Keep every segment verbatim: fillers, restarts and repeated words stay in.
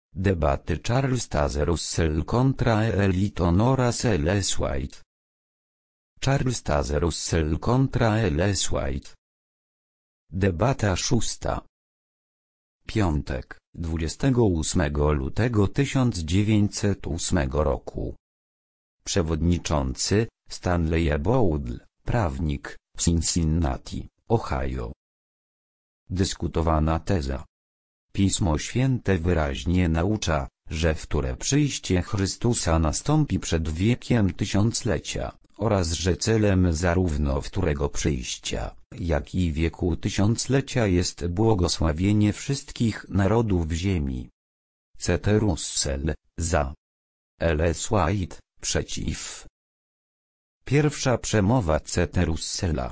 Debaty Charles Taze Russell kontra Elton oraz L S White. Charles Taze Russell kontra L S White. Debata szósta. Piątek, dwudziestego ósmego lutego tysiąc dziewięćset ósmego roku. Przewodniczący, Stanley Bowdle, prawnik, Cincinnati, Ohio. Dyskutowana teza. Pismo Święte wyraźnie naucza, że wtóre przyjście Chrystusa nastąpi przed wiekiem tysiąclecia, oraz że celem zarówno wtórego przyjścia, jak i wieku tysiąclecia jest błogosławienie wszystkich narodów ziemi. C T Russell, za. L S White, przeciw. Pierwsza przemowa C T Russella.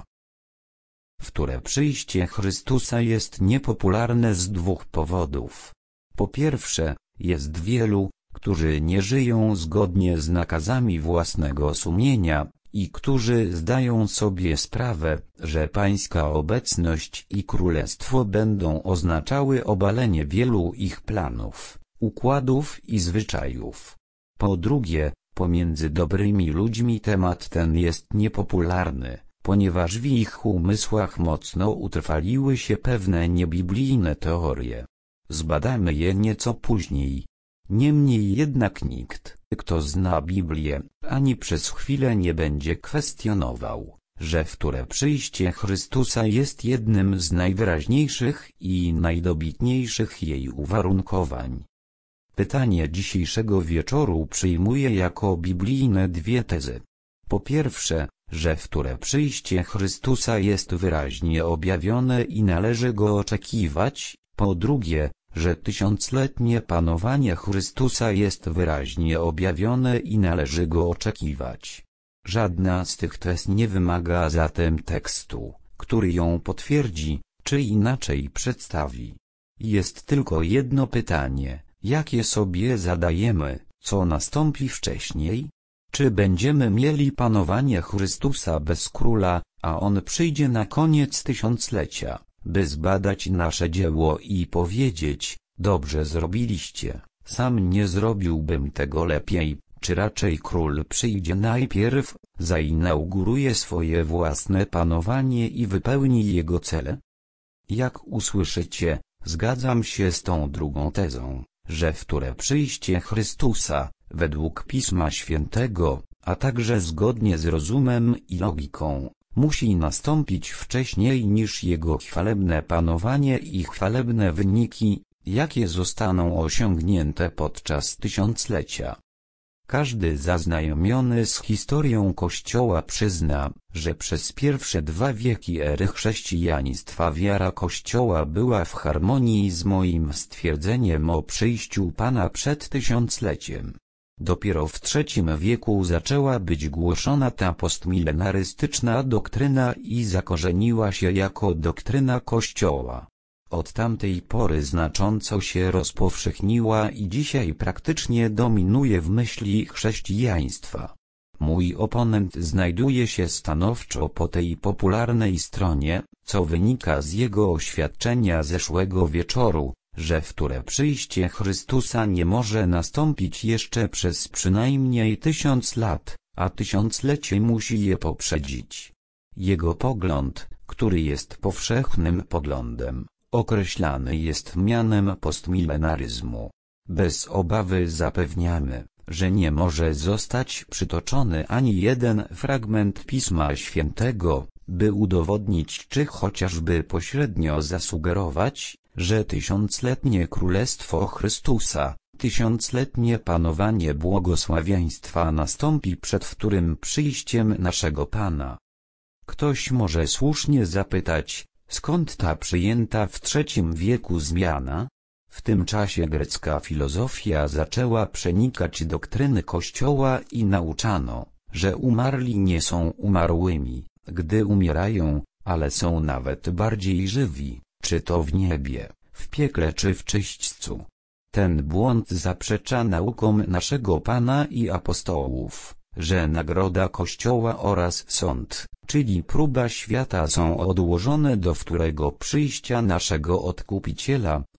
Wtóre przyjście Chrystusa jest niepopularne z dwóch powodów. Po pierwsze, jest wielu, którzy nie żyją zgodnie z nakazami własnego sumienia, i którzy zdają sobie sprawę, że pańska obecność i królestwo będą oznaczały obalenie wielu ich planów, układów i zwyczajów. Po drugie, pomiędzy dobrymi ludźmi temat ten jest niepopularny, ponieważ w ich umysłach mocno utrwaliły się pewne niebiblijne teorie. Zbadamy je nieco później. Niemniej jednak nikt, kto zna Biblię, ani przez chwilę nie będzie kwestionował, że wtóre przyjście Chrystusa jest jednym z najwyraźniejszych i najdobitniejszych jej uwarunkowań. Pytanie dzisiejszego wieczoru przyjmuje jako biblijne dwie tezy. Po pierwsze, że wtóre przyjście Chrystusa jest wyraźnie objawione i należy go oczekiwać, po drugie, że tysiącletnie panowanie Chrystusa jest wyraźnie objawione i należy go oczekiwać. Żadna z tych tez nie wymaga zatem tekstu, który ją potwierdzi, czy inaczej przedstawi. Jest tylko jedno pytanie, jakie sobie zadajemy, co nastąpi wcześniej? Czy będziemy mieli panowanie Chrystusa bez króla, a on przyjdzie na koniec tysiąclecia, by zbadać nasze dzieło i powiedzieć, dobrze zrobiliście, sam nie zrobiłbym tego lepiej, czy raczej król przyjdzie najpierw, zainauguruje swoje własne panowanie i wypełni jego cele? Jak usłyszycie, zgadzam się z tą drugą tezą, że wtóre przyjście Chrystusa, według Pisma Świętego, a także zgodnie z rozumem i logiką, musi nastąpić wcześniej niż jego chwalebne panowanie i chwalebne wyniki, jakie zostaną osiągnięte podczas tysiąclecia. Każdy zaznajomiony z historią Kościoła przyzna, że przez pierwsze dwa wieki ery chrześcijaństwa wiara Kościoła była w harmonii z moim stwierdzeniem o przyjściu Pana przed tysiącleciem. Dopiero w trzecim wieku zaczęła być głoszona ta postmilenarystyczna doktryna i zakorzeniła się jako doktryna Kościoła. Od tamtej pory znacząco się rozpowszechniła i dzisiaj praktycznie dominuje w myśli chrześcijaństwa. Mój oponent znajduje się stanowczo po tej popularnej stronie, co wynika z jego oświadczenia zeszłego wieczoru, że wtóre przyjście Chrystusa nie może nastąpić jeszcze przez przynajmniej tysiąc lat, a tysiąclecie musi je poprzedzić. Jego pogląd, który jest powszechnym poglądem, określany jest mianem postmilenaryzmu. Bez obawy zapewniamy, że nie może zostać przytoczony ani jeden fragment Pisma Świętego, by udowodnić czy chociażby pośrednio zasugerować, że tysiącletnie królestwo Chrystusa, tysiącletnie panowanie błogosławieństwa nastąpi przed wtórym przyjściem naszego Pana. Ktoś może słusznie zapytać, skąd ta przyjęta w trzecim wieku zmiana? W tym czasie grecka filozofia zaczęła przenikać doktryny Kościoła i nauczano, że umarli nie są umarłymi, gdy umierają, ale są nawet bardziej żywi, czy to w niebie, w piekle czy w czyśćcu. Ten błąd zaprzecza naukom naszego Pana i apostołów, że nagroda Kościoła oraz sąd, czyli próba świata są odłożone do wtórego przyjścia naszego Odkupiciela,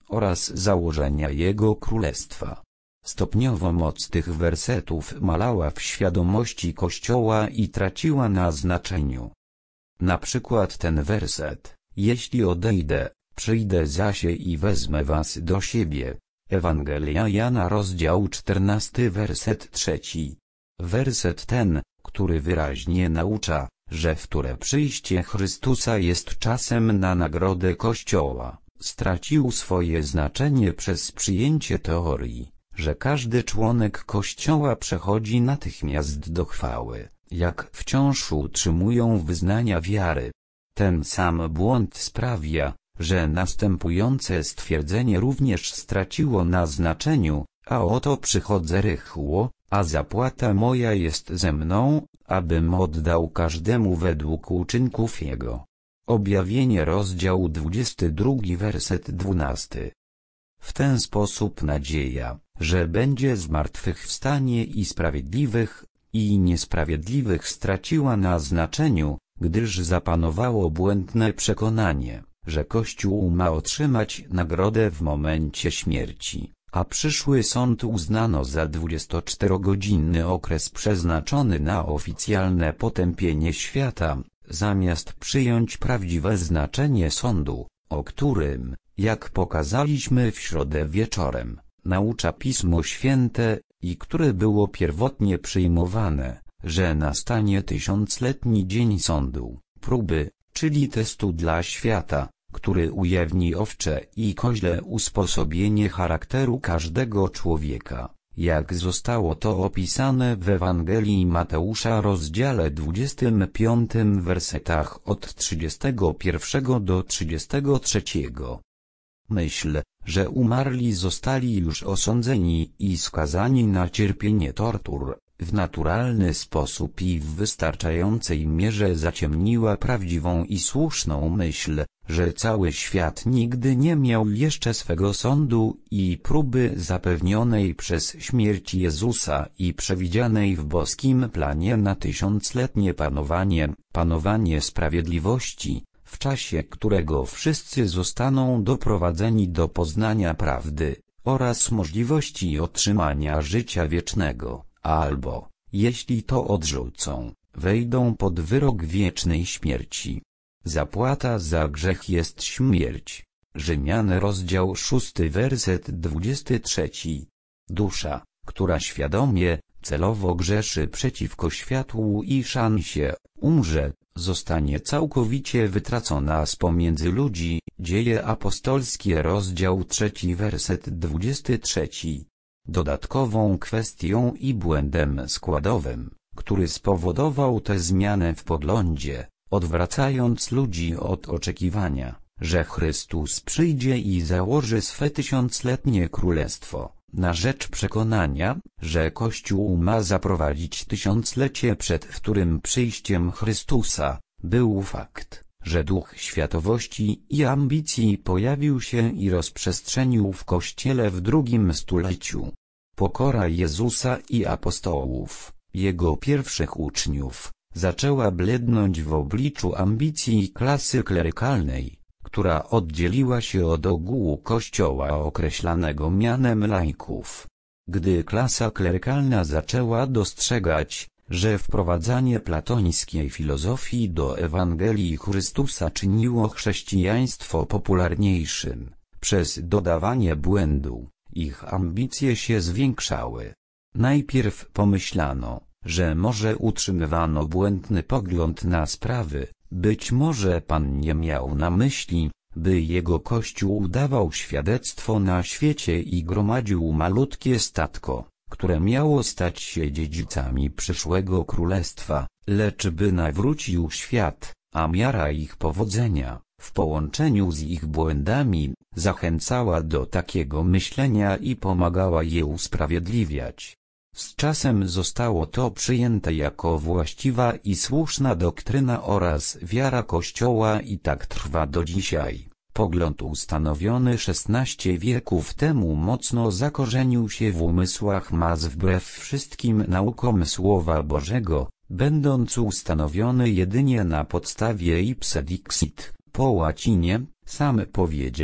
oraz założenia Jego Królestwa. Stopniowo moc tych wersetów malała w świadomości Kościoła i traciła na znaczeniu. Na przykład ten werset: jeśli odejdę, przyjdę zasie i wezmę was do siebie. Ewangelia Jana, rozdział czternasty, werset trzeci. Werset ten, który wyraźnie naucza, że wtóre przyjście Chrystusa jest czasem na nagrodę Kościoła, stracił swoje znaczenie przez przyjęcie teorii, że każdy członek Kościoła przechodzi natychmiast do chwały, jak wciąż utrzymują wyznania wiary. Ten sam błąd sprawia, że następujące stwierdzenie również straciło na znaczeniu: a oto przychodzę rychło, a zapłata moja jest ze mną, abym oddał każdemu według uczynków jego. Objawienie, rozdział dwudziesty drugi, werset dwunasty. W ten sposób nadzieja, że będzie zmartwychwstanie i sprawiedliwych, i niesprawiedliwych, straciła na znaczeniu, gdyż zapanowało błędne przekonanie, że Kościół ma otrzymać nagrodę w momencie śmierci, a przyszły sąd uznano za dwudziestoczterogodzinny okres przeznaczony na oficjalne potępienie świata, zamiast przyjąć prawdziwe znaczenie sądu, o którym, jak pokazaliśmy w środę wieczorem, naucza Pismo Święte, i które było pierwotnie przyjmowane, że nastanie tysiącletni dzień sądu, próby, czyli testu dla świata, który ujawni owcze i koźle usposobienie charakteru każdego człowieka, jak zostało to opisane w Ewangelii Mateusza, rozdziale dwudziestym piątym, wersetach od trzydziestego pierwszego do trzydziestego trzeciego. Myśl, że umarli zostali już osądzeni i skazani na cierpienie tortur, w naturalny sposób i w wystarczającej mierze zaciemniła prawdziwą i słuszną myśl, że cały świat nigdy nie miał jeszcze swego sądu i próby zapewnionej przez śmierć Jezusa i przewidzianej w boskim planie na tysiącletnie panowanie, panowanie sprawiedliwości, w czasie którego wszyscy zostaną doprowadzeni do poznania prawdy, oraz możliwości otrzymania życia wiecznego, albo, jeśli to odrzucą, wejdą pod wyrok wiecznej śmierci. Zapłata za grzech jest śmierć. Rzymian, rozdział szósty, werset dwudziesty trzeci. Dusza, która świadomie, celowo grzeszy przeciwko światłu i szansie, umrze, zostanie całkowicie wytracona z pomiędzy ludzi. Dzieje apostolskie, rozdział trzeci, werset dwudziesty trzeci. Dodatkową kwestią i błędem składowym, który spowodował tę zmianę w poglądzie, odwracając ludzi od oczekiwania, że Chrystus przyjdzie i założy swe tysiącletnie królestwo, na rzecz przekonania, że Kościół ma zaprowadzić tysiąclecie przed wtórym przyjściem Chrystusa, był fakt, że duch światowości i ambicji pojawił się i rozprzestrzenił w Kościele w drugim stuleciu. Pokora Jezusa i apostołów, jego pierwszych uczniów, zaczęła blednąć w obliczu ambicji klasy klerykalnej, która oddzieliła się od ogółu Kościoła określanego mianem laików. Gdy klasa klerykalna zaczęła dostrzegać, że wprowadzanie platońskiej filozofii do Ewangelii Chrystusa czyniło chrześcijaństwo popularniejszym, przez dodawanie błędu, ich ambicje się zwiększały. Najpierw pomyślano, że może utrzymywano błędny pogląd na sprawy, być może Pan nie miał na myśli, by jego Kościół dawał świadectwo na świecie i gromadził malutkie statko, które miało stać się dziedzicami przyszłego królestwa, lecz by nawrócił świat, a miara ich powodzenia, w połączeniu z ich błędami, zachęcała do takiego myślenia i pomagała je usprawiedliwiać. Z czasem zostało to przyjęte jako właściwa i słuszna doktryna oraz wiara Kościoła i tak trwa do dzisiaj. Pogląd ustanowiony szesnaście wieków temu mocno zakorzenił się w umysłach mas wbrew wszystkim naukom Słowa Bożego, będąc ustanowiony jedynie na podstawie ipse dixit, po łacinie. Sam powiedział,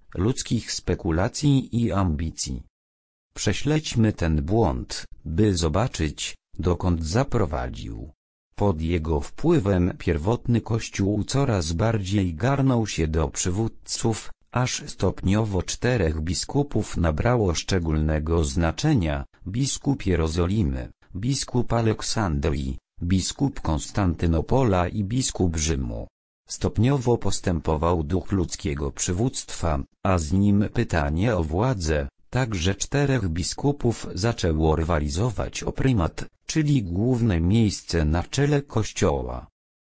ludzkich spekulacji i ambicji. Prześledźmy ten błąd, by zobaczyć, dokąd zaprowadził. Pod jego wpływem pierwotny Kościół coraz bardziej garnął się do przywódców, aż stopniowo czterech biskupów nabrało szczególnego znaczenia: biskup Jerozolimy, biskup Aleksandrii, biskup Konstantynopola i biskup Rzymu. Stopniowo postępował duch ludzkiego przywództwa, a z nim pytanie o władzę. Także czterech biskupów zaczęło rywalizować o prymat, czyli główne miejsce na czele Kościoła.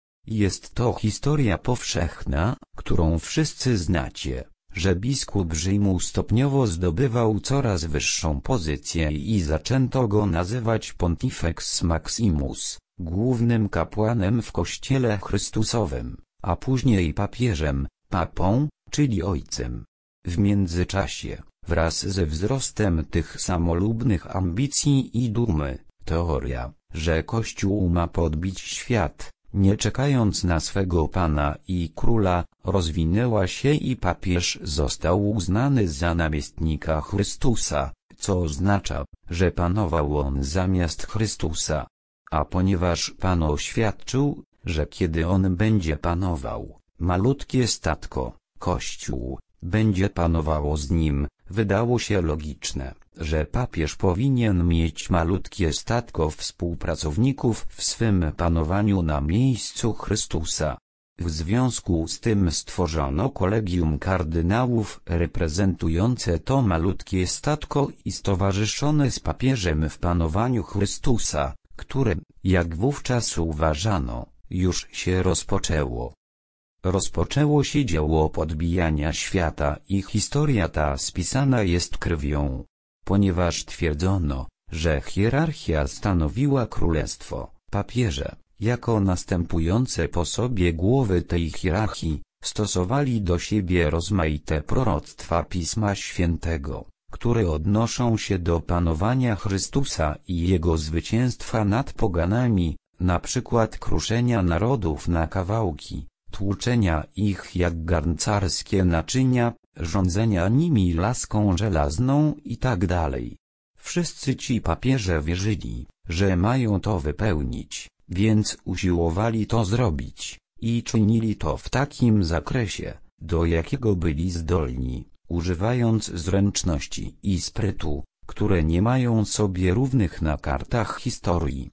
Jest to historia powszechna, którą wszyscy znacie, że biskup Rzymu stopniowo zdobywał coraz wyższą pozycję i zaczęto go nazywać Pontifex Maximus, głównym kapłanem w Kościele Chrystusowym, a później papieżem, papą, czyli ojcem. W międzyczasie, wraz ze wzrostem tych samolubnych ambicji i dumy, teoria, że Kościół ma podbić świat, nie czekając na swego Pana i Króla, rozwinęła się i papież został uznany za namiestnika Chrystusa, co oznacza, że panował on zamiast Chrystusa. A ponieważ Pan oświadczył, że kiedy on będzie panował, malutkie statko, Kościół, będzie panowało z nim, wydało się logiczne, że papież powinien mieć malutkie statko współpracowników w swym panowaniu na miejscu Chrystusa. W związku z tym stworzono kolegium kardynałów reprezentujące to malutkie statko i stowarzyszone z papieżem w panowaniu Chrystusa, które, jak wówczas uważano, już się rozpoczęło. Rozpoczęło się dzieło podbijania świata i historia ta spisana jest krwią. Ponieważ twierdzono, że hierarchia stanowiła królestwo, papieże, jako następujące po sobie głowy tej hierarchii, stosowali do siebie rozmaite proroctwa Pisma Świętego, które odnoszą się do panowania Chrystusa i Jego zwycięstwa nad poganami, na przykład kruszenia narodów na kawałki, tłuczenia ich jak garncarskie naczynia, rządzenia nimi laską żelazną itd. Wszyscy ci papieże wierzyli, że mają to wypełnić, więc usiłowali to zrobić, i czynili to w takim zakresie, do jakiego byli zdolni, używając zręczności i sprytu, które nie mają sobie równych na kartach historii.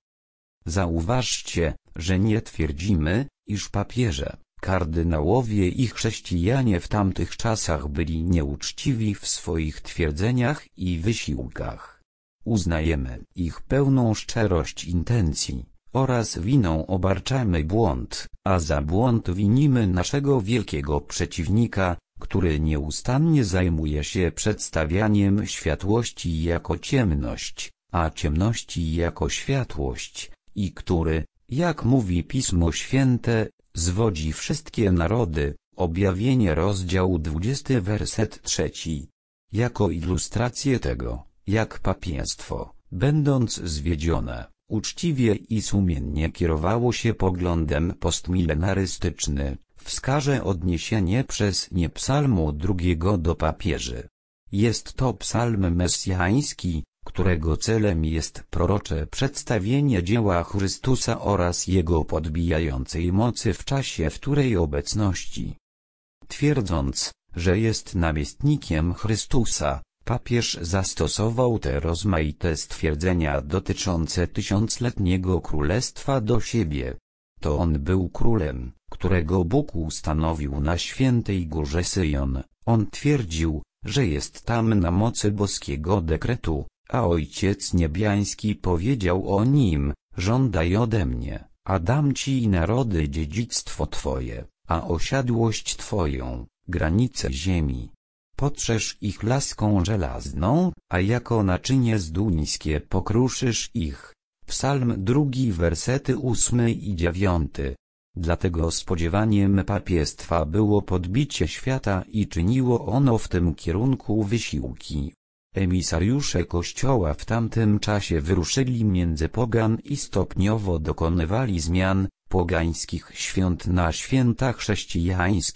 Zauważcie, że nie twierdzimy, iż papieże, kardynałowie i chrześcijanie w tamtych czasach byli nieuczciwi w swoich twierdzeniach i wysiłkach. Uznajemy ich pełną szczerość intencji, oraz winą obarczamy błąd, a za błąd winimy naszego wielkiego przeciwnika, który nieustannie zajmuje się przedstawianiem światłości jako ciemność, a ciemności jako światłość, i który, jak mówi Pismo Święte, zwodzi wszystkie narody. Objawienie rozdział dwudziesty werset trzeci. Jako ilustrację tego, jak papiestwo, będąc zwiedzione, uczciwie i sumiennie kierowało się poglądem postmilenarystyczny, wskaże odniesienie przez nie psalmu drugiego do papieży. Jest to psalm mesjański, którego celem jest prorocze przedstawienie dzieła Chrystusa oraz Jego podbijającej mocy w czasie wtórej obecności. Twierdząc, że jest namiestnikiem Chrystusa, papież zastosował te rozmaite stwierdzenia dotyczące tysiącletniego królestwa do siebie. To on był królem, którego Bóg ustanowił na świętej górze Syjon. On twierdził, że jest tam na mocy boskiego dekretu, a Ojciec Niebiański powiedział o nim: żądaj ode mnie, a dam ci narody dziedzictwo twoje, a osiadłość twoją, granice ziemi. Potrzesz ich laską żelazną, a jako naczynie zduńskie pokruszysz ich. Psalm drugi wersety ósmy i dziewiąty. Dlatego spodziewaniem papiestwa było podbicie świata i czyniło ono w tym kierunku wysiłki. Emisariusze Kościoła w tamtym czasie wyruszyli między pogan i stopniowo dokonywali zmian pogańskich świąt na święta chrześcijańskie,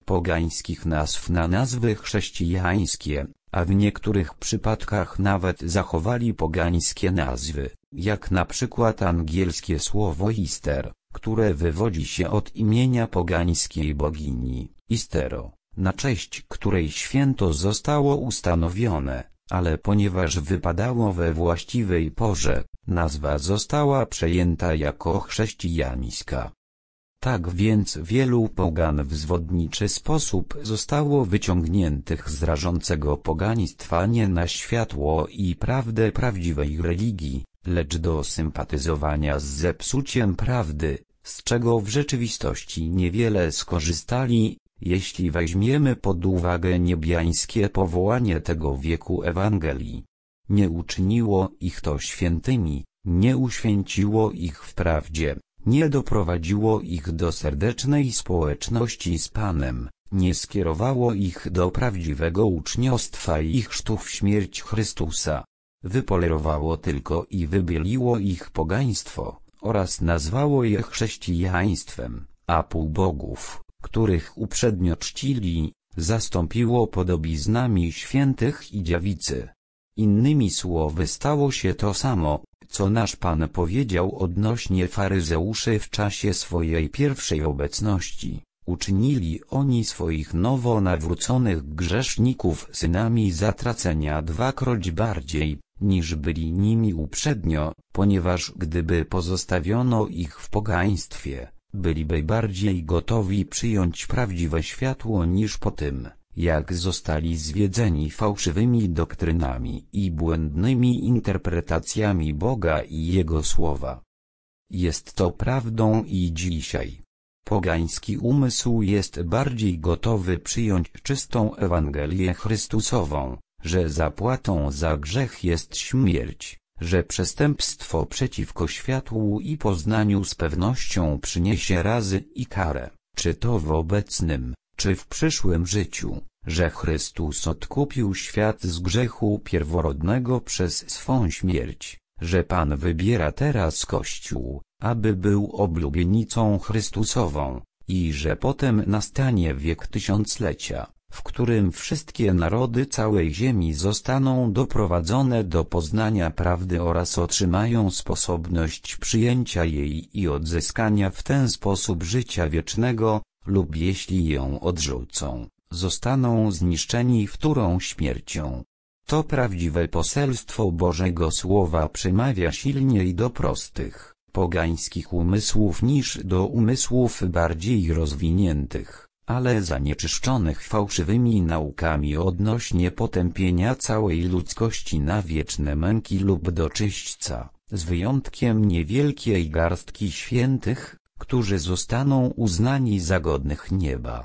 pogańskich nazw na nazwy chrześcijańskie, a w niektórych przypadkach nawet zachowali pogańskie nazwy, jak na przykład angielskie słowo Easter, które wywodzi się od imienia pogańskiej bogini, Istero, na cześć której święto zostało ustanowione, ale ponieważ wypadało we właściwej porze, nazwa została przejęta jako chrześcijańska. Tak więc wielu pogan w zwodniczy sposób zostało wyciągniętych z rażącego pogaństwa nie na światło i prawdę prawdziwej religii, lecz do sympatyzowania z zepsuciem prawdy, z czego w rzeczywistości niewiele skorzystali, jeśli weźmiemy pod uwagę niebiańskie powołanie tego wieku Ewangelii. Nie uczyniło ich to świętymi, nie uświęciło ich w prawdzie, nie doprowadziło ich do serdecznej społeczności z Panem, nie skierowało ich do prawdziwego uczniostwa i chrztu w śmierć Chrystusa. Wypolerowało tylko i wybieliło ich pogaństwo, oraz nazwało je chrześcijaństwem, a półbogów, których uprzednio czcili, zastąpiło podobiznami świętych i dziewicy. Innymi słowy stało się to samo, co nasz Pan powiedział odnośnie faryzeuszy w czasie swojej pierwszej obecności. Uczynili oni swoich nowo nawróconych grzeszników synami zatracenia dwakroć bardziej, niż byli nimi uprzednio, ponieważ gdyby pozostawiono ich w pogaństwie, byliby bardziej gotowi przyjąć prawdziwe światło niż po tym, jak zostali zwiedzeni fałszywymi doktrynami i błędnymi interpretacjami Boga i Jego Słowa. Jest to prawdą i dzisiaj. Pogański umysł jest bardziej gotowy przyjąć czystą Ewangelię Chrystusową, że zapłatą za grzech jest śmierć, że przestępstwo przeciwko światłu i poznaniu z pewnością przyniesie razy i karę, czy to w obecnym, czy w przyszłym życiu, że Chrystus odkupił świat z grzechu pierworodnego przez swą śmierć, że Pan wybiera teraz Kościół, aby był oblubienicą Chrystusową, i że potem nastanie wiek tysiąclecia, w którym wszystkie narody całej ziemi zostaną doprowadzone do poznania prawdy oraz otrzymają sposobność przyjęcia jej i odzyskania w ten sposób życia wiecznego, lub jeśli ją odrzucą, zostaną zniszczeni wtórą śmiercią. To prawdziwe poselstwo Bożego Słowa przemawia silniej do prostych, pogańskich umysłów niż do umysłów bardziej rozwiniętych, ale zanieczyszczonych fałszywymi naukami odnośnie potępienia całej ludzkości na wieczne męki lub do czyśćca, z wyjątkiem niewielkiej garstki świętych, którzy zostaną uznani za godnych nieba.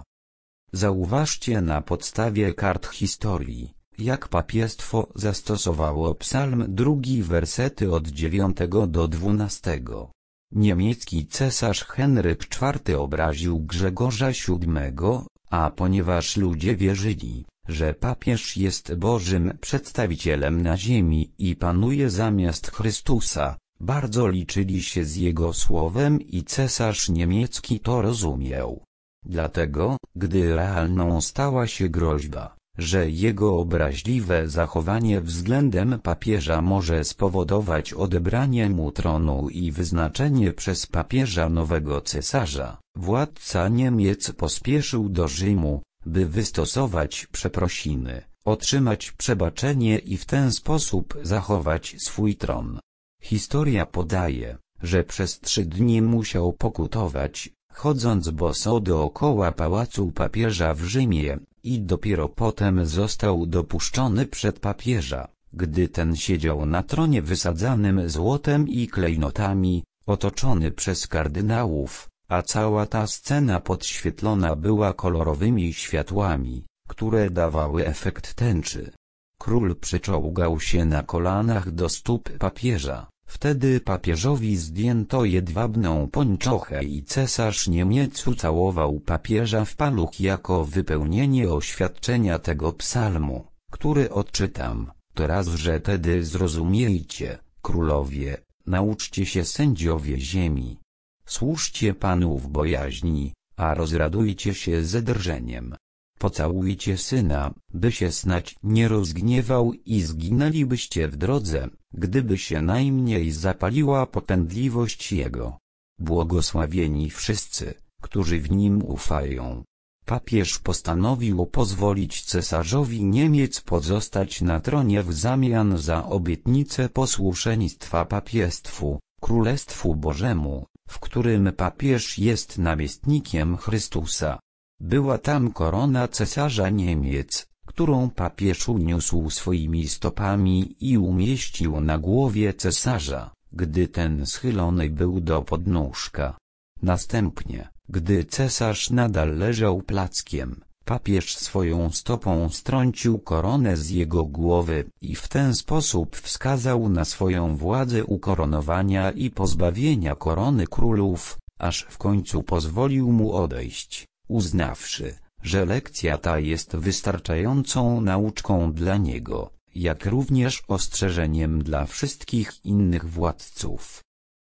Zauważcie na podstawie kart historii, jak papiestwo zastosowało psalm drugi wersety od dziewiątego do dwunastego. Niemiecki cesarz Henryk czwarty obraził Grzegorza siódmego, a ponieważ ludzie wierzyli, że papież jest Bożym przedstawicielem na ziemi i panuje zamiast Chrystusa, bardzo liczyli się z jego słowem i cesarz niemiecki to rozumiał. Dlatego, gdy realną stała się groźba, że jego obraźliwe zachowanie względem papieża może spowodować odebranie mu tronu i wyznaczenie przez papieża nowego cesarza, władca Niemiec pospieszył do Rzymu, by wystosować przeprosiny, otrzymać przebaczenie i w ten sposób zachować swój tron. Historia podaje, że przez trzy dni musiał pokutować, chodząc boso dookoła pałacu papieża w Rzymie, i dopiero potem został dopuszczony przed papieża, gdy ten siedział na tronie wysadzanym złotem i klejnotami, otoczony przez kardynałów, a cała ta scena podświetlona była kolorowymi światłami, które dawały efekt tęczy. Król przyczołgał się na kolanach do stóp papieża. Wtedy papieżowi zdjęto jedwabną pończochę i cesarz Niemiec ucałował papieża w paluch jako wypełnienie oświadczenia tego psalmu, który odczytam. Teraz, że tedy zrozumiejcie, królowie, nauczcie się sędziowie ziemi. Służcie Panu w bojaźni, a rozradujcie się ze drżeniem. Pocałujcie syna, by się snać nie rozgniewał i zginęlibyście w drodze, gdyby się najmniej zapaliła potędliwość jego. Błogosławieni wszyscy, którzy w nim ufają. Papież postanowił pozwolić cesarzowi Niemiec pozostać na tronie w zamian za obietnicę posłuszeństwa papiestwu, Królestwu Bożemu, w którym papież jest namiestnikiem Chrystusa. Była tam korona cesarza Niemiec, którą papież uniósł swoimi stopami i umieścił na głowie cesarza, gdy ten schylony był do podnóżka. Następnie, gdy cesarz nadal leżał plackiem, papież swoją stopą strącił koronę z jego głowy i w ten sposób wskazał na swoją władzę ukoronowania i pozbawienia korony królów, aż w końcu pozwolił mu odejść, uznawszy, że lekcja ta jest wystarczającą nauczką dla niego, jak również ostrzeżeniem dla wszystkich innych władców.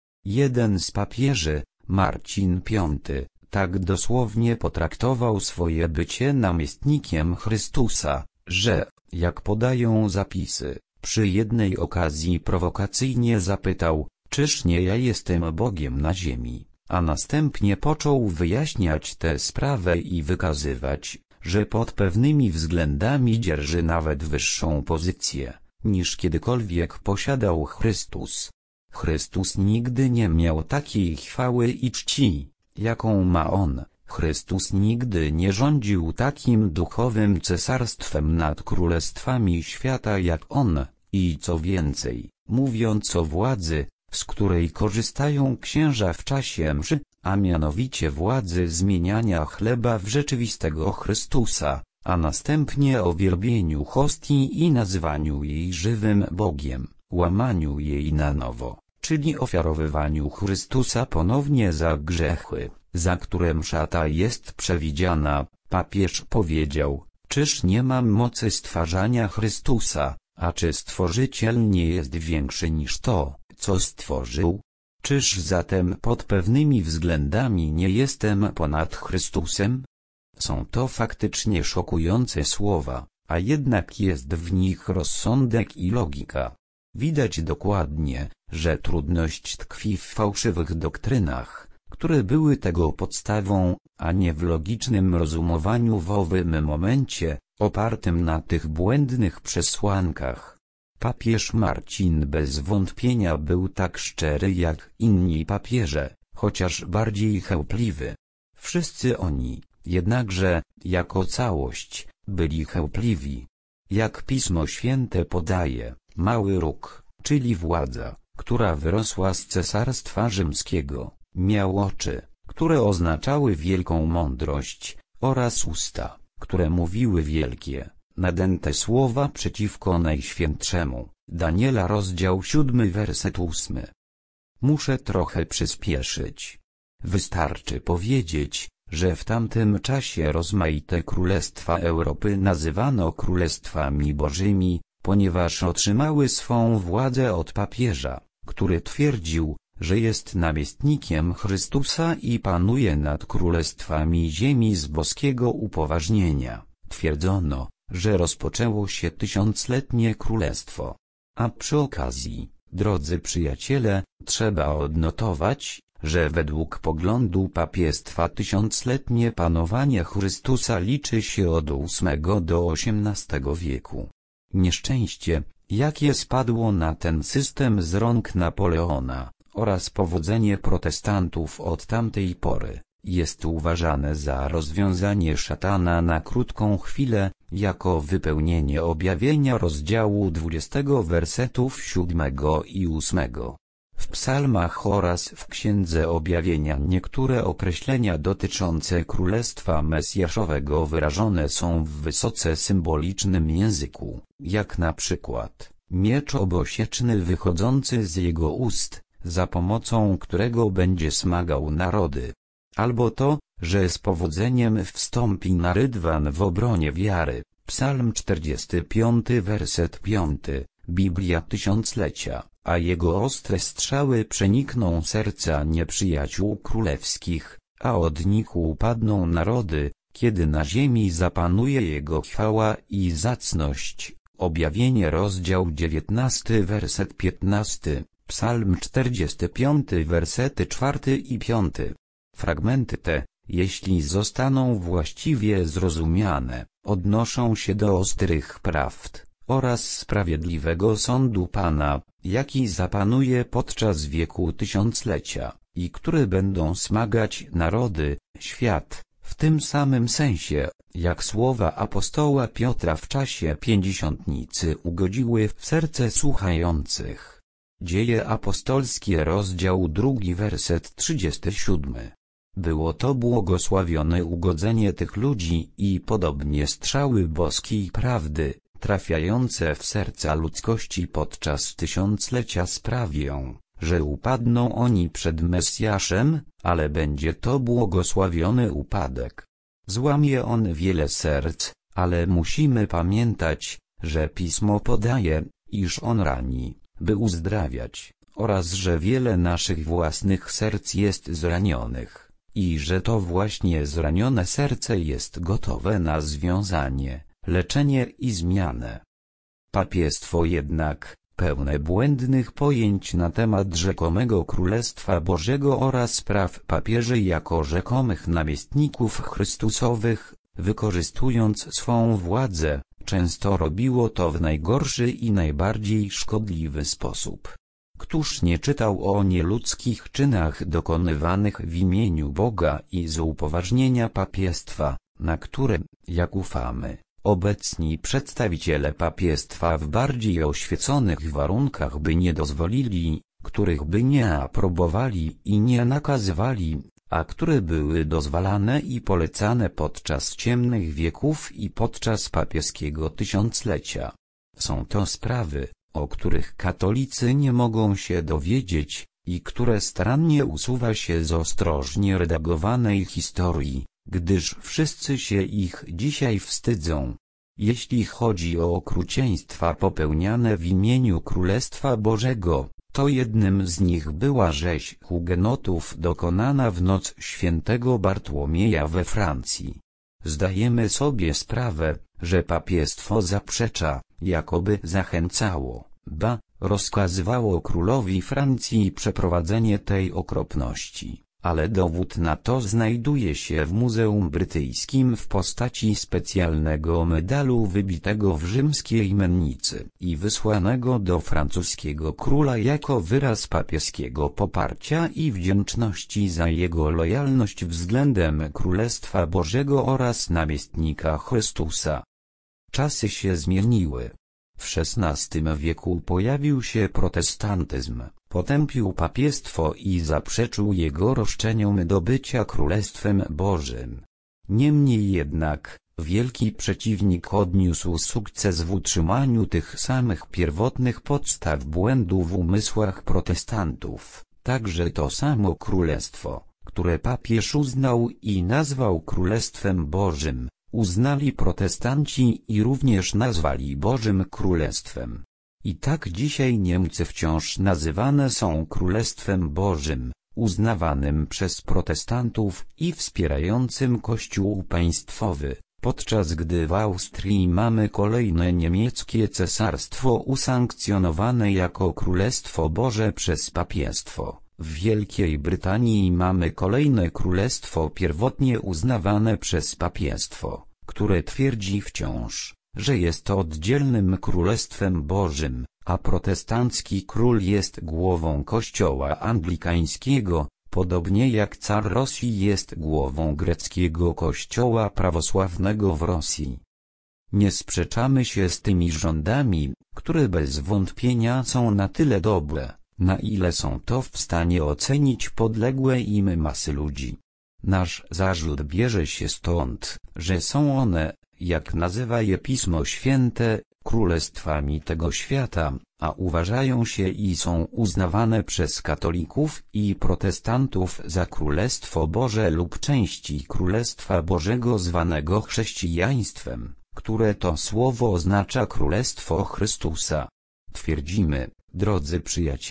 Jeden z papieży, Marcin Piąty, tak dosłownie potraktował swoje bycie namiestnikiem Chrystusa, że, jak podają zapisy, przy jednej okazji prowokacyjnie zapytał, czyż nie ja jestem Bogiem na ziemi, a następnie począł wyjaśniać tę sprawę i wykazywać, że pod pewnymi względami dzierży nawet wyższą pozycję, niż kiedykolwiek posiadał Chrystus. Chrystus nigdy nie miał takiej chwały i czci, jaką ma on. Chrystus nigdy nie rządził takim duchowym cesarstwem nad królestwami świata jak on, i co więcej, mówiąc o władzy, z której korzystają księża w czasie mszy, a mianowicie władzy zmieniania chleba w rzeczywistego Chrystusa, a następnie o wielbieniu hostii i nazywaniu jej żywym Bogiem, łamaniu jej na nowo, czyli ofiarowywaniu Chrystusa ponownie za grzechy, za które msza ta jest przewidziana, papież powiedział, czyż nie mam mocy stwarzania Chrystusa, a czy Stworzyciel nie jest większy niż to, co stworzył? Czyż zatem pod pewnymi względami nie jestem ponad Chrystusem? Są to faktycznie szokujące słowa, a jednak jest w nich rozsądek i logika. Widać dokładnie, że trudność tkwi w fałszywych doktrynach, które były tego podstawą, a nie w logicznym rozumowaniu w owym momencie, opartym na tych błędnych przesłankach. Papież Marcin bez wątpienia był tak szczery jak inni papieże, chociaż bardziej chełpliwy. Wszyscy oni, jednakże, jako całość, byli chełpliwi. Jak Pismo Święte podaje, mały róg, czyli władza, która wyrosła z cesarstwa rzymskiego, miał oczy, które oznaczały wielką mądrość, oraz usta, które mówiły wielkie, nadęte słowa przeciwko Najświętszemu. Daniela rozdział siódmy werset ósmy. Muszę trochę przyspieszyć. Wystarczy powiedzieć, że w tamtym czasie rozmaite królestwa Europy nazywano królestwami bożymi, ponieważ otrzymały swą władzę od papieża, który twierdził, że jest namiestnikiem Chrystusa i panuje nad królestwami ziemi z boskiego upoważnienia. Twierdzono, że rozpoczęło się tysiącletnie królestwo. A przy okazji, drodzy przyjaciele, trzeba odnotować, że według poglądu papiestwa tysiącletnie panowanie Chrystusa liczy się od ósmego do osiemnastego wieku. Nieszczęście, jakie spadło na ten system z rąk Napoleona, oraz powodzenie protestantów od tamtej pory, jest uważane za rozwiązanie szatana na krótką chwilę, jako wypełnienie objawienia rozdziału dwudziestego wersetów siódmego i ósmego. W psalmach oraz w Księdze Objawienia niektóre określenia dotyczące Królestwa Mesjaszowego wyrażone są w wysoce symbolicznym języku, jak na przykład miecz obosieczny wychodzący z jego ust, za pomocą którego będzie smagał narody. Albo to, że z powodzeniem wstąpi na rydwan w obronie wiary. Psalm czterdziesty piąty werset piąty, Biblia Tysiąclecia, a jego ostre strzały przenikną serca nieprzyjaciół królewskich, a od nich upadną narody, kiedy na ziemi zapanuje Jego chwała i zacność. Objawienie rozdział dziewiętnasty werset piętnasty, Psalm czterdziesty piąty wersety czwarty i piąty. Fragmenty te, jeśli zostaną właściwie zrozumiane, odnoszą się do ostrych prawd oraz sprawiedliwego sądu Pana, jaki zapanuje podczas wieku tysiąclecia, i który będą smagać narody, świat, w tym samym sensie, jak słowa apostoła Piotra w czasie pięćdziesiątnicy ugodziły w serce słuchających. Dzieje apostolskie rozdział drugi werset trzydziesty siódmy. Było to błogosławione ugodzenie tych ludzi i podobnie strzały boskiej prawdy, trafiające w serca ludzkości podczas tysiąclecia sprawią, że upadną oni przed Mesjaszem, ale będzie to błogosławiony upadek. Złamie on wiele serc, ale musimy pamiętać, że Pismo podaje, iż on rani, by uzdrawiać, oraz że wiele naszych własnych serc jest zranionych, i że to właśnie zranione serce jest gotowe na związanie, leczenie i zmianę. Papiestwo jednak, pełne błędnych pojęć na temat rzekomego Królestwa Bożego oraz praw papieży jako rzekomych namiestników Chrystusowych, wykorzystując swą władzę, często robiło to w najgorszy i najbardziej szkodliwy sposób. Któż nie czytał o nieludzkich czynach dokonywanych w imieniu Boga i z upoważnienia papiestwa, na które, jak ufamy, obecni przedstawiciele papiestwa w bardziej oświeconych warunkach by nie dozwolili, których by nie aprobowali i nie nakazywali, a które były dozwalane i polecane podczas ciemnych wieków i podczas papieskiego tysiąclecia. Są to sprawy, o których katolicy nie mogą się dowiedzieć, i które starannie usuwa się z ostrożnie redagowanej historii, gdyż wszyscy się ich dzisiaj wstydzą. Jeśli chodzi o okrucieństwa popełniane w imieniu Królestwa Bożego, to jednym z nich była rzeź hugenotów dokonana w noc świętego Bartłomieja we Francji. Zdajemy sobie sprawę, że papiestwo zaprzecza, jakoby zachęcało, ba, rozkazywało królowi Francji przeprowadzenie tej okropności, ale dowód na to znajduje się w Muzeum Brytyjskim w postaci specjalnego medalu wybitego w rzymskiej mennicy i wysłanego do francuskiego króla jako wyraz papieskiego poparcia i wdzięczności za jego lojalność względem Królestwa Bożego oraz namiestnika Chrystusa. Czasy się zmieniły. W szesnastym wieku pojawił się protestantyzm, potępił papiestwo i zaprzeczył jego roszczeniom do bycia Królestwem Bożym. Niemniej jednak, wielki przeciwnik odniósł sukces w utrzymaniu tych samych pierwotnych podstaw błędu w umysłach protestantów, także to samo Królestwo, które papież uznał i nazwał Królestwem Bożym, uznali protestanci i również nazwali Bożym Królestwem. I tak dzisiaj Niemcy wciąż nazywane są Królestwem Bożym, uznawanym przez protestantów i wspierającym Kościół państwowy, podczas gdy w Austrii mamy kolejne niemieckie cesarstwo usankcjonowane jako Królestwo Boże przez papiestwo. W Wielkiej Brytanii mamy kolejne królestwo pierwotnie uznawane przez papiestwo, które twierdzi wciąż, że jest oddzielnym Królestwem Bożym, a protestancki król jest głową Kościoła anglikańskiego, podobnie jak car Rosji jest głową greckiego Kościoła prawosławnego w Rosji. Nie sprzeczamy się z tymi rządami, które bez wątpienia są na tyle dobre, na ile są to w stanie ocenić podległe im masy ludzi. Nasz zarzut bierze się stąd, że są one, jak nazywa je Pismo Święte, królestwami tego świata, a uważają się i są uznawane przez katolików i protestantów za Królestwo Boże lub części Królestwa Bożego zwanego chrześcijaństwem, które to słowo oznacza Królestwo Chrystusa. Twierdzimy, drodzy przyjaciele,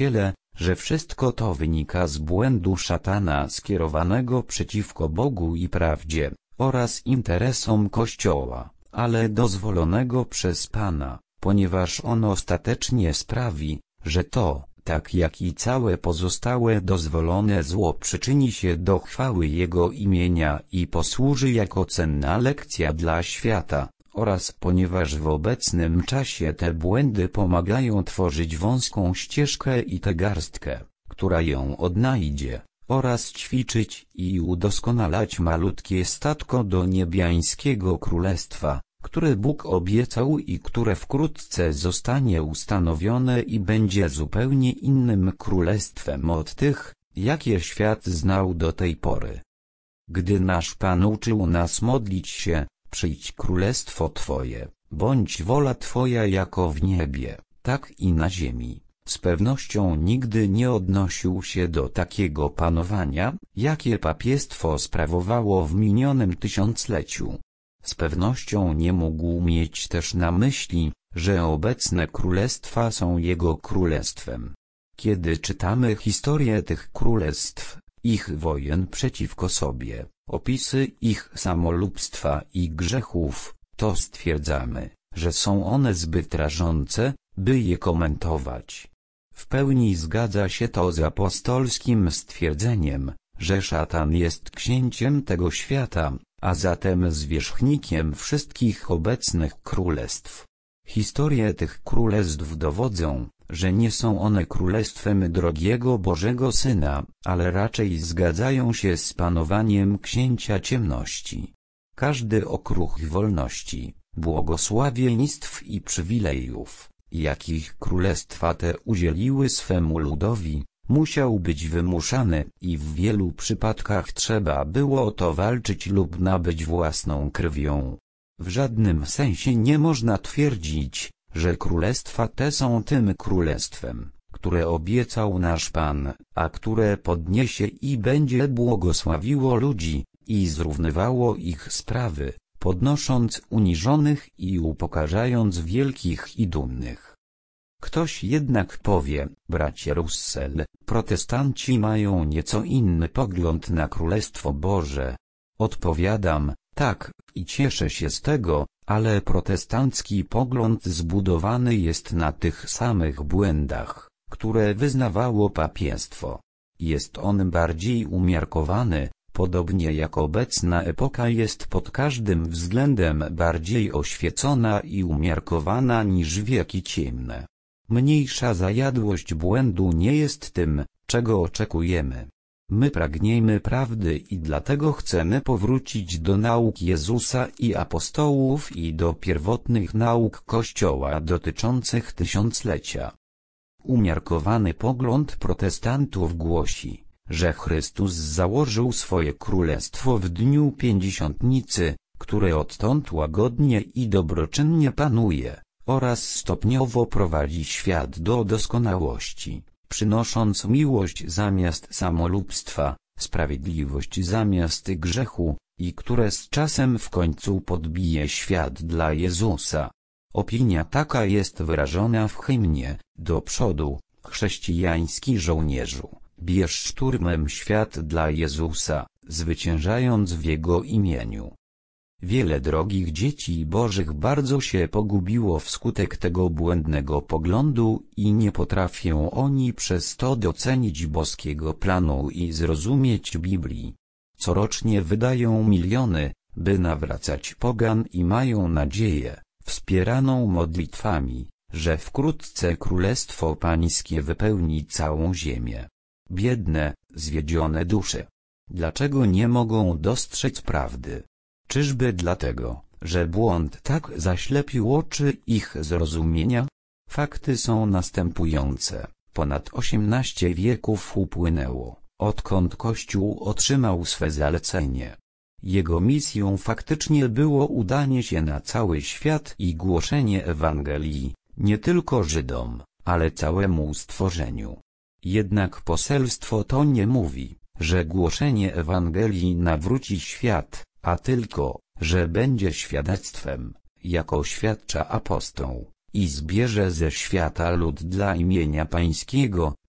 że wszystko to wynika z błędu szatana skierowanego przeciwko Bogu i prawdzie, oraz interesom Kościoła, ale dozwolonego przez Pana, ponieważ on ostatecznie sprawi, że to, tak jak i całe pozostałe dozwolone zło przyczyni się do chwały Jego imienia i posłuży jako cenna lekcja dla świata, oraz ponieważ w obecnym czasie te błędy pomagają tworzyć wąską ścieżkę i tę garstkę, która ją odnajdzie, oraz ćwiczyć i udoskonalać malutkie statko do niebiańskiego królestwa, które Bóg obiecał i które wkrótce zostanie ustanowione i będzie zupełnie innym królestwem od tych, jakie świat znał do tej pory. Gdy nasz Pan uczył nas modlić się: przyjdź królestwo Twoje, bądź wola Twoja jako w niebie, tak i na ziemi, z pewnością nigdy nie odnosił się do takiego panowania, jakie papiestwo sprawowało w minionym tysiącleciu. Z pewnością nie mógł mieć też na myśli, że obecne królestwa są jego królestwem. Kiedy czytamy historię tych królestw, ich wojen przeciwko sobie, opisy ich samolubstwa i grzechów, to stwierdzamy, że są one zbyt rażące, by je komentować. W pełni zgadza się to z apostolskim stwierdzeniem, że szatan jest księciem tego świata, a zatem zwierzchnikiem wszystkich obecnych królestw. Historie tych królestw dowodzą, że nie są one królestwem drogiego Bożego Syna, ale raczej zgadzają się z panowaniem księcia ciemności. Każdy okruch wolności, błogosławieństw i przywilejów, jakich królestwa te udzieliły swemu ludowi, musiał być wymuszany i w wielu przypadkach trzeba było o to walczyć lub nabyć własną krwią. W żadnym sensie nie można twierdzić, że królestwa te są tym królestwem, które obiecał nasz Pan, a które podniesie i będzie błogosławiło ludzi, i zrównywało ich sprawy, podnosząc uniżonych i upokarzając wielkich i dumnych. Ktoś jednak powie: bracie Russell, protestanci mają nieco inny pogląd na Królestwo Boże. Odpowiadam: tak, i cieszę się z tego, ale protestancki pogląd zbudowany jest na tych samych błędach, które wyznawało papiestwo. Jest on bardziej umiarkowany, podobnie jak obecna epoka jest pod każdym względem bardziej oświecona i umiarkowana niż wieki ciemne. Mniejsza zajadłość błędu nie jest tym, czego oczekujemy. My pragniemy prawdy i dlatego chcemy powrócić do nauk Jezusa i apostołów i do pierwotnych nauk Kościoła dotyczących tysiąclecia. Umiarkowany pogląd protestantów głosi, że Chrystus założył swoje królestwo w dniu pięćdziesiątnicy, które odtąd łagodnie i dobroczynnie panuje, oraz stopniowo prowadzi świat do doskonałości, przynosząc miłość zamiast samolubstwa, sprawiedliwość zamiast grzechu, i które z czasem w końcu podbije świat dla Jezusa. Opinia taka jest wyrażona w hymnie: do przodu, chrześcijański żołnierzu, bierz szturmem świat dla Jezusa, zwyciężając w Jego imieniu. Wiele drogich dzieci Bożych bardzo się pogubiło wskutek tego błędnego poglądu i nie potrafią oni przez to docenić boskiego planu i zrozumieć Biblii. Corocznie wydają miliony, by nawracać pogan i mają nadzieję, wspieraną modlitwami, że wkrótce Królestwo Pańskie wypełni całą ziemię. Biedne, zwiedzione dusze. Dlaczego nie mogą dostrzec prawdy? Czyżby dlatego, że błąd tak zaślepił oczy ich zrozumienia? Fakty są następujące. Ponad osiemnaście wieków upłynęło, odkąd Kościół otrzymał swe zalecenie. Jego misją faktycznie było udanie się na cały świat i głoszenie Ewangelii, nie tylko Żydom, ale całemu stworzeniu. Jednak poselstwo to nie mówi, że głoszenie Ewangelii nawróci świat, a tylko, że będzie świadectwem, jak oświadcza apostoł, i zbierze ze świata lud dla imienia Pańskiego,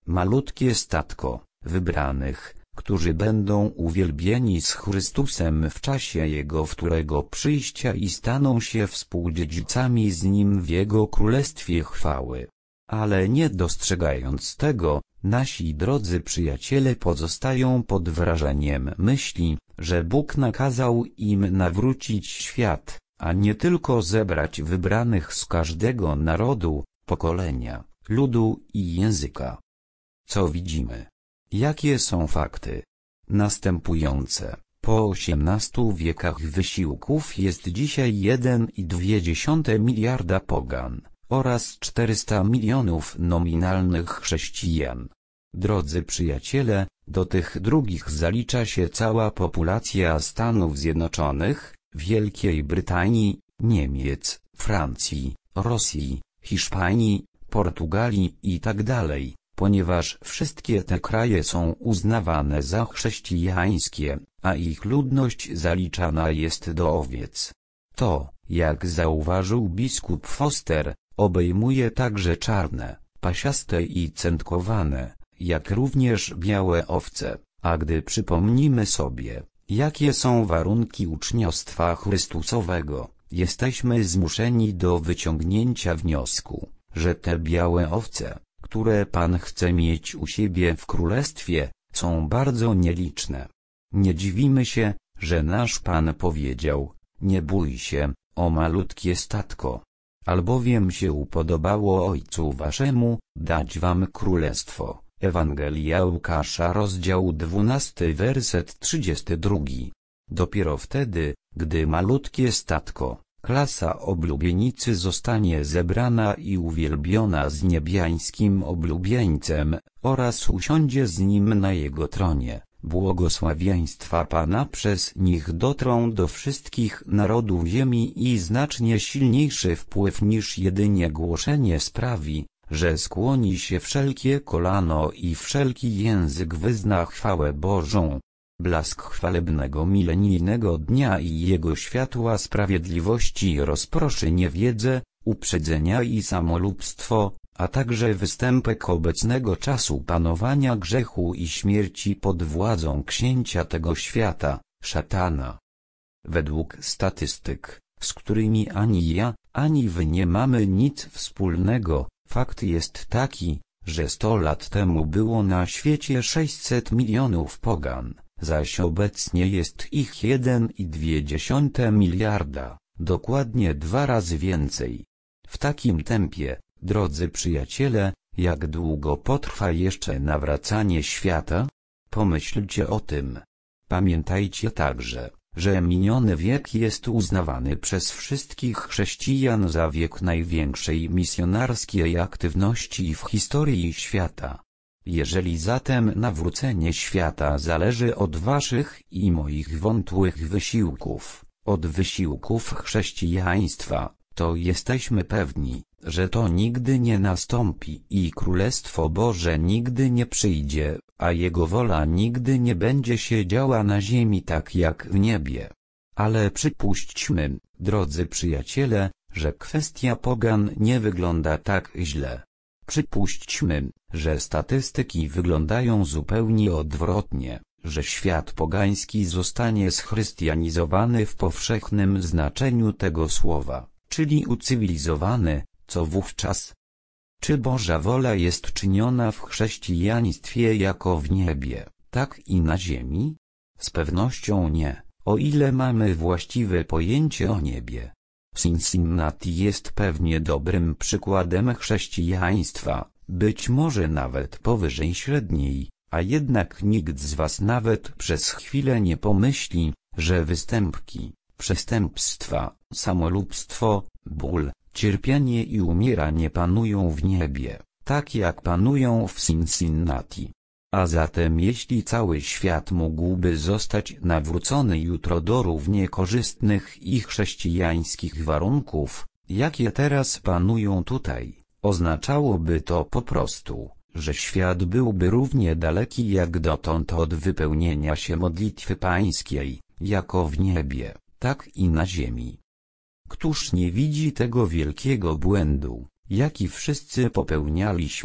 malutkie statko wybranych, którzy będą uwielbieni z Chrystusem w czasie Jego wtórego przyjścia i staną się współdziedzicami z Nim w Jego Królestwie chwały. Ale nie dostrzegając tego, nasi drodzy przyjaciele pozostają pod wrażeniem myśli, że Bóg nakazał im nawrócić świat, a nie tylko zebrać wybranych z każdego narodu, pokolenia, ludu i języka. Co widzimy? Jakie są fakty? Następujące. Po osiemnastu wiekach wysiłków jest dzisiaj jeden i dwie dziesiąte miliarda pogan oraz czterysta milionów nominalnych chrześcijan. Drodzy przyjaciele, do tych drugich zalicza się cała populacja Stanów Zjednoczonych, Wielkiej Brytanii, Niemiec, Francji, Rosji, Hiszpanii, Portugalii itd., ponieważ wszystkie te kraje są uznawane za chrześcijańskie, a ich ludność zaliczana jest do owiec. To, jak zauważył biskup Foster, obejmuje także czarne, pasiaste i cętkowane, jak również białe owce, a gdy przypomnimy sobie, jakie są warunki uczniostwa Chrystusowego, jesteśmy zmuszeni do wyciągnięcia wniosku, że te białe owce, które Pan chce mieć u siebie w królestwie, są bardzo nieliczne. Nie dziwimy się, że nasz Pan powiedział: nie bój się, o malutkie statko, albowiem się upodobało Ojcu waszemu dać wam królestwo. Ewangelia Łukasza, rozdział dwunasty, werset trzydziesty drugi. Dopiero wtedy, gdy malutkie statko, klasa oblubienicy, zostanie zebrana i uwielbiona z niebiańskim oblubieńcem, oraz usiądzie z nim na jego tronie, błogosławieństwa Pana przez nich dotrą do wszystkich narodów ziemi i znacznie silniejszy wpływ niż jedynie głoszenie sprawi, że skłoni się wszelkie kolano i wszelki język wyzna chwałę Bożą. Blask chwalebnego milenijnego dnia i jego światła sprawiedliwości rozproszy niewiedzę, uprzedzenia i samolubstwo, a także występek obecnego czasu panowania grzechu i śmierci pod władzą księcia tego świata, szatana. Według statystyk, z którymi ani ja, ani wy nie mamy nic wspólnego, fakt jest taki, że sto lat temu było na świecie sześćset milionów pogan, zaś obecnie jest ich jeden i dwie dziesiąte miliarda, dokładnie dwa razy więcej. W takim tempie, drodzy przyjaciele, jak długo potrwa jeszcze nawracanie świata? Pomyślcie o tym. Pamiętajcie także, że miniony wiek jest uznawany przez wszystkich chrześcijan za wiek największej misjonarskiej aktywności w historii świata. Jeżeli zatem nawrócenie świata zależy od waszych i moich wątłych wysiłków, od wysiłków chrześcijaństwa, to jesteśmy pewni, że to nigdy nie nastąpi i Królestwo Boże nigdy nie przyjdzie, a Jego wola nigdy nie będzie się działa na ziemi tak jak w niebie. Ale przypuśćmy, drodzy przyjaciele, że kwestia pogan nie wygląda tak źle. Przypuśćmy, że statystyki wyglądają zupełnie odwrotnie, że świat pogański zostanie schrystianizowany w powszechnym znaczeniu tego słowa, czyli ucywilizowany. Co wówczas? Czy Boża wola jest czyniona w chrześcijaństwie jako w niebie, tak i na ziemi? Z pewnością nie, o ile mamy właściwe pojęcie o niebie. Cincinnati jest pewnie dobrym przykładem chrześcijaństwa, być może nawet powyżej średniej, a jednak nikt z was nawet przez chwilę nie pomyśli, że występki, przestępstwa, samolubstwo, ból, cierpienie i umieranie panują w niebie, tak jak panują w Cincinnati. A zatem jeśli cały świat mógłby zostać nawrócony jutro do równie korzystnych i chrześcijańskich warunków, jakie teraz panują tutaj, oznaczałoby to po prostu, że świat byłby równie daleki jak dotąd od wypełnienia się modlitwy pańskiej, jako w niebie, tak i na ziemi. Któż nie widzi tego wielkiego błędu, jaki wszyscy popełnialiśmy,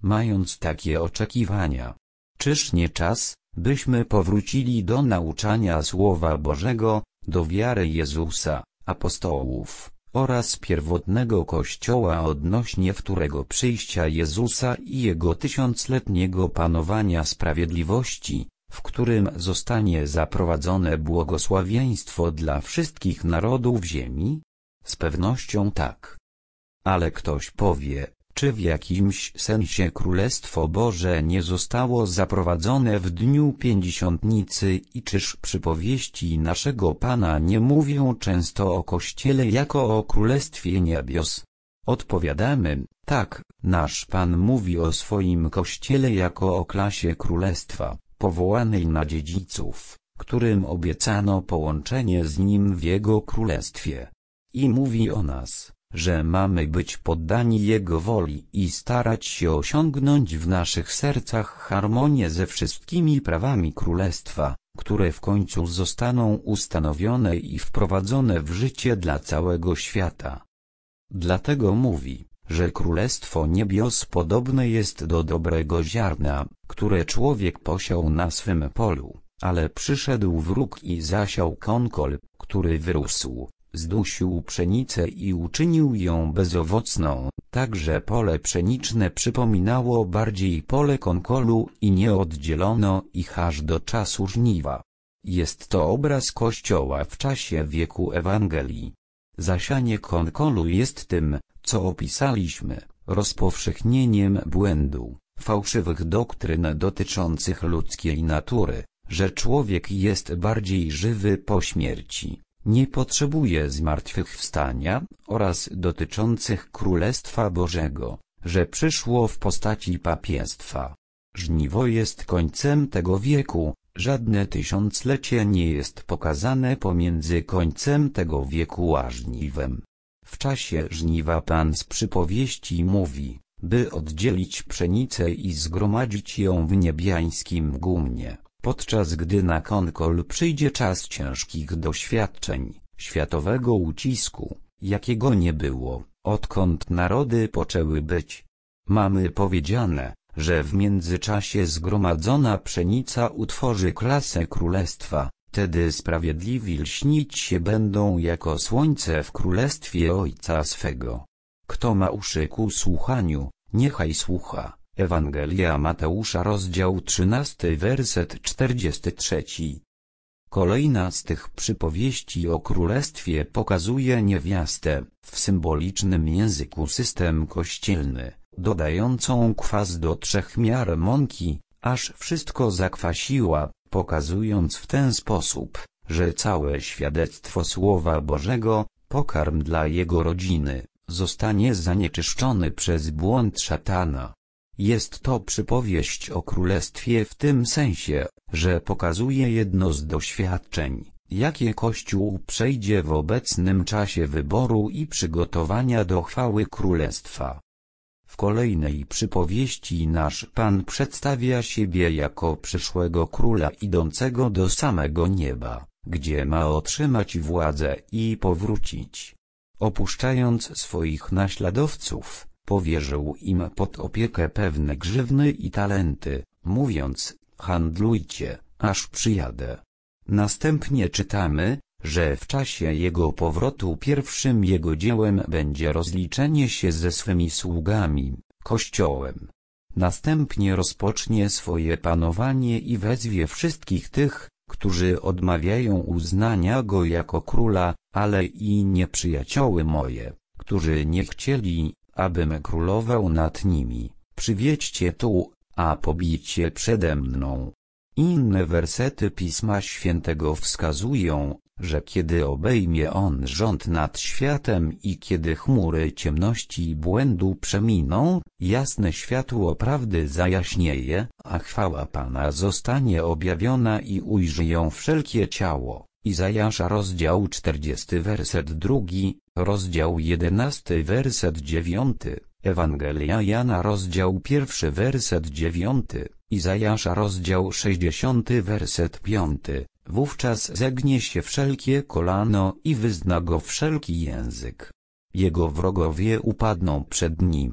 mając takie oczekiwania. Czyż nie czas, byśmy powrócili do nauczania Słowa Bożego, do wiary Jezusa, apostołów oraz pierwotnego Kościoła odnośnie wtórego przyjścia Jezusa i Jego tysiącletniego panowania sprawiedliwości, w którym zostanie zaprowadzone błogosławieństwo dla wszystkich narodów ziemi? Z pewnością tak. Ale ktoś powie, czy w jakimś sensie Królestwo Boże nie zostało zaprowadzone w dniu Pięćdziesiątnicy i czyż przypowieści naszego Pana nie mówią często o Kościele jako o Królestwie Niebios? Odpowiadamy, tak, nasz Pan mówi o swoim Kościele jako o klasie Królestwa, powołanej na dziedziców, którym obiecano połączenie z Nim w Jego Królestwie. I mówi o nas, że mamy być poddani Jego woli i starać się osiągnąć w naszych sercach harmonię ze wszystkimi prawami Królestwa, które w końcu zostaną ustanowione i wprowadzone w życie dla całego świata. Dlatego mówi, że Królestwo Niebios podobne jest do dobrego ziarna, które człowiek posiał na swym polu, ale przyszedł wróg i zasiał konkol, który wyrósł, zdusił pszenicę i uczynił ją bezowocną, tak że pole pszeniczne przypominało bardziej pole konkolu i nie oddzielono ich aż do czasu żniwa. Jest to obraz Kościoła w czasie wieku Ewangelii. Zasianie konkolu jest tym, co opisaliśmy, rozpowszechnieniem błędu, fałszywych doktryn dotyczących ludzkiej natury, że człowiek jest bardziej żywy po śmierci, nie potrzebuje zmartwychwstania, oraz dotyczących Królestwa Bożego, że przyszło w postaci papiestwa. Żniwo jest końcem tego wieku, żadne tysiąclecie nie jest pokazane pomiędzy końcem tego wieku a żniwem. W czasie żniwa Pan z przypowieści mówi, by oddzielić pszenicę i zgromadzić ją w niebiańskim gumnie, podczas gdy na konkol przyjdzie czas ciężkich doświadczeń, światowego ucisku, jakiego nie było, odkąd narody poczęły być. Mamy powiedziane, że w międzyczasie zgromadzona pszenica utworzy klasę królestwa, wtedy sprawiedliwi lśnić się będą jako słońce w królestwie Ojca swego. Kto ma uszy ku słuchaniu, niechaj słucha. Ewangelia Mateusza rozdział trzynasty werset czterdziesty trzeci. Kolejna z tych przypowieści o królestwie pokazuje niewiastę, w symbolicznym języku system kościelny, dodającą kwas do trzech miar mąki, aż wszystko zakwasiła, pokazując w ten sposób, że całe świadectwo Słowa Bożego, pokarm dla jego rodziny, zostanie zanieczyszczony przez błąd szatana. Jest to przypowieść o królestwie w tym sensie, że pokazuje jedno z doświadczeń, jakie Kościół przejdzie w obecnym czasie wyboru i przygotowania do chwały królestwa. W kolejnej przypowieści nasz Pan przedstawia siebie jako przyszłego króla idącego do samego nieba, gdzie ma otrzymać władzę i powrócić. Opuszczając swoich naśladowców, powierzył im pod opiekę pewne grzywny i talenty, mówiąc, handlujcie, aż przyjadę. Następnie czytamy, że w czasie jego powrotu pierwszym jego dziełem będzie rozliczenie się ze swymi sługami, Kościołem. Następnie rozpocznie swoje panowanie i wezwie wszystkich tych, którzy odmawiają uznania go jako króla, ale i nieprzyjacioły moje, którzy nie chcieli, abym królował nad nimi, przywiedźcie tu, a pobijcie przede mną. Inne wersety Pisma Świętego wskazują, że kiedy obejmie on rząd nad światem i kiedy chmury ciemności i błędu przeminą, jasne światło prawdy zajaśnieje, a chwała Pana zostanie objawiona i ujrzy ją wszelkie ciało. Izajasza rozdział czterdziesty werset drugi, rozdział jedenasty werset dziewiąty, Ewangelia Jana rozdział pierwszy werset dziewiąty, Izajasza rozdział sześćdziesiąty werset piąty. Wówczas zegnie się wszelkie kolano i wyzna go wszelki język. Jego wrogowie upadną przed nim.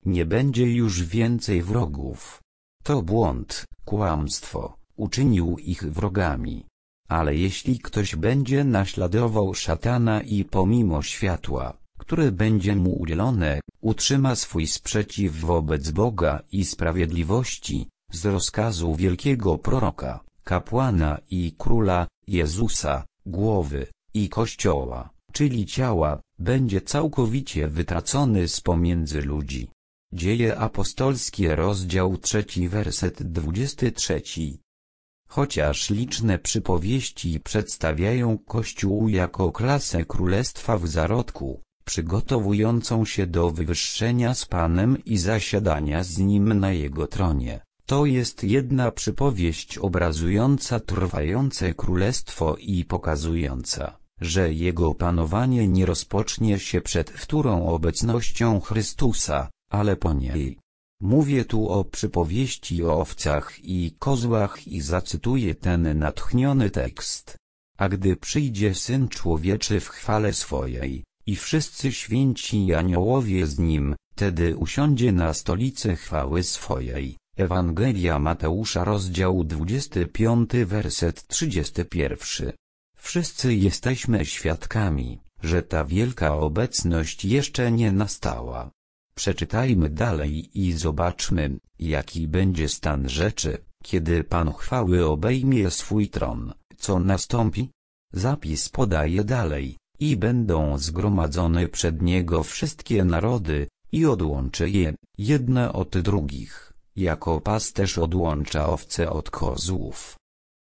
nie będzie już więcej wrogów. To błąd, kłamstwo, uczynił ich wrogami. Ale jeśli ktoś będzie naśladował szatana i pomimo światła, które będzie mu udzielone, utrzyma swój sprzeciw wobec Boga i sprawiedliwości, z rozkazu wielkiego proroka, kapłana i króla, Jezusa, głowy, i Kościoła, czyli ciała, będzie całkowicie wytracony z pomiędzy ludzi. Dzieje apostolskie rozdział trzeci werset dwudziesty trzeci. Chociaż liczne przypowieści przedstawiają Kościół jako klasę królestwa w zarodku, przygotowującą się do wywyższenia z Panem i zasiadania z Nim na Jego tronie, to jest jedna przypowieść obrazująca trwające królestwo i pokazująca, że Jego panowanie nie rozpocznie się przed wtórą obecnością Chrystusa, ale po niej. Mówię tu o przypowieści o owcach i kozłach i zacytuję ten natchniony tekst. A gdy przyjdzie Syn Człowieczy w chwale swojej, i wszyscy święci i aniołowie z Nim, wtedy usiądzie na stolicy chwały swojej. Ewangelia Mateusza rozdział dwudziesty piąty werset trzydziesty pierwszy. Wszyscy jesteśmy świadkami, że ta wielka obecność jeszcze nie nastała. Przeczytajmy dalej i zobaczmy, jaki będzie stan rzeczy, kiedy Pan chwały obejmie swój tron. Co nastąpi? Zapis podaje dalej: i będą zgromadzone przed Niego wszystkie narody, i odłączy je, jedne od drugich, jako pasterz odłącza owce od kozłów.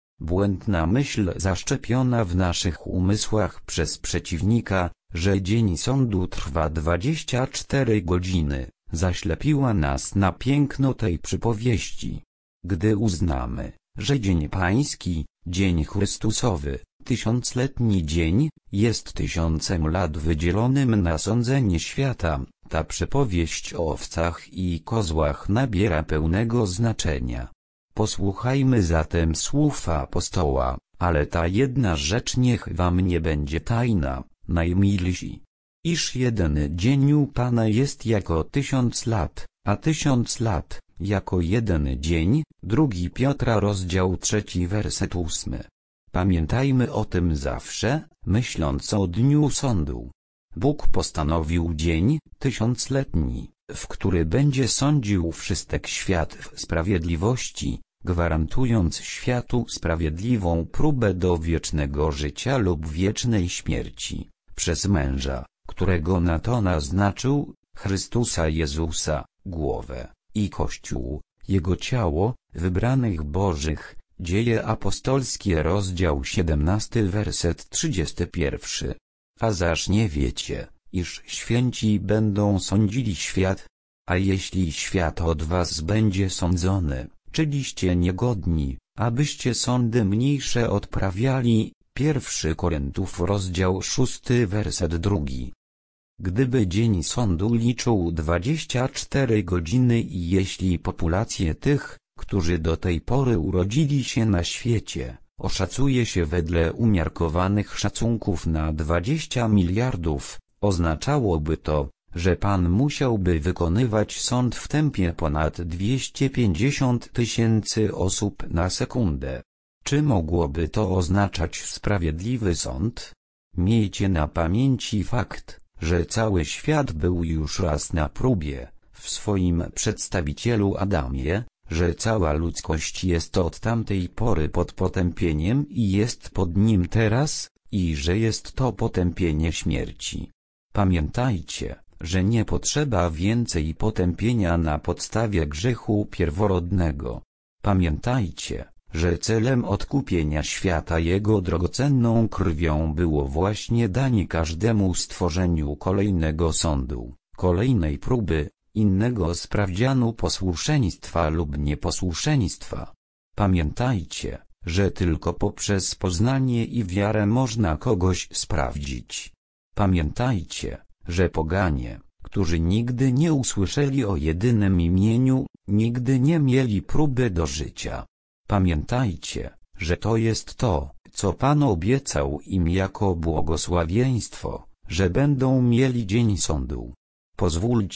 Błędna myśl zaszczepiona w naszych umysłach przez przeciwnika, że dzień sądu trwa dwadzieścia cztery godziny, zaślepiła nas na piękno tej przypowieści. Gdy uznamy, że dzień pański, dzień Chrystusowy, tysiącletni dzień, jest tysiącem lat wydzielonym na sądzenie świata, ta przypowieść o owcach i kozłach nabiera pełnego znaczenia. Posłuchajmy zatem słów apostoła: ale ta jedna rzecz niech wam nie będzie tajna, najmilsi, iż jeden dzień u Pana jest jako tysiąc lat, a tysiąc lat, jako jeden dzień. Drugi Piotra rozdział trzeci werset ósmy. Pamiętajmy o tym zawsze, myśląc o dniu sądu. Bóg postanowił dzień, tysiącletni, w który będzie sądził wszystek świat w sprawiedliwości, gwarantując światu sprawiedliwą próbę do wiecznego życia lub wiecznej śmierci, przez męża, którego na to naznaczył, Chrystusa Jezusa, głowę, i Kościół, Jego ciało, wybranych Bożych. Dzieje apostolskie rozdział siedemnasty werset trzydziesty pierwszy. A zaż nie wiecie, iż święci będą sądzili świat? A jeśli świat od was będzie sądzony, czyliście niegodni, abyście sądy mniejsze odprawiali. Pierwszy Koryntiów rozdział szósty werset drugi. Gdyby dzień sądu liczył dwadzieścia cztery godziny i jeśli populację tych, którzy do tej pory urodzili się na świecie, oszacuje się wedle umiarkowanych szacunków na dwadzieścia miliardów, oznaczałoby to, że Pan musiałby wykonywać sąd w tempie ponad dwieście pięćdziesiąt tysięcy osób na sekundę. Czy mogłoby to oznaczać sprawiedliwy sąd? Miejcie na pamięci fakt, że cały świat był już raz na próbie, w swoim przedstawicielu Adamie, że cała ludzkość jest od tamtej pory pod potępieniem i jest pod nim teraz, i że jest to potępienie śmierci. Pamiętajcie, że nie potrzeba więcej potępienia na podstawie grzechu pierworodnego. Pamiętajcie, że celem odkupienia świata Jego drogocenną krwią było właśnie danie każdemu stworzeniu kolejnego sądu, kolejnej próby, innego sprawdzianu posłuszeństwa lub nieposłuszeństwa. Pamiętajcie, że tylko poprzez poznanie i wiarę można kogoś sprawdzić. Pamiętajcie, że poganie, którzy nigdy nie usłyszeli o jedynym imieniu, nigdy nie mieli próby do życia. Pamiętajcie, że to jest to, co Pan obiecał im jako błogosławieństwo, że będą mieli dzień sądu. Pozwólcie,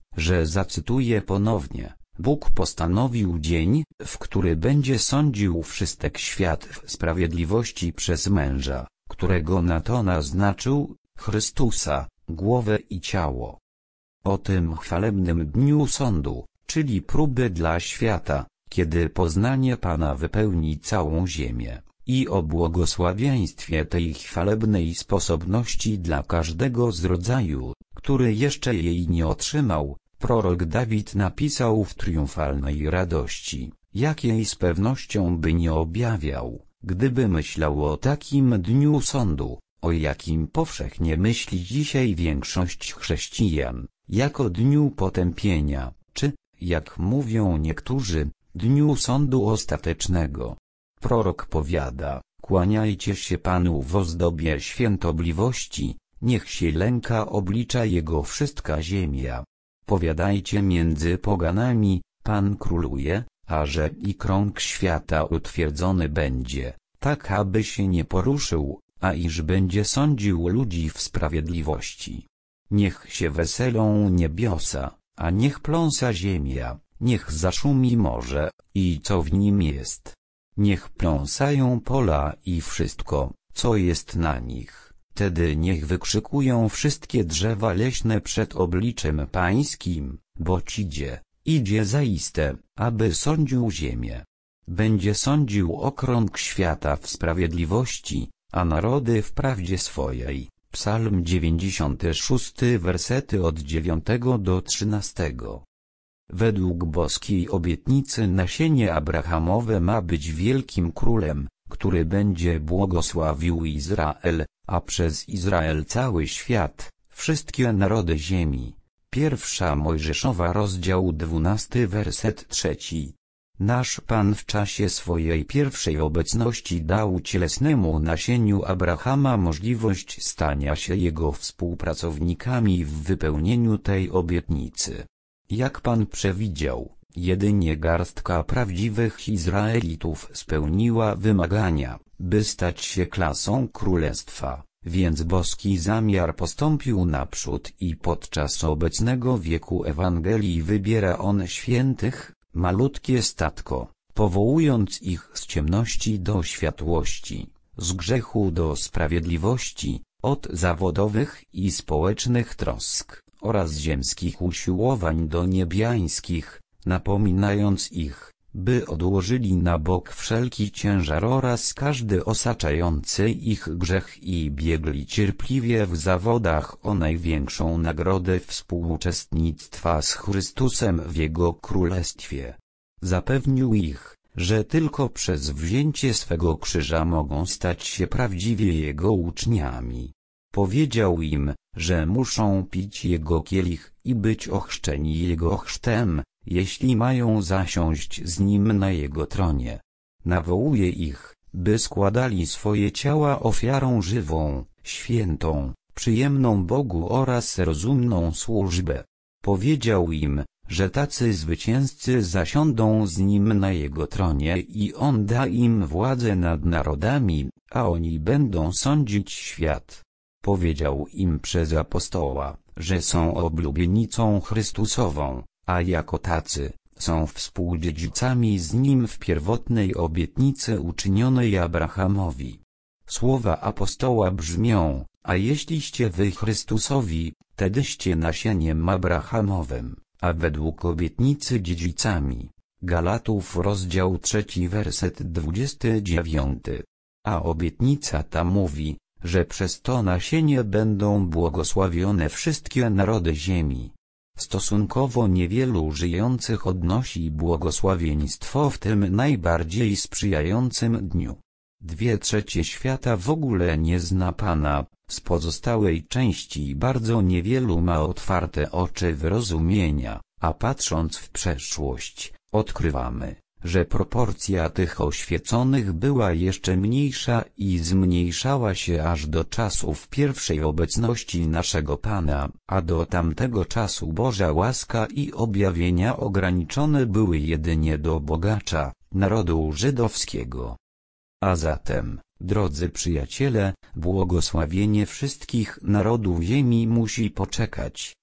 że zacytuję ponownie: Bóg postanowił dzień, w który będzie sądził wszystek świat w sprawiedliwości przez męża, którego na to naznaczył, Chrystusa, głowę i ciało. O tym chwalebnym dniu sądu, czyli próby dla świata, kiedy poznanie Pana wypełni całą ziemię, i o błogosławieństwie tej chwalebnej sposobności dla każdego z rodzaju, który jeszcze jej nie otrzymał, prorok Dawid napisał w triumfalnej radości, jakiej z pewnością by nie objawiał, gdyby myślał o takim dniu sądu, o jakim powszechnie myśli dzisiaj większość chrześcijan, jako dniu potępienia, czy, jak mówią niektórzy, dniu sądu ostatecznego. Prorok powiada: kłaniajcie się Panu w ozdobie świętobliwości, niech się lęka oblicza Jego wszystka ziemia. Powiadajcie między poganami: Pan króluje, a że i krąg świata utwierdzony będzie, tak aby się nie poruszył, a iż będzie sądził ludzi w sprawiedliwości. Niech się weselą niebiosa, a niech pląsa ziemia, niech zaszumi morze, i co w nim jest. Niech pląsają pola i wszystko, co jest na nich. Wtedy niech wykrzykują wszystkie drzewa leśne przed obliczem Pańskim, bo idzie, idzie zaiste, aby sądził ziemię. Będzie sądził okrąg świata w sprawiedliwości, a narody w prawdzie swojej. Psalm dziewięćdziesiąty szósty, wersety od dziewiątego do trzynastego. Według boskiej obietnicy nasienie Abrahamowe ma być wielkim królem, który będzie błogosławił Izrael, a przez Izrael cały świat, wszystkie narody ziemi. Pierwsza Mojżeszowa, rozdział dwunasty, werset trzeci. Nasz Pan w czasie swojej pierwszej obecności dał cielesnemu nasieniu Abrahama możliwość stania się jego współpracownikami w wypełnieniu tej obietnicy. Jak Pan przewidział, jedynie garstka prawdziwych Izraelitów spełniła wymagania, by stać się klasą królestwa, więc boski zamiar postąpił naprzód i podczas obecnego wieku Ewangelii wybiera on świętych, malutkie statko, powołując ich z ciemności do światłości, z grzechu do sprawiedliwości, od zawodowych i społecznych trosk oraz ziemskich usiłowań do niebiańskich, napominając ich, by odłożyli na bok wszelki ciężar oraz każdy osaczający ich grzech i biegli cierpliwie w zawodach o największą nagrodę współuczestnictwa z Chrystusem w Jego Królestwie. Zapewnił ich, że tylko przez wzięcie swego krzyża mogą stać się prawdziwie Jego uczniami. Powiedział im, że muszą pić Jego kielich i być ochrzczeni Jego chrztem, jeśli mają zasiąść z Nim na Jego tronie. Nawołuje ich, by składali swoje ciała ofiarą żywą, świętą, przyjemną Bogu oraz rozumną służbę. Powiedział im, że tacy zwycięzcy zasiądą z Nim na Jego tronie i On da im władzę nad narodami, a oni będą sądzić świat. Powiedział im przez apostoła, że są oblubienicą Chrystusową, a jako tacy, są współdziedzicami z Nim w pierwotnej obietnicy uczynionej Abrahamowi. Słowa apostoła brzmią: a jeśliście wy Chrystusowi, tedyście nasieniem Abrahamowym, a według obietnicy dziedzicami. Galatów, rozdział trzeci, werset dwudziesty dziewiąty. A obietnica ta mówi, że przez to nasienie będą błogosławione wszystkie narody ziemi. Stosunkowo niewielu żyjących odnosi błogosławieństwo w tym najbardziej sprzyjającym dniu. Dwie trzecie świata w ogóle nie zna Pana, z pozostałej części bardzo niewielu ma otwarte oczy wyrozumienia, a patrząc w przeszłość, odkrywamy, że proporcja tych oświeconych była jeszcze mniejsza i zmniejszała się aż do czasów pierwszej obecności naszego Pana, a do tamtego czasu Boża łaska i objawienia ograniczone były jedynie do bogacza, narodu żydowskiego. A zatem, drodzy przyjaciele, błogosławienie wszystkich narodów ziemi musi poczekać,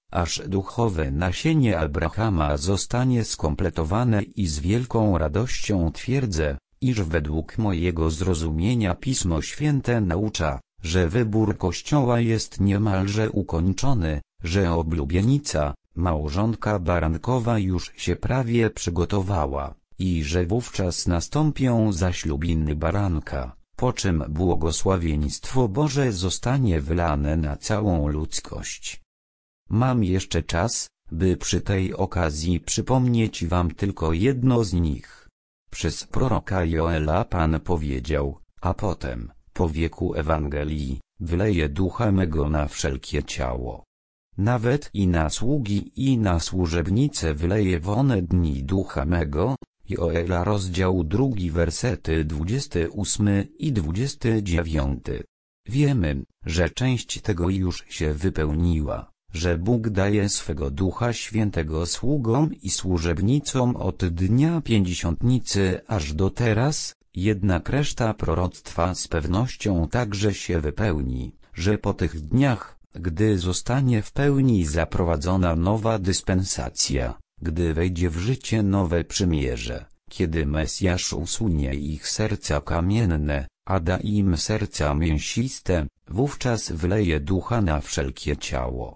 aż duchowe nasienie Abrahama zostanie skompletowane i z wielką radością twierdzę, iż według mojego zrozumienia Pismo Święte naucza, że wybór Kościoła jest niemalże ukończony, że oblubienica, małżonka barankowa już się prawie przygotowała, i że wówczas nastąpią zaślubiny baranka, po czym błogosławieństwo Boże zostanie wylane na całą ludzkość. Mam jeszcze czas, by przy tej okazji przypomnieć wam tylko jedno z nich. Przez proroka Joela Pan powiedział, a potem, po wieku Ewangelii, wyleję ducha mego na wszelkie ciało. Nawet i na sługi i na służebnice wyleję w one dni ducha mego. Joela rozdział drugi wersety dwudziesty ósmy i dwudziesty dziewiąty. Wiemy, że część tego już się wypełniła, że Bóg daje swego Ducha Świętego sługom i służebnicom od dnia pięćdziesiątnicy aż do teraz, jednak reszta proroctwa z pewnością także się wypełni, że po tych dniach, gdy zostanie w pełni zaprowadzona nowa dyspensacja, gdy wejdzie w życie nowe przymierze, kiedy Mesjasz usunie ich serca kamienne, a da im serca mięsiste, wówczas wyleje ducha na wszelkie ciało.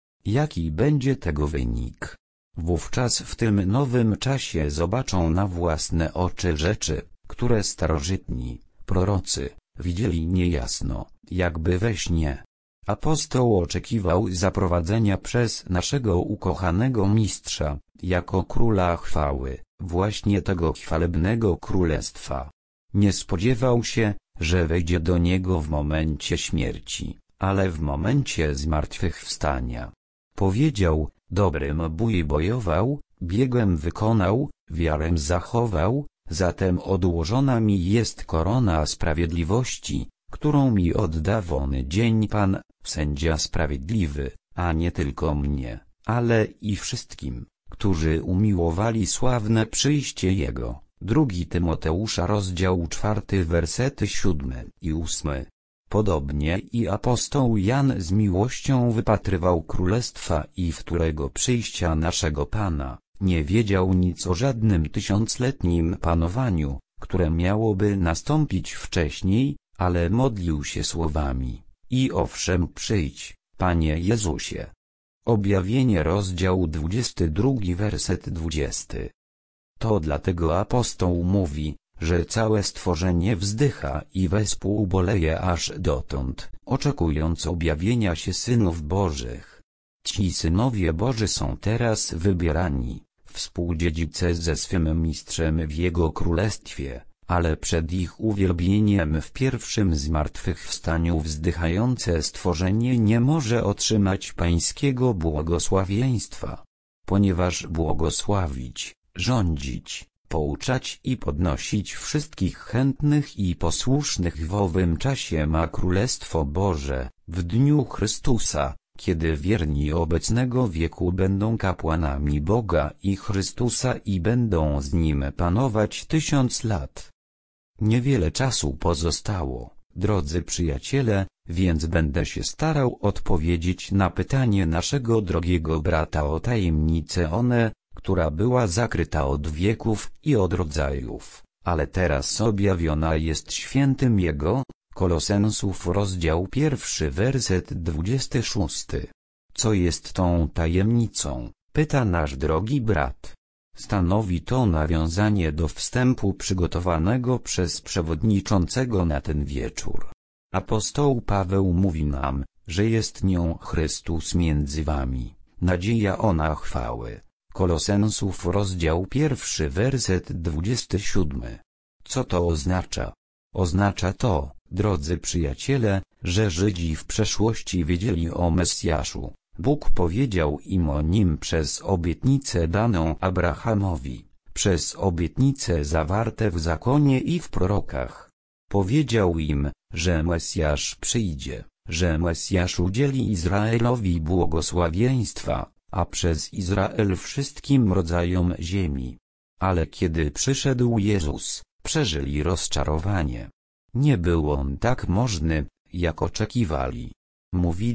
Jaki będzie tego wynik? Wówczas w tym nowym czasie zobaczą na własne oczy rzeczy, które starożytni prorocy widzieli niejasno, jakby we śnie. Apostoł oczekiwał zaprowadzenia przez naszego ukochanego Mistrza, jako Króla chwały, właśnie tego chwalebnego królestwa. Nie spodziewał się, że wejdzie do niego w momencie śmierci, ale w momencie zmartwychwstania. Powiedział, dobrym bój bojował, biegiem wykonał, wiarę zachował, zatem odłożona mi jest korona sprawiedliwości, którą mi odda w ony dzień Pan, sędzia sprawiedliwy, a nie tylko mnie, ale i wszystkim, którzy umiłowali sławne przyjście Jego. Drugi Tymoteusza rozdział czwarty wersety siódmy i ósmy. Podobnie i apostoł Jan z miłością wypatrywał królestwa i wtórego przyjścia naszego Pana, nie wiedział nic o żadnym tysiącletnim panowaniu, które miałoby nastąpić wcześniej, ale modlił się słowami: i owszem przyjdź, Panie Jezusie. Objawienie rozdział dwudziesty drugi werset dwudziesty. To dlatego apostoł mówi, że całe stworzenie wzdycha i wespół boleje aż dotąd, oczekując objawienia się synów Bożych. Ci synowie Boży są teraz wybierani, współdziedzice ze swym mistrzem w Jego królestwie, ale przed ich uwielbieniem w pierwszym zmartwychwstaniu wzdychające stworzenie nie może otrzymać pańskiego błogosławieństwa. Ponieważ błogosławić, rządzić, pouczać i podnosić wszystkich chętnych i posłusznych w owym czasie ma Królestwo Boże, w dniu Chrystusa, kiedy wierni obecnego wieku będą kapłanami Boga i Chrystusa i będą z Nim panować tysiąc lat. Niewiele czasu pozostało, drodzy przyjaciele, więc będę się starał odpowiedzieć na pytanie naszego drogiego brata o tajemnicę one, która była zakryta od wieków i od rodzajów, ale teraz objawiona jest świętym Jego. Kolosensów rozdział pierwszy werset dwudziesty szósty. Co jest tą tajemnicą? Pyta nasz drogi brat. Stanowi to nawiązanie do wstępu przygotowanego przez przewodniczącego na ten wieczór. Apostoł Paweł mówi nam, że jest nią Chrystus między wami, nadzieja ona chwały. Kolosensów rozdział pierwszy werset dwudziesty siódmy. Co to oznacza? Oznacza to, drodzy przyjaciele, że Żydzi w przeszłości wiedzieli o Mesjaszu. Bóg powiedział im o Nim przez obietnicę daną Abrahamowi, przez obietnice zawarte w zakonie i w prorokach. Powiedział im, że Mesjasz przyjdzie, że Mesjasz udzieli Izraelowi błogosławieństwa, a przez Izrael wszystkim rodzajom ziemi. Ale kiedy przyszedł Jezus, przeżyli rozczarowanie. Nie był On tak możny, jak oczekiwali. Mówili,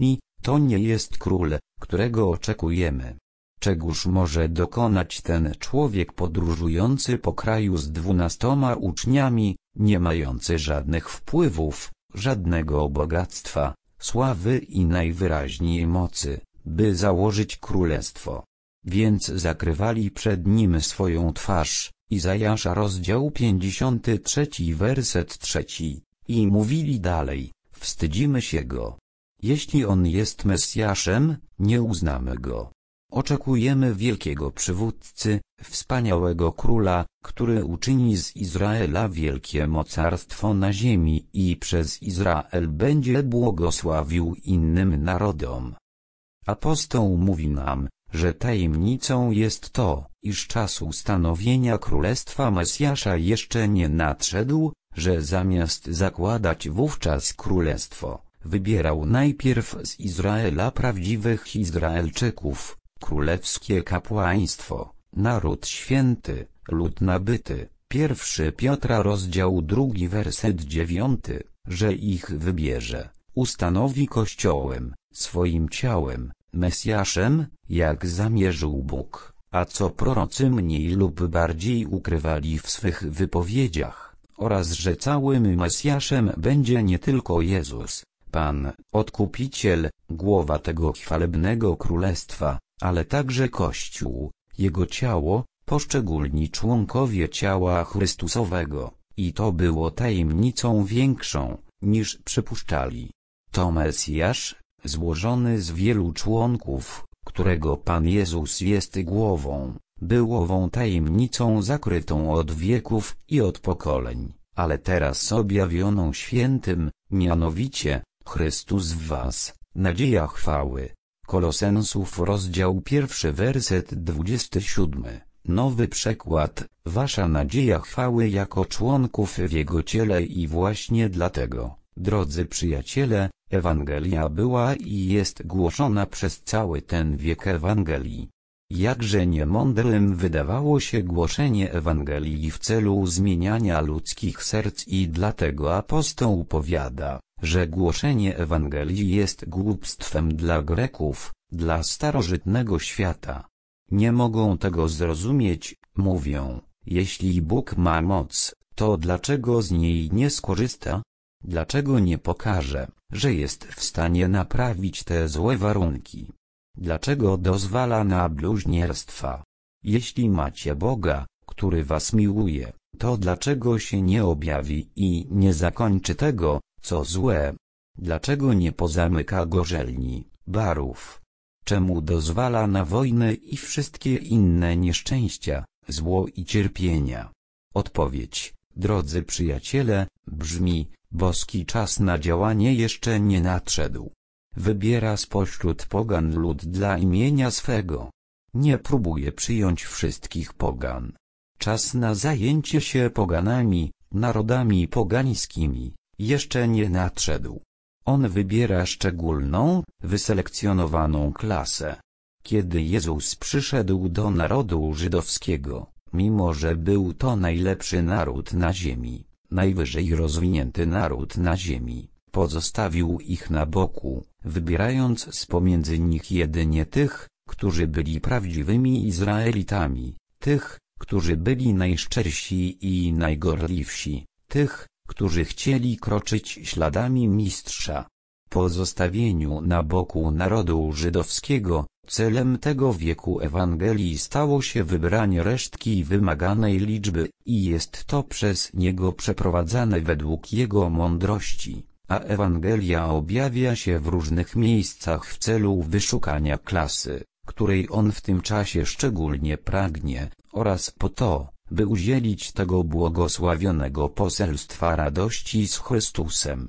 To nie jest król, którego oczekujemy. Czegóż może dokonać ten człowiek podróżujący po kraju z dwunastoma uczniami, nie mający żadnych wpływów, żadnego bogactwa, sławy i najwyraźniej mocy, by założyć królestwo? Więc zakrywali przed nim swoją twarz. Izajasza rozdział pięćdziesiąty trzeci werset trzeci. I mówili dalej, wstydzimy się go. Jeśli on jest Mesjaszem, nie uznamy go. Oczekujemy wielkiego przywódcy, wspaniałego króla, który uczyni z Izraela wielkie mocarstwo na ziemi i przez Izrael będzie błogosławił innym narodom. Apostoł mówi nam, że tajemnicą jest to, iż czas ustanowienia królestwa Mesjasza jeszcze nie nadszedł, że zamiast zakładać wówczas królestwo, wybierał najpierw z Izraela prawdziwych Izraelczyków, królewskie kapłaństwo, naród święty, lud nabyty. Pierwszy Piotra rozdział drugi werset dziewiąty, że ich wybierze, ustanowi Kościołem, swoim ciałem, Mesjaszem, jak zamierzył Bóg, a co prorocy mniej lub bardziej ukrywali w swych wypowiedziach, oraz że całym Mesjaszem będzie nie tylko Jezus, Pan, Odkupiciel, głowa tego chwalebnego królestwa, ale także Kościół, Jego ciało, poszczególni członkowie ciała Chrystusowego, i to było tajemnicą większą, niż przypuszczali. To Mesjasz, złożony z wielu członków, którego Pan Jezus jest głową, był ową tajemnicą zakrytą od wieków i od pokoleń, ale teraz objawioną świętym, mianowicie, Chrystus w was, nadzieja chwały. Kolosensów rozdział pierwszy werset dwudziesty siódmy. Nowy przekład, wasza nadzieja chwały jako członków w Jego ciele i właśnie dlatego, drodzy przyjaciele, Ewangelia była i jest głoszona przez cały ten wiek Ewangelii. Jakże niemądrym wydawało się głoszenie Ewangelii w celu zmieniania ludzkich serc i dlatego apostoł powiada, że głoszenie Ewangelii jest głupstwem dla Greków, dla starożytnego świata. Nie mogą tego zrozumieć, mówią, jeśli Bóg ma moc, to dlaczego z niej nie skorzysta? Dlaczego nie pokaże, że jest w stanie naprawić te złe warunki? Dlaczego dozwala na bluźnierstwa? Jeśli macie Boga, który was miłuje, to dlaczego się nie objawi i nie zakończy tego, co złe? Dlaczego nie pozamyka gorzelni, barów? Czemu dozwala na wojnę i wszystkie inne nieszczęścia, zło i cierpienia? Odpowiedź, drodzy przyjaciele, brzmi, boski czas na działanie jeszcze nie nadszedł. Wybiera spośród pogan lud dla imienia swego. Nie próbuje przyjąć wszystkich pogan. Czas na zajęcie się poganami, narodami pogańskimi, jeszcze nie nadszedł. On wybiera szczególną, wyselekcjonowaną klasę. Kiedy Jezus przyszedł do narodu żydowskiego, mimo że był to najlepszy naród na ziemi, najwyżej rozwinięty naród na ziemi, pozostawił ich na boku, wybierając spomiędzy nich jedynie tych, którzy byli prawdziwymi Izraelitami, tych, którzy byli najszczersi i najgorliwsi, tych, którzy chcieli kroczyć śladami mistrza. Po zostawieniu na boku narodu żydowskiego, celem tego wieku Ewangelii stało się wybranie resztki wymaganej liczby i jest to przez niego przeprowadzane według jego mądrości, a Ewangelia objawia się w różnych miejscach w celu wyszukania klasy, której on w tym czasie szczególnie pragnie, oraz po to, by udzielić tego błogosławionego poselstwa radości z Chrystusem.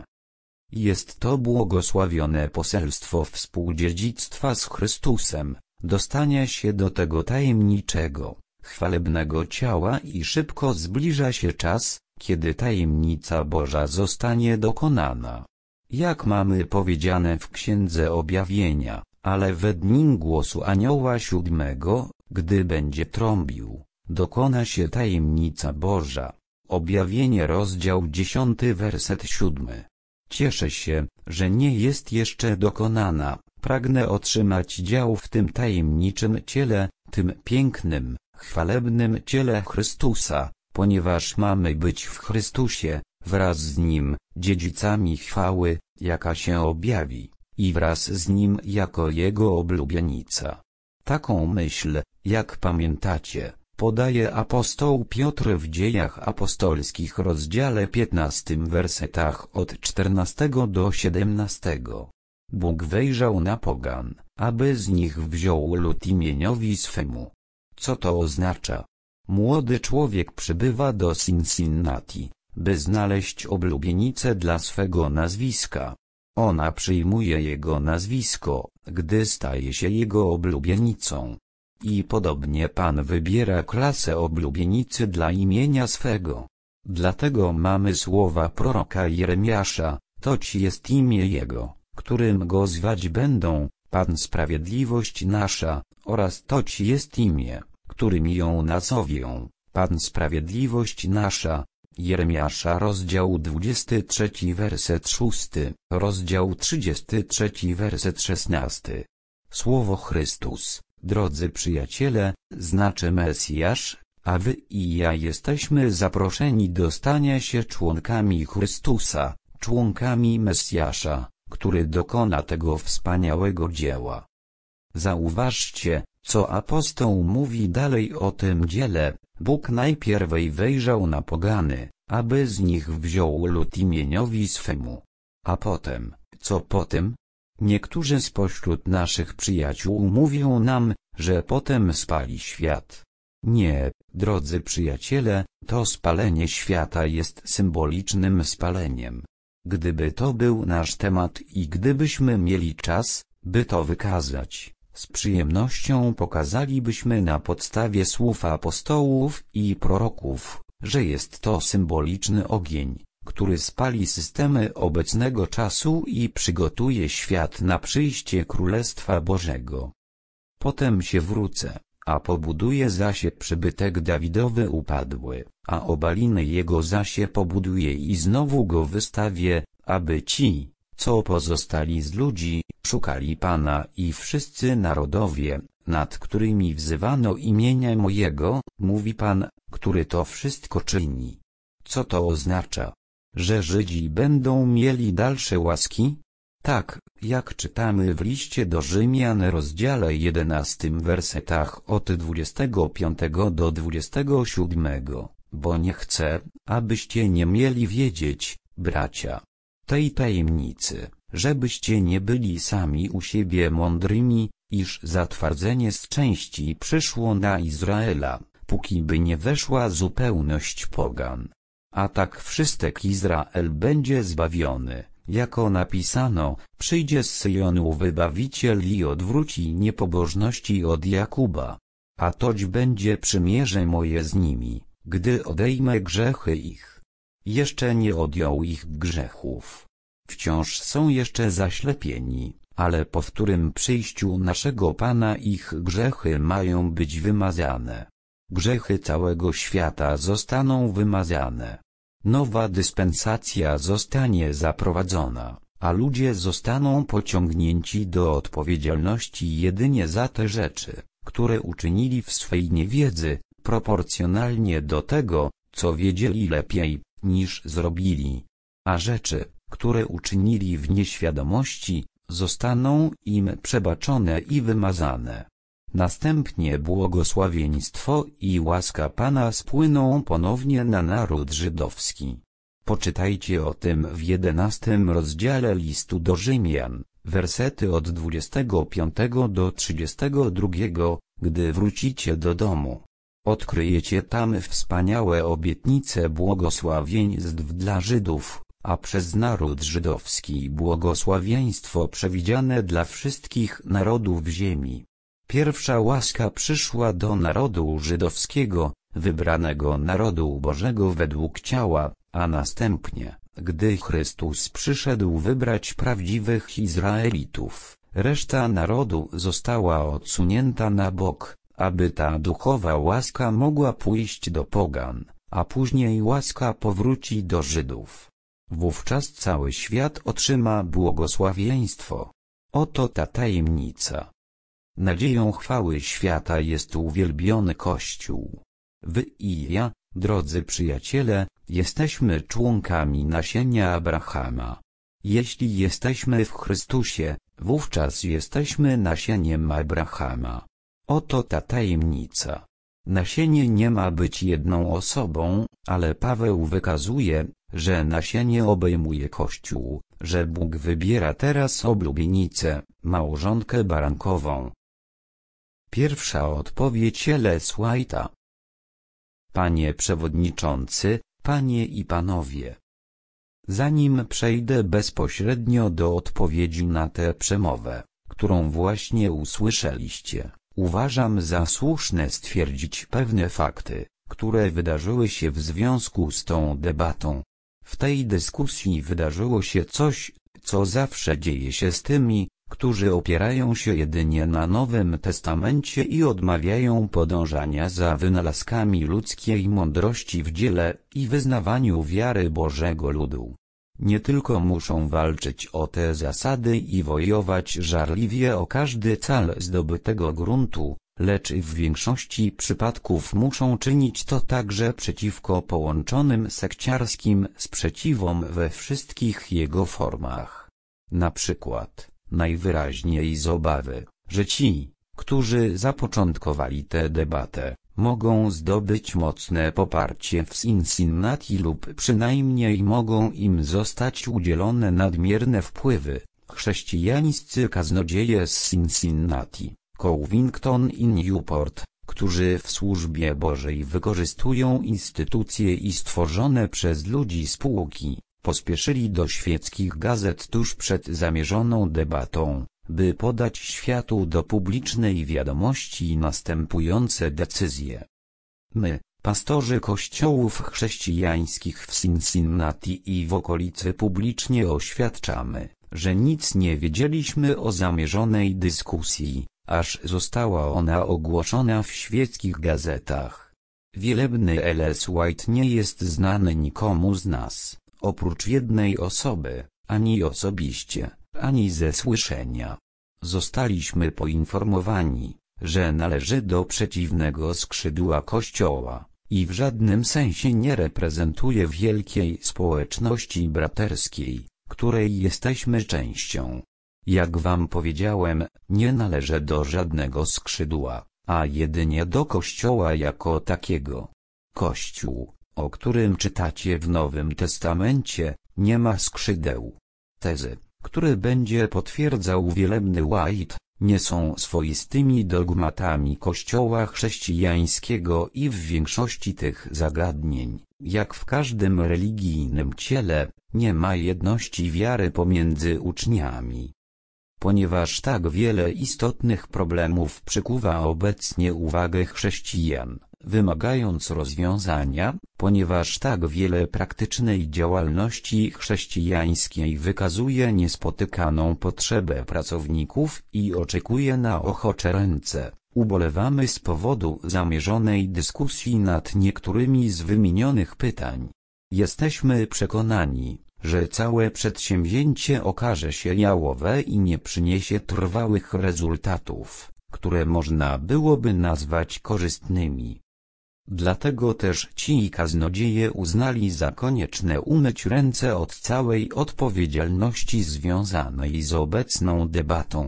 Jest to błogosławione poselstwo współdziedzictwa z Chrystusem, dostania się do tego tajemniczego, chwalebnego ciała i szybko zbliża się czas, kiedy tajemnica Boża zostanie dokonana. Jak mamy powiedziane w Księdze Objawienia, ale we dniu głosu anioła siódmego, gdy będzie trąbił, dokona się tajemnica Boża. Objawienie rozdział dziesiąty werset siódmy. Cieszę się, że nie jest jeszcze dokonana, pragnę otrzymać dział w tym tajemniczym ciele, tym pięknym, chwalebnym ciele Chrystusa, ponieważ mamy być w Chrystusie, wraz z Nim, dziedzicami chwały, jaka się objawi, i wraz z Nim jako Jego oblubienica. Taką myśl, jak pamiętacie, podaje apostoł Piotr w Dziejach Apostolskich rozdziale piętnastym wersetach od czternastego do siedemnastego. Bóg wejrzał na pogan, aby z nich wziął lud imieniowi swemu. Co to oznacza? Młody człowiek przybywa do Cincinnati, by znaleźć oblubienicę dla swego nazwiska. Ona przyjmuje jego nazwisko, gdy staje się jego oblubienicą. I podobnie Pan wybiera klasę oblubienicy dla imienia swego. Dlatego mamy słowa proroka Jeremiasza: toć jest imię Jego, którym go zwać będą, Pan Sprawiedliwość nasza, oraz toć jest imię, którym ją nazowią, Pan Sprawiedliwość nasza. Jeremiasza rozdział dwudziesty trzeci werset szósty, rozdział trzydziesty trzeci werset szesnasty. Słowo Chrystus, drodzy przyjaciele, znaczy Mesjasz, a wy i ja jesteśmy zaproszeni do stania się członkami Chrystusa, członkami Mesjasza, który dokona tego wspaniałego dzieła. Zauważcie, co apostoł mówi dalej o tym dziele. Bóg najpierw wejrzał na pogany, aby z nich wziął lud imieniowi swemu. A potem, co potem? Niektórzy spośród naszych przyjaciół mówią nam, że potem spali świat. Nie, drodzy przyjaciele, to spalenie świata jest symbolicznym spaleniem. Gdyby to był nasz temat i gdybyśmy mieli czas, by to wykazać, z przyjemnością pokazalibyśmy na podstawie słów apostołów i proroków, że jest to symboliczny ogień, który spali systemy obecnego czasu i przygotuje świat na przyjście Królestwa Bożego. Potem się wrócę, a pobuduję zasie przybytek Dawidowy upadły, a obaliny jego zasie pobuduję i znowu go wystawię, aby ci, co pozostali z ludzi, szukali Pana i wszyscy narodowie, nad którymi wzywano imienia mojego, mówi Pan, który to wszystko czyni. Co to oznacza? Że Żydzi będą mieli dalsze łaski? Tak, jak czytamy w liście do Rzymian rozdziale jedenastym wersetach od dwudziestego piątego do dwudziestego siódmego, bo nie chcę, abyście nie mieli wiedzieć, bracia, tej tajemnicy, żebyście nie byli sami u siebie mądrymi, iż zatwardzenie z części przyszło na Izraela, póki by nie weszła zupełność pogan. A tak wszystek Izrael będzie zbawiony, jako napisano, przyjdzie z Syjonu wybawiciel i odwróci niepobożności od Jakuba. A toć będzie przymierze moje z nimi, gdy odejmę grzechy ich. Jeszcze nie odjął ich grzechów. Wciąż są jeszcze zaślepieni, ale po wtórym przyjściu naszego Pana ich grzechy mają być wymazane. Grzechy całego świata zostaną wymazane. Nowa dyspensacja zostanie zaprowadzona, a ludzie zostaną pociągnięci do odpowiedzialności jedynie za te rzeczy, które uczynili w swej niewiedzy, proporcjonalnie do tego, co wiedzieli lepiej, niż zrobili. A rzeczy, które uczynili w nieświadomości, zostaną im przebaczone i wymazane. Następnie błogosławieństwo i łaska Pana spłyną ponownie na naród żydowski. Poczytajcie o tym w jedenastym rozdziale listu do Rzymian, wersety od dwudziestego piątego do trzydziestego drugiego, gdy wrócicie do domu. Odkryjecie tam wspaniałe obietnice błogosławieństw dla Żydów, a przez naród żydowski błogosławieństwo przewidziane dla wszystkich narodów ziemi. Pierwsza łaska przyszła do narodu żydowskiego, wybranego narodu Bożego według ciała, a następnie, gdy Chrystus przyszedł wybrać prawdziwych Izraelitów, reszta narodu została odsunięta na bok, aby ta duchowa łaska mogła pójść do pogan, a później łaska powróci do Żydów. Wówczas cały świat otrzyma błogosławieństwo. Oto ta tajemnica. Nadzieją chwały świata jest uwielbiony Kościół. Wy i ja, drodzy przyjaciele, jesteśmy członkami nasienia Abrahama. Jeśli jesteśmy w Chrystusie, wówczas jesteśmy nasieniem Abrahama. Oto ta tajemnica. Nasienie nie ma być jedną osobą, ale Paweł wykazuje, że nasienie obejmuje Kościół, że Bóg wybiera teraz oblubienicę, małżonkę barankową. Pierwsza odpowiedź Ellen White'a. Panie Przewodniczący, Panie i Panowie. Zanim przejdę bezpośrednio do odpowiedzi na tę przemowę, którą właśnie usłyszeliście, uważam za słuszne stwierdzić pewne fakty, które wydarzyły się w związku z tą debatą. W tej dyskusji wydarzyło się coś, co zawsze dzieje się z tymi, którzy opierają się jedynie na Nowym Testamencie i odmawiają podążania za wynalazkami ludzkiej mądrości w dziele i wyznawaniu wiary Bożego ludu. Nie tylko muszą walczyć o te zasady i wojować żarliwie o każdy cal zdobytego gruntu, lecz w większości przypadków muszą czynić to także przeciwko połączonym sekciarskim sprzeciwom we wszystkich jego formach. Na przykład, najwyraźniej z obawy, że ci, którzy zapoczątkowali tę debatę, mogą zdobyć mocne poparcie w Cincinnati lub przynajmniej mogą im zostać udzielone nadmierne wpływy. Chrześcijańscy kaznodzieje z Cincinnati, Covington i Newport, którzy w służbie Bożej wykorzystują instytucje i stworzone przez ludzi spółki, pospieszyli do świeckich gazet tuż przed zamierzoną debatą, by podać światu do publicznej wiadomości następujące decyzje. My, pastorzy kościołów chrześcijańskich w Cincinnati i w okolicy publicznie oświadczamy, że nic nie wiedzieliśmy o zamierzonej dyskusji, aż została ona ogłoszona w świeckich gazetach. Wielebny Ellen White nie jest znany nikomu z nas, oprócz jednej osoby, ani osobiście, ani ze słyszenia. Zostaliśmy poinformowani, że należy do przeciwnego skrzydła Kościoła i w żadnym sensie nie reprezentuje wielkiej społeczności braterskiej, której jesteśmy częścią. Jak wam powiedziałem, nie należę do żadnego skrzydła, a jedynie do Kościoła jako takiego. Kościół, o którym czytacie w Nowym Testamencie, nie ma skrzydeł. Tezy, które będzie potwierdzał wielebny White, nie są swoistymi dogmatami Kościoła chrześcijańskiego i w większości tych zagadnień, jak w każdym religijnym ciele, nie ma jedności wiary pomiędzy uczniami. Ponieważ tak wiele istotnych problemów przykuwa obecnie uwagę chrześcijan, wymagając rozwiązania, ponieważ tak wiele praktycznej działalności chrześcijańskiej wykazuje niespotykaną potrzebę pracowników i oczekuje na ochocze ręce, ubolewamy z powodu zamierzonej dyskusji nad niektórymi z wymienionych pytań. Jesteśmy przekonani, że całe przedsięwzięcie okaże się jałowe i nie przyniesie trwałych rezultatów, które można byłoby nazwać korzystnymi. Dlatego też ci kaznodzieje uznali za konieczne umyć ręce od całej odpowiedzialności związanej z obecną debatą.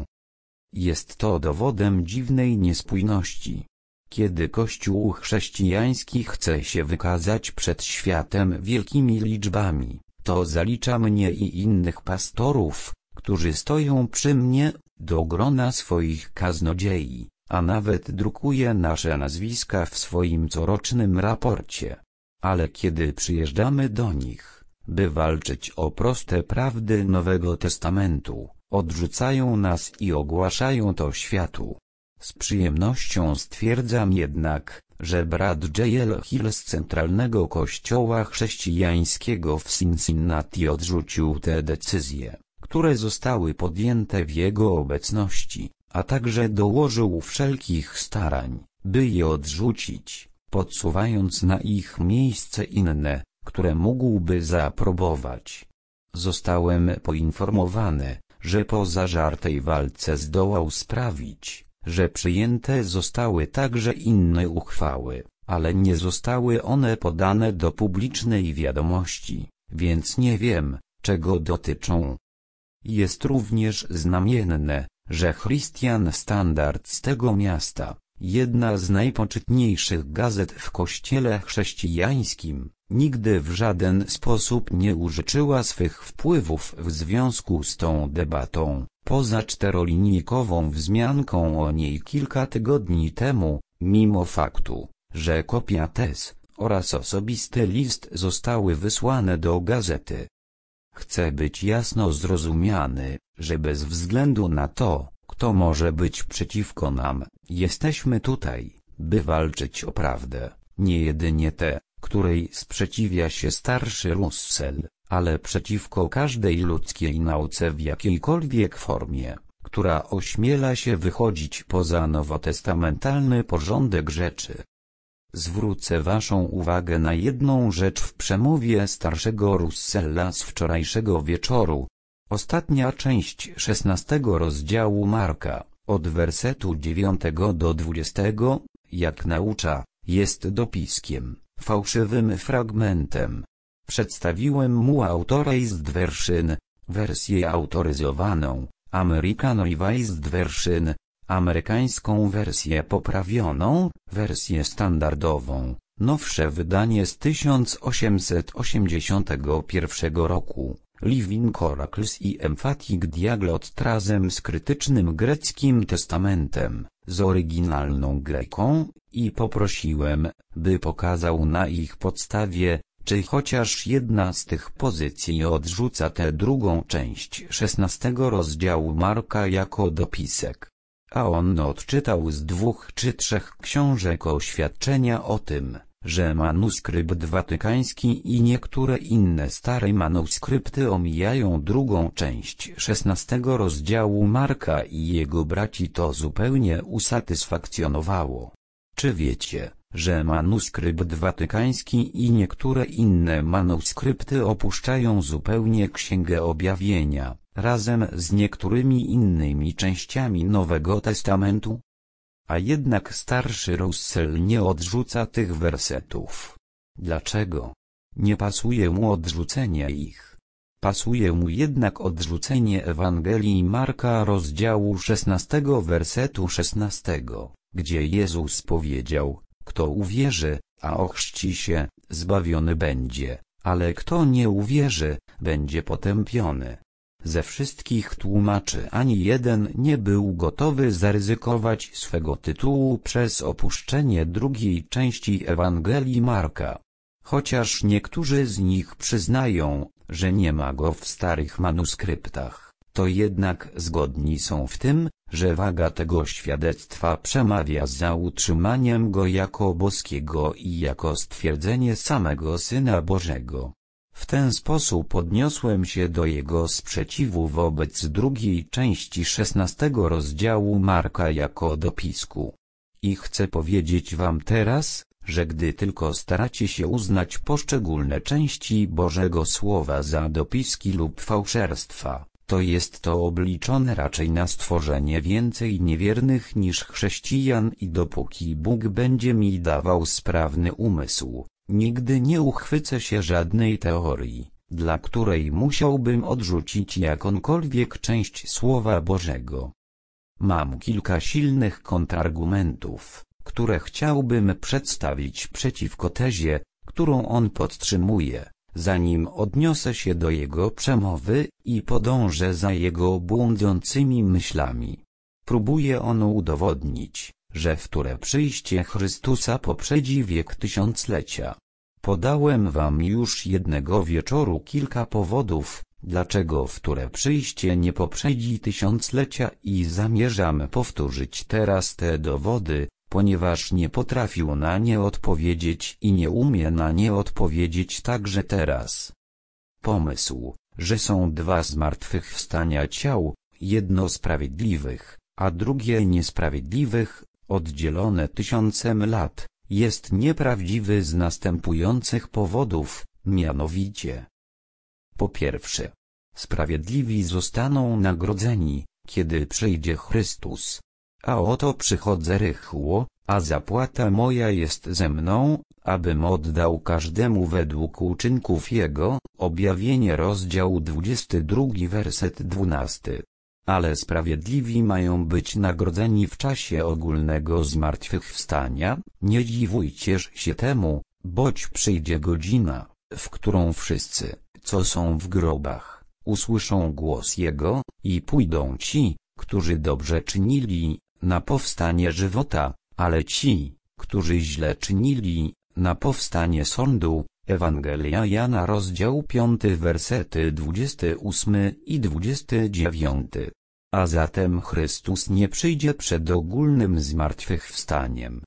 Jest to dowodem dziwnej niespójności. Kiedy Kościół chrześcijański chce się wykazać przed światem wielkimi liczbami, to zalicza mnie i innych pastorów, którzy stoją przy mnie, do grona swoich kaznodziei, a nawet drukuje nasze nazwiska w swoim corocznym raporcie. Ale kiedy przyjeżdżamy do nich, by walczyć o proste prawdy Nowego Testamentu, odrzucają nas i ogłaszają to światu. Z przyjemnością stwierdzam jednak, że brat J L Hill z Centralnego Kościoła Chrześcijańskiego w Cincinnati odrzucił te decyzje, które zostały podjęte w jego obecności, a także dołożył wszelkich starań, by je odrzucić, podsuwając na ich miejsce inne, które mógłby zaaprobować. Zostałem poinformowany, że po zażartej walce zdołał sprawić, że przyjęte zostały także inne uchwały, ale nie zostały one podane do publicznej wiadomości, więc nie wiem, czego dotyczą. Jest również znamienne, że Christian Standard z tego miasta, jedna z najpoczytniejszych gazet w kościele chrześcijańskim, nigdy w żaden sposób nie użyczyła swych wpływów w związku z tą debatą, poza czterolinijkową wzmianką o niej kilka tygodni temu, mimo faktu, że kopia tez oraz osobisty list zostały wysłane do gazety. Chcę być jasno zrozumiany, że bez względu na to, kto może być przeciwko nam, jesteśmy tutaj, by walczyć o prawdę, nie jedynie tę, której sprzeciwia się starszy Russell, ale przeciwko każdej ludzkiej nauce w jakiejkolwiek formie, która ośmiela się wychodzić poza nowotestamentalny porządek rzeczy. Zwrócę waszą uwagę na jedną rzecz w przemowie starszego Russella z wczorajszego wieczoru. Ostatnia część szesnastego rozdziału Marka, od wersetu dziewiątego do dwudziestego, jak naucza, jest dopiskiem, fałszywym fragmentem. Przedstawiłem mu Authorized Version, wersję autoryzowaną, American Revised Version, amerykańską wersję poprawioną, wersję standardową, nowsze wydanie z tysiąc osiemset osiemdziesiątego pierwszego roku, Living Oracles i Emphatic Diaglott razem z krytycznym greckim testamentem, z oryginalną greką, i poprosiłem, by pokazał na ich podstawie, czy chociaż jedna z tych pozycji odrzuca tę drugą część szesnastego rozdziału Marka jako dopisek. A on odczytał z dwóch czy trzech książek oświadczenia o tym, że manuskrypt watykański i niektóre inne stare manuskrypty omijają drugą część szesnastego rozdziału Marka i jego braci to zupełnie usatysfakcjonowało. Czy wiecie, że manuskrypt watykański i niektóre inne manuskrypty opuszczają zupełnie Księgę Objawienia, razem z niektórymi innymi częściami Nowego Testamentu? A jednak starszy Russell nie odrzuca tych wersetów. Dlaczego? Nie pasuje mu odrzucenie ich. Pasuje mu jednak odrzucenie Ewangelii Marka rozdziału szesnastego wersetu szesnastego, gdzie Jezus powiedział: kto uwierzy, a ochrzci się, zbawiony będzie, ale kto nie uwierzy, będzie potępiony. Ze wszystkich tłumaczy ani jeden nie był gotowy zaryzykować swego tytułu przez opuszczenie drugiej części Ewangelii Marka. Chociaż niektórzy z nich przyznają, że nie ma go w starych manuskryptach, to jednak zgodni są w tym, że waga tego świadectwa przemawia za utrzymaniem go jako boskiego i jako stwierdzenie samego Syna Bożego. W ten sposób odniosłem się do jego sprzeciwu wobec drugiej części szesnastego rozdziału Marka jako dopisku. I chcę powiedzieć wam teraz, że gdy tylko staracie się uznać poszczególne części Bożego Słowa za dopiski lub fałszerstwa, to jest to obliczone raczej na stworzenie więcej niewiernych niż chrześcijan i dopóki Bóg będzie mi dawał sprawny umysł, nigdy nie uchwycę się żadnej teorii, dla której musiałbym odrzucić jakąkolwiek część Słowa Bożego. Mam kilka silnych kontrargumentów, które chciałbym przedstawić przeciwko tezie, którą on podtrzymuje, zanim odniosę się do jego przemowy i podążę za jego błądzącymi myślami. Próbuje on udowodnić, że wtóre przyjście Chrystusa poprzedzi wiek tysiąclecia. Podałem wam już jednego wieczoru kilka powodów, dlaczego wtóre przyjście nie poprzedzi tysiąclecia, i zamierzam powtórzyć teraz te dowody, ponieważ nie potrafił na nie odpowiedzieć i nie umie na nie odpowiedzieć także teraz. Pomysł, że są dwa zmartwychwstania ciał, jedno sprawiedliwych, a drugie niesprawiedliwych, oddzielone tysiącem lat, jest nieprawdziwy z następujących powodów, mianowicie: po pierwsze, sprawiedliwi zostaną nagrodzeni, kiedy przyjdzie Chrystus. A oto przychodzę rychło, a zapłata moja jest ze mną, abym oddał każdemu według uczynków jego. Objawienie rozdział dwudziesty drugi werset dwunasty. Ale sprawiedliwi mają być nagrodzeni w czasie ogólnego zmartwychwstania. Nie dziwujcie się temu, boć przyjdzie godzina, w którą wszyscy, co są w grobach, usłyszą głos Jego, i pójdą ci, którzy dobrze czynili, na powstanie żywota, ale ci, którzy źle czynili, na powstanie sądu. Ewangelia Jana rozdział piąty wersety dwudziesty ósmy i dwudziesty dziewiąty. A zatem Chrystus nie przyjdzie przed ogólnym zmartwychwstaniem.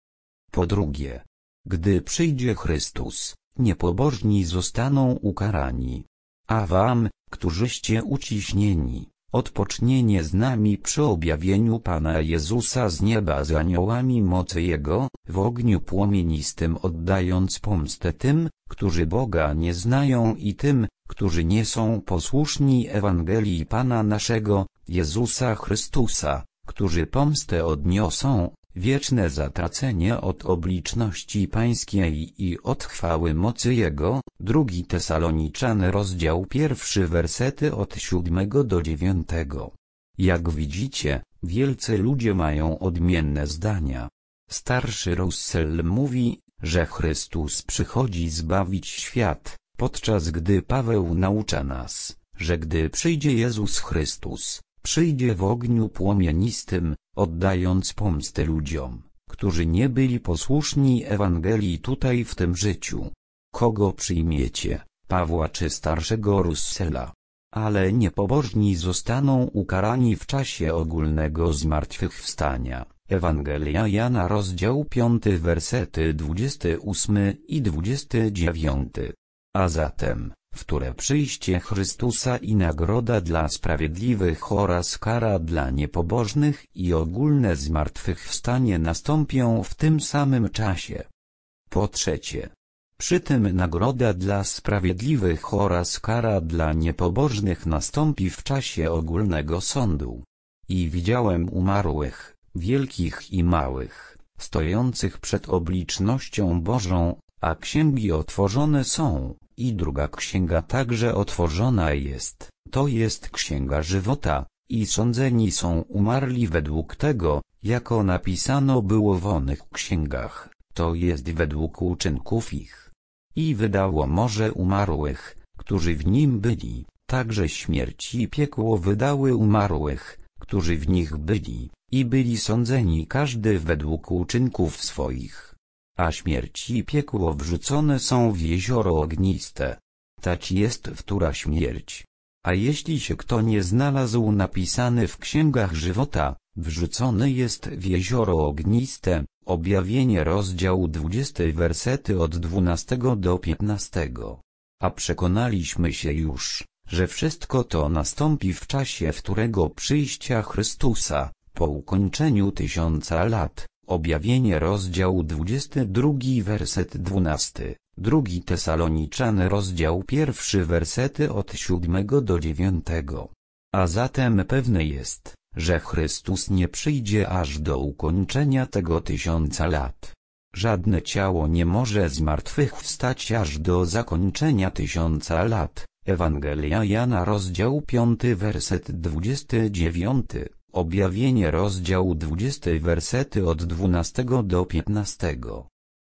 Po drugie, gdy przyjdzie Chrystus, niepobożni zostaną ukarani. A wam, którzyście uciśnieni, odpocznienie z nami przy objawieniu Pana Jezusa z nieba z aniołami mocy Jego, w ogniu płomienistym oddając pomstę tym, którzy Boga nie znają i tym, którzy nie są posłuszni Ewangelii Pana naszego, Jezusa Chrystusa, którzy pomstę odniosą, wieczne zatracenie od obliczności Pańskiej i od chwały mocy Jego. Drugi Tesaloniczan rozdział pierwszy wersety od siódmego do dziewiątego. Jak widzicie, wielcy ludzie mają odmienne zdania. Starszy Russell mówi, że Chrystus przychodzi zbawić świat, podczas gdy Paweł naucza nas, że gdy przyjdzie Jezus Chrystus, przyjdzie w ogniu płomienistym, oddając pomstę ludziom, którzy nie byli posłuszni Ewangelii tutaj w tym życiu. Kogo przyjmiecie, Pawła czy starszego Russella? Ale niepobożni zostaną ukarani w czasie ogólnego zmartwychwstania. Ewangelia Jana rozdział piąty wersety dwudziesty ósmy i dwudziesty dziewiąty. A zatem, wtóre przyjście Chrystusa i nagroda dla sprawiedliwych oraz kara dla niepobożnych i ogólne zmartwychwstanie nastąpią w tym samym czasie. Po trzecie, przy tym nagroda dla sprawiedliwych oraz kara dla niepobożnych nastąpi w czasie ogólnego sądu. I widziałem umarłych, wielkich i małych, stojących przed oblicznością Bożą, a księgi otworzone są, i druga księga także otworzona jest, to jest księga żywota, i sądzeni są umarli według tego, jako napisano było w onych księgach, to jest według uczynków ich. I wydało morze umarłych, którzy w nim byli, także śmierć i piekło wydały umarłych, którzy w nich byli, i byli sądzeni każdy według uczynków swoich. A śmierć i piekło wrzucone są w jezioro ogniste. Tać jest wtóra śmierć. A jeśli się kto nie znalazł napisany w księgach żywota, wrzucony jest w jezioro ogniste. Objawienie rozdział dwudziesty wersety od dwunastego do piętnastego. A przekonaliśmy się już, że wszystko to nastąpi w czasie wtórego przyjścia Chrystusa, po ukończeniu tysiąca lat. Objawienie rozdział dwudziesty drugi werset dwunasty. Drugi Tesaloniczan rozdział pierwszy wersety od siódmego do dziewiątego. A zatem pewne jest, że Chrystus nie przyjdzie aż do ukończenia tego tysiąca lat. Żadne ciało nie może zmartwychwstać aż do zakończenia tysiąca lat. Ewangelia Jana rozdział piąty werset dwudziesty dziewiąty. Objawienie rozdział dwudziesty wersety od dwunastego do piętnastego.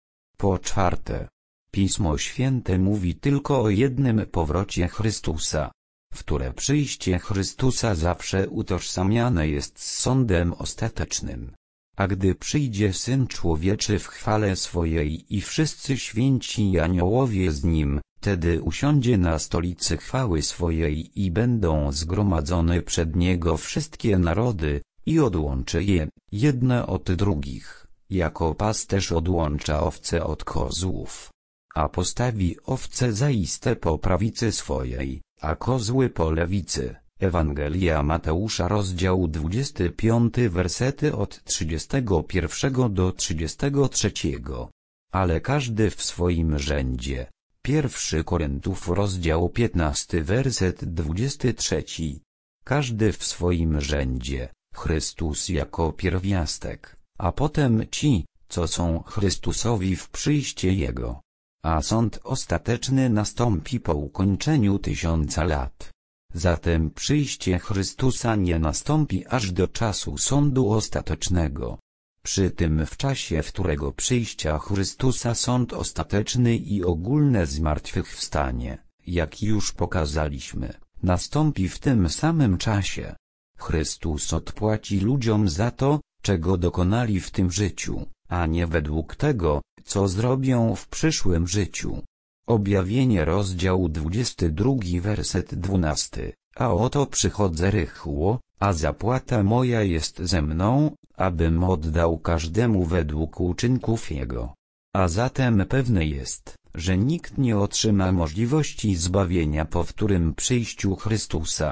Po czwarte, Pismo Święte mówi tylko o jednym powrocie Chrystusa. Wtóre przyjście Chrystusa zawsze utożsamiane jest z sądem ostatecznym. A gdy przyjdzie Syn Człowieczy w chwale swojej i wszyscy święci i aniołowie z Nim, wtedy usiądzie na stolicy chwały swojej i będą zgromadzone przed Niego wszystkie narody, i odłączy je, jedne od drugich, jako pasterz odłącza owce od kozłów. A postawi owce zaiste po prawicy swojej, a kozły po lewicy. Ewangelia Mateusza rozdział dwudziesty piąty wersety od trzydziestego pierwszego do trzydziestego trzeciego. Ale każdy w swoim rzędzie. Pierwszy Koryntów rozdział piętnasty werset dwudziesty trzeci. Każdy w swoim rzędzie, Chrystus jako pierwiastek, a potem ci, co są Chrystusowi w przyjście Jego. A sąd ostateczny nastąpi po ukończeniu tysiąca lat. Zatem przyjście Chrystusa nie nastąpi aż do czasu sądu ostatecznego. Przy tym w czasie wtórego przyjścia Chrystusa sąd ostateczny i ogólne zmartwychwstanie, jak już pokazaliśmy, nastąpi w tym samym czasie. Chrystus odpłaci ludziom za to, czego dokonali w tym życiu, a nie według tego, co zrobią w przyszłym życiu. Objawienie rozdział dwudziesty drugi werset dwunasty. A oto przychodzę rychło, a zapłata moja jest ze mną, abym oddał każdemu według uczynków jego. A zatem pewne jest, że nikt nie otrzyma możliwości zbawienia po wtórym przyjściu Chrystusa.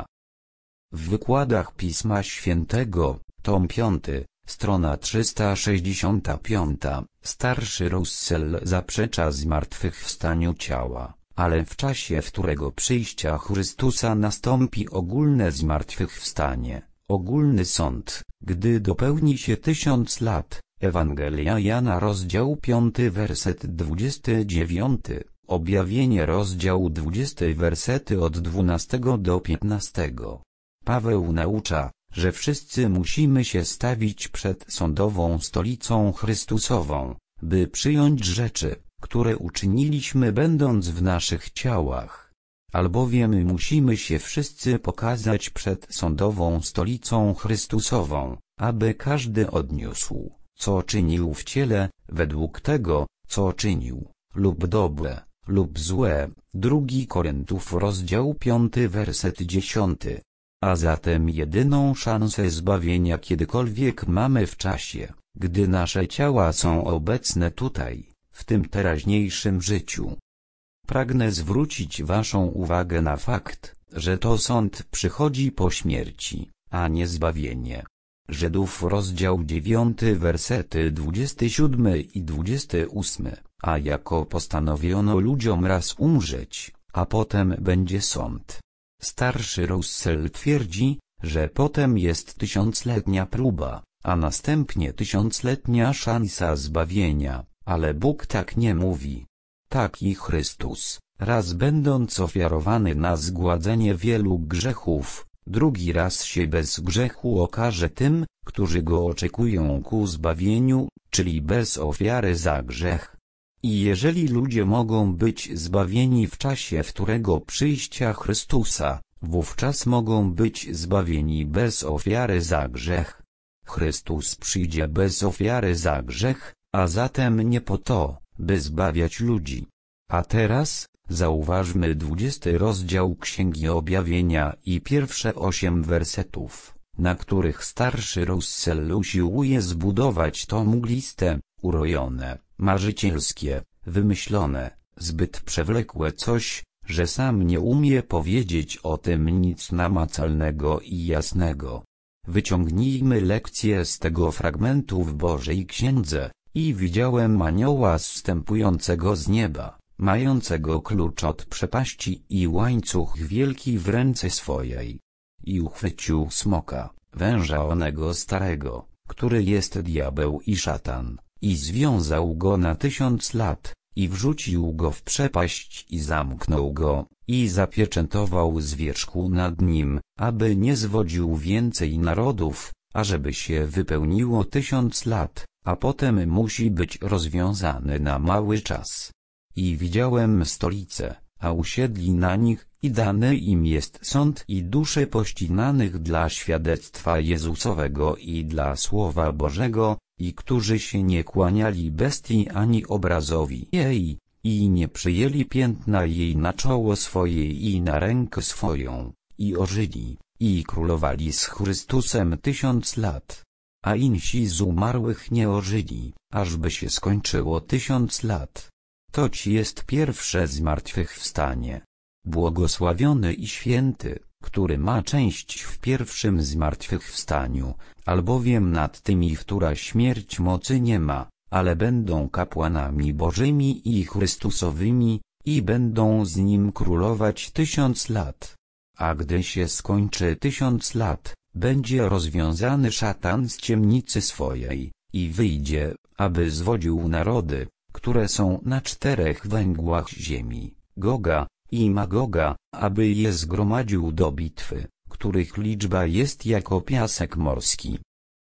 W wykładach Pisma Świętego, tom piąty, strona trzysta sześćdziesiąta piąta, starszy Russell zaprzecza zmartwychwstaniu ciała, ale w czasie wtórego przyjścia Chrystusa nastąpi ogólne zmartwychwstanie, ogólny sąd, gdy dopełni się tysiąc lat. Ewangelia Jana rozdział piąty werset dwudziesty dziewiąty, objawienie rozdział dwudziesty wersety od dwunastego do piętnastego. Paweł naucza, że wszyscy musimy się stawić przed sądową stolicą Chrystusową, by przyjąć rzeczy, które uczyniliśmy będąc w naszych ciałach. Albowiem musimy się wszyscy pokazać przed sądową stolicą Chrystusową, aby każdy odniósł, co czynił w ciele, według tego, co czynił, lub dobre, lub złe. Drugi Koryntów rozdział piąty werset dziesiąty. A zatem jedyną szansę zbawienia kiedykolwiek mamy w czasie, gdy nasze ciała są obecne tutaj, w tym teraźniejszym życiu. Pragnę zwrócić waszą uwagę na fakt, że to sąd przychodzi po śmierci, a nie zbawienie. Żydów rozdział dziewiąty wersety dwudziesty siódmy i dwudziesty ósmy, a jako postanowiono ludziom raz umrzeć, a potem będzie sąd. Starszy Russell twierdzi, że potem jest tysiącletnia próba, a następnie tysiącletnia szansa zbawienia, ale Bóg tak nie mówi. Tak i Chrystus, raz będąc ofiarowany na zgładzenie wielu grzechów, drugi raz się bez grzechu okaże tym, którzy go oczekują ku zbawieniu, czyli bez ofiary za grzech. I jeżeli ludzie mogą być zbawieni w czasie wtórego przyjścia Chrystusa, wówczas mogą być zbawieni bez ofiary za grzech. Chrystus przyjdzie bez ofiary za grzech, a zatem nie po to, by zbawiać ludzi. A teraz, zauważmy dwudziesty rozdział Księgi Objawienia i pierwsze osiem wersetów, na których starszy Russell usiłuje zbudować to mgliste, urojone, marzycielskie, wymyślone, zbyt przewlekłe coś, że sam nie umie powiedzieć o tym nic namacalnego i jasnego. Wyciągnijmy lekcję z tego fragmentu w Bożej Księdze. I widziałem anioła zstępującego z nieba, mającego klucz od przepaści i łańcuch wielki w ręce swojej. I uchwycił smoka, węża onego starego, który jest diabeł i szatan, i związał go na tysiąc lat, i wrzucił go w przepaść i zamknął go, i zapieczętował zwierzchu nad nim, aby nie zwodził więcej narodów, ażeby się wypełniło tysiąc lat, a potem musi być rozwiązany na mały czas. I widziałem stolice, a usiedli na nich, i dany im jest sąd i dusze pościnanych dla świadectwa Jezusowego i dla Słowa Bożego, i którzy się nie kłaniali bestii ani obrazowi jej, i nie przyjęli piętna jej na czoło swoje i na rękę swoją, i ożyli, i królowali z Chrystusem tysiąc lat. A insi z umarłych nie ożyli, ażby się skończyło tysiąc lat. Toć jest pierwsze zmartwychwstanie. Błogosławiony i święty, który ma część w pierwszym zmartwychwstaniu, albowiem nad tymi wtóra śmierć mocy nie ma, ale będą kapłanami Bożymi i Chrystusowymi, i będą z nim królować tysiąc lat. A gdy się skończy tysiąc lat, będzie rozwiązany szatan z ciemnicy swojej i wyjdzie, aby zwodził narody, które są na czterech węgłach ziemi, Goga i Magoga, aby je zgromadził do bitwy, których liczba jest jako piasek morski.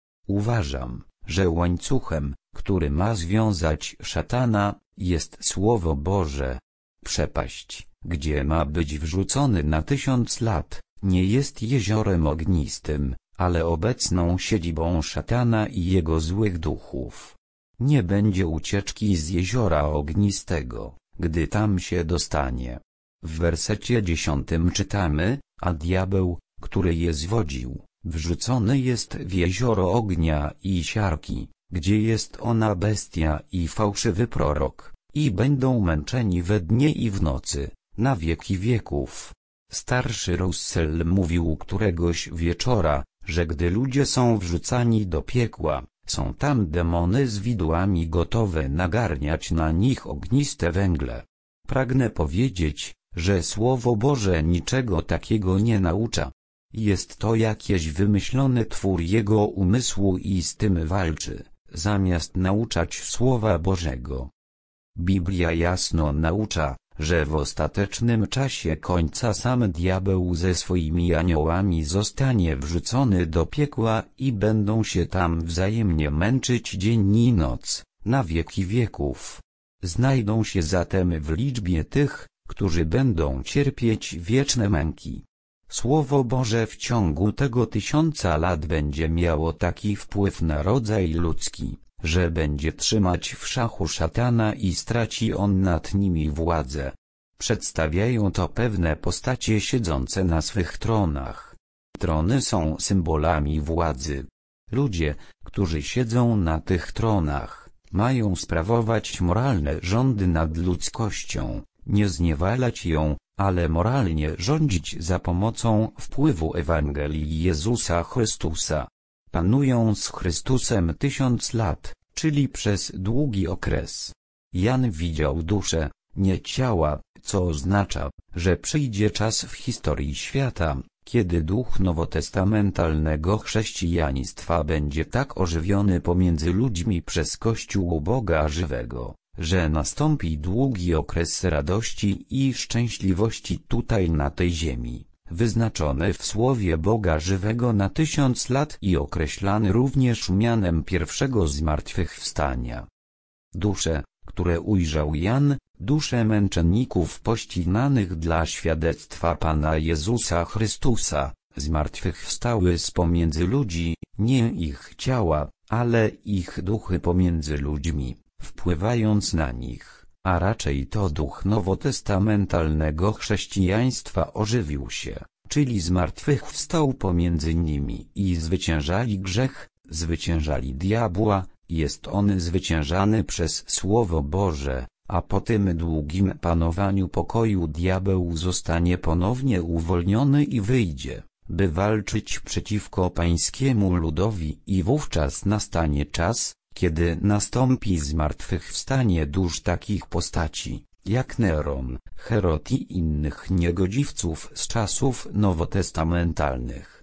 Uważam, że łańcuchem, który ma związać szatana, jest Słowo Boże. Przepaść, gdzie ma być wrzucony na tysiąc lat, nie jest jeziorem ognistym, ale obecną siedzibą szatana i jego złych duchów. Nie będzie ucieczki z jeziora ognistego, gdy tam się dostanie. W wersecie dziesiątym czytamy, a diabeł, który je zwodził, wrzucony jest w jezioro ognia i siarki, gdzie jest ona bestia i fałszywy prorok, i będą męczeni we dnie i w nocy, na wieki wieków. Starszy Russell mówił któregoś wieczora, że gdy ludzie są wrzucani do piekła, są tam demony z widłami gotowe nagarniać na nich ogniste węgle. Pragnę powiedzieć, że Słowo Boże niczego takiego nie naucza. Jest to jakiś wymyślony twór jego umysłu i z tym walczy, zamiast nauczać Słowa Bożego. Biblia jasno naucza, że w ostatecznym czasie końca sam diabeł ze swoimi aniołami zostanie wrzucony do piekła i będą się tam wzajemnie męczyć dzień i noc, na wieki wieków. Znajdą się zatem w liczbie tych, którzy będą cierpieć wieczne męki. Słowo Boże w ciągu tego tysiąca lat będzie miało taki wpływ na rodzaj ludzki, że będzie trzymać w szachu szatana i straci on nad nimi władzę. Przedstawiają to pewne postacie siedzące na swych tronach. Trony są symbolami władzy. Ludzie, którzy siedzą na tych tronach, mają sprawować moralne rządy nad ludzkością, nie zniewalać ją, ale moralnie rządzić za pomocą wpływu Ewangelii Jezusa Chrystusa. Panują z Chrystusem tysiąc lat, czyli przez długi okres. Jan widział duszę, nie ciała, co oznacza, że przyjdzie czas w historii świata, kiedy duch nowotestamentalnego chrześcijaństwa będzie tak ożywiony pomiędzy ludźmi przez Kościół Boga żywego, że nastąpi długi okres radości i szczęśliwości tutaj na tej ziemi, wyznaczony w Słowie Boga żywego na tysiąc lat i określany również mianem pierwszego zmartwychwstania. Dusze, które ujrzał Jan, dusze męczenników pościnanych dla świadectwa Pana Jezusa Chrystusa, zmartwychwstały z pomiędzy ludzi, nie ich ciała, ale ich duchy pomiędzy ludźmi, wpływając na nich, a raczej to duch nowotestamentalnego chrześcijaństwa ożywił się, czyli zmartwychwstał pomiędzy nimi i zwyciężali grzech, zwyciężali diabła, jest on zwyciężany przez Słowo Boże, a po tym długim panowaniu pokoju diabeł zostanie ponownie uwolniony i wyjdzie, by walczyć przeciwko pańskiemu ludowi i wówczas nastanie czas, kiedy nastąpi zmartwychwstanie dusz takich postaci, jak Neron, Herod i innych niegodziwców z czasów nowotestamentalnych.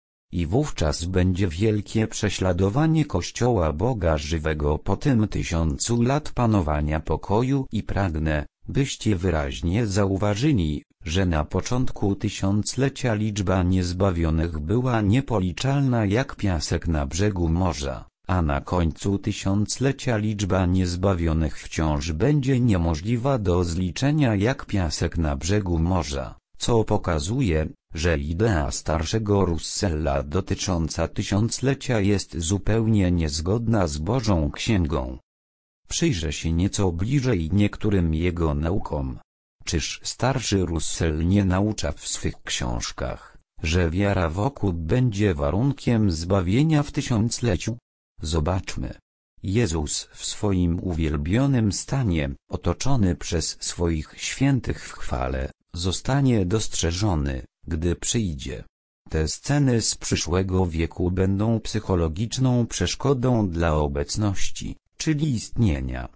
I wówczas będzie wielkie prześladowanie Kościoła Boga żywego po tym tysiącu lat panowania pokoju i pragnę, byście wyraźnie zauważyli, że na początku tysiąclecia liczba niezbawionych była niepoliczalna jak piasek na brzegu morza, a na końcu tysiąclecia liczba niezbawionych wciąż będzie niemożliwa do zliczenia jak piasek na brzegu morza, co pokazuje, że idea starszego Russella dotycząca tysiąclecia jest zupełnie niezgodna z Bożą Księgą. Przyjrzę się nieco bliżej niektórym jego naukom. Czyż starszy Russell nie naucza w swych książkach, że wiara w okład będzie warunkiem zbawienia w tysiącleciu? Zobaczmy. Jezus w swoim uwielbionym stanie, otoczony przez swoich świętych w chwale, zostanie dostrzeżony, gdy przyjdzie. Te sceny z przyszłego wieku będą psychologiczną przeszkodą dla obecności, czyli istnienia,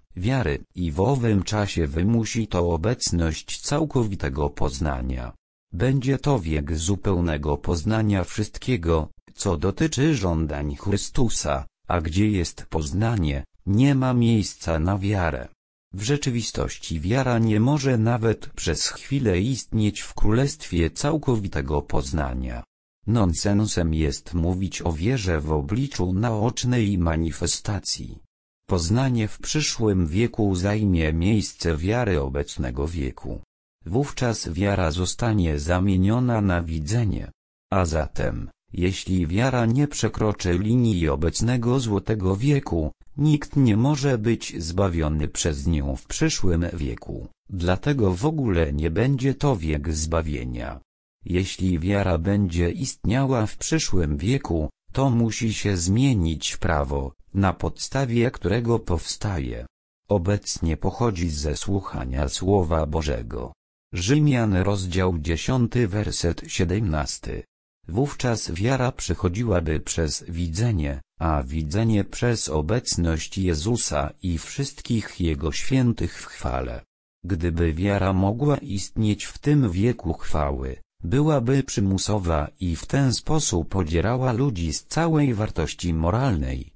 wiary i w owym czasie wymusi to obecność całkowitego poznania. Będzie to wiek zupełnego poznania wszystkiego, co dotyczy żądań Chrystusa, a gdzie jest poznanie, nie ma miejsca na wiarę. W rzeczywistości wiara nie może nawet przez chwilę istnieć w królestwie całkowitego poznania. Nonsensem jest mówić o wierze w obliczu naocznej manifestacji. Poznanie w przyszłym wieku zajmie miejsce wiary obecnego wieku. Wówczas wiara zostanie zamieniona na widzenie. A zatem, jeśli wiara nie przekroczy linii obecnego złotego wieku, nikt nie może być zbawiony przez nią w przyszłym wieku, dlatego w ogóle nie będzie to wiek zbawienia. Jeśli wiara będzie istniała w przyszłym wieku, to musi się zmienić prawo, na podstawie którego powstaje. Obecnie pochodzi ze słuchania Słowa Bożego. Rzymian rozdział dziesiąty werset siedemnasty. Wówczas wiara przychodziłaby przez widzenie, a widzenie przez obecność Jezusa i wszystkich Jego świętych w chwale. Gdyby wiara mogła istnieć w tym wieku chwały, byłaby przymusowa i w ten sposób odzierała ludzi z całej wartości moralnej.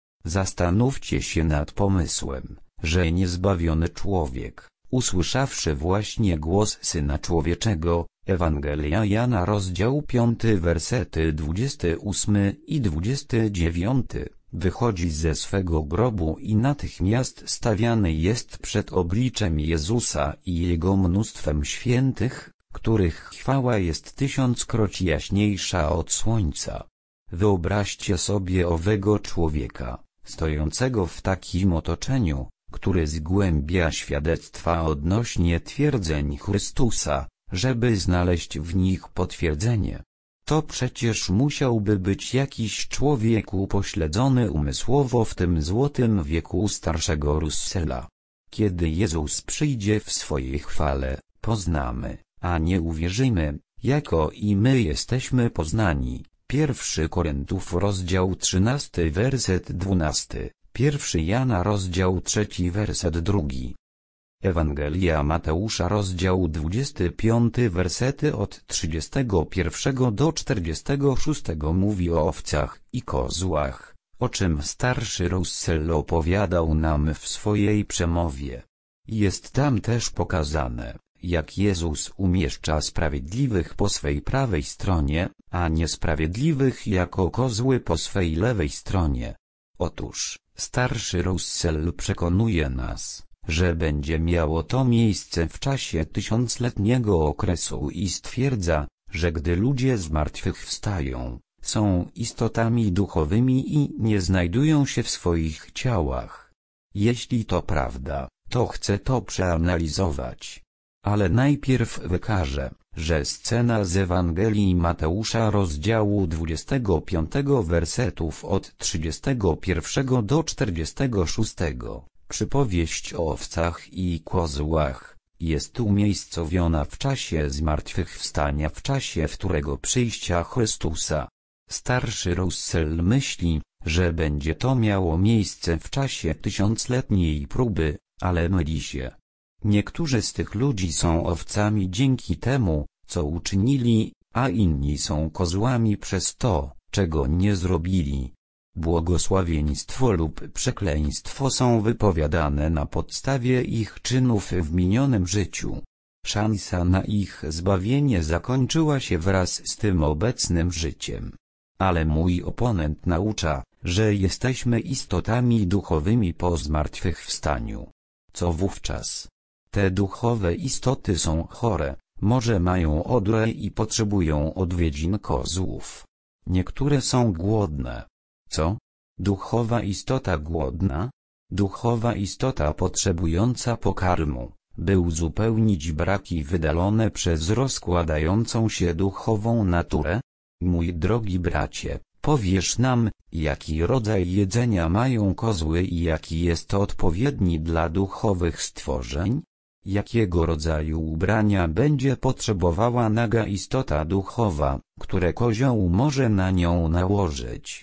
Zastanówcie się nad pomysłem, że niezbawiony człowiek, usłyszawszy właśnie głos Syna Człowieczego, Ewangelia Jana rozdział piąty wersety dwudziesty ósmy i dwudziesty dziewiąty, wychodzi ze swego grobu i natychmiast stawiany jest przed obliczem Jezusa i Jego mnóstwem świętych, których chwała jest tysiąckroć jaśniejsza od słońca. Wyobraźcie sobie owego człowieka, stojącego w takim otoczeniu, który zgłębia świadectwa odnośnie twierdzeń Chrystusa, żeby znaleźć w nich potwierdzenie. To przecież musiałby być jakiś człowiek upośledzony umysłowo w tym złotym wieku starszego Russella. Kiedy Jezus przyjdzie w swojej chwale, poznamy, a nie uwierzymy, jako i my jesteśmy poznani. Pierwszy Koryntiów rozdział trzynasty werset dwunasty, pierwszy Jana rozdział trzeci werset drugi. Ewangelia Mateusza rozdział dwudziesty piąty wersety od trzydziestego pierwszego do czterdziestego szóstego mówi o owcach i kozłach, o czym starszy Russell opowiadał nam w swojej przemowie. Jest tam też pokazane, jak Jezus umieszcza sprawiedliwych po swej prawej stronie, a niesprawiedliwych jako kozły po swej lewej stronie. Otóż, starszy Russell przekonuje nas, że będzie miało to miejsce w czasie tysiącletniego okresu i stwierdza, że gdy ludzie zmartwychwstają, są istotami duchowymi i nie znajdują się w swoich ciałach. Jeśli to prawda, to chcę to przeanalizować. Ale najpierw wykażę, że scena z Ewangelii Mateusza rozdziału dwudziestego piątego wersetów od trzydziestego pierwszego do czterdziestego szóstego, przypowieść o owcach i kozłach, jest umiejscowiona w czasie zmartwychwstania, w czasie wtórego przyjścia Chrystusa. Starszy Russell myśli, że będzie to miało miejsce w czasie tysiącletniej próby, ale myli się. Niektórzy z tych ludzi są owcami dzięki temu, co uczynili, a inni są kozłami przez to, czego nie zrobili. Błogosławieństwo lub przekleństwo są wypowiadane na podstawie ich czynów w minionym życiu. Szansa na ich zbawienie zakończyła się wraz z tym obecnym życiem. Ale mój oponent naucza, że jesteśmy istotami duchowymi po zmartwychwstaniu. Co wówczas? Te duchowe istoty są chore, może mają odrę i potrzebują odwiedzin kozłów. Niektóre są głodne. Co? Duchowa istota głodna? Duchowa istota potrzebująca pokarmu, by uzupełnić braki wydalone przez rozkładającą się duchową naturę? Mój drogi bracie, powiesz nam, jaki rodzaj jedzenia mają kozły i jaki jest odpowiedni dla duchowych stworzeń? Jakiego rodzaju ubrania będzie potrzebowała naga istota duchowa, które kozioł może na nią nałożyć?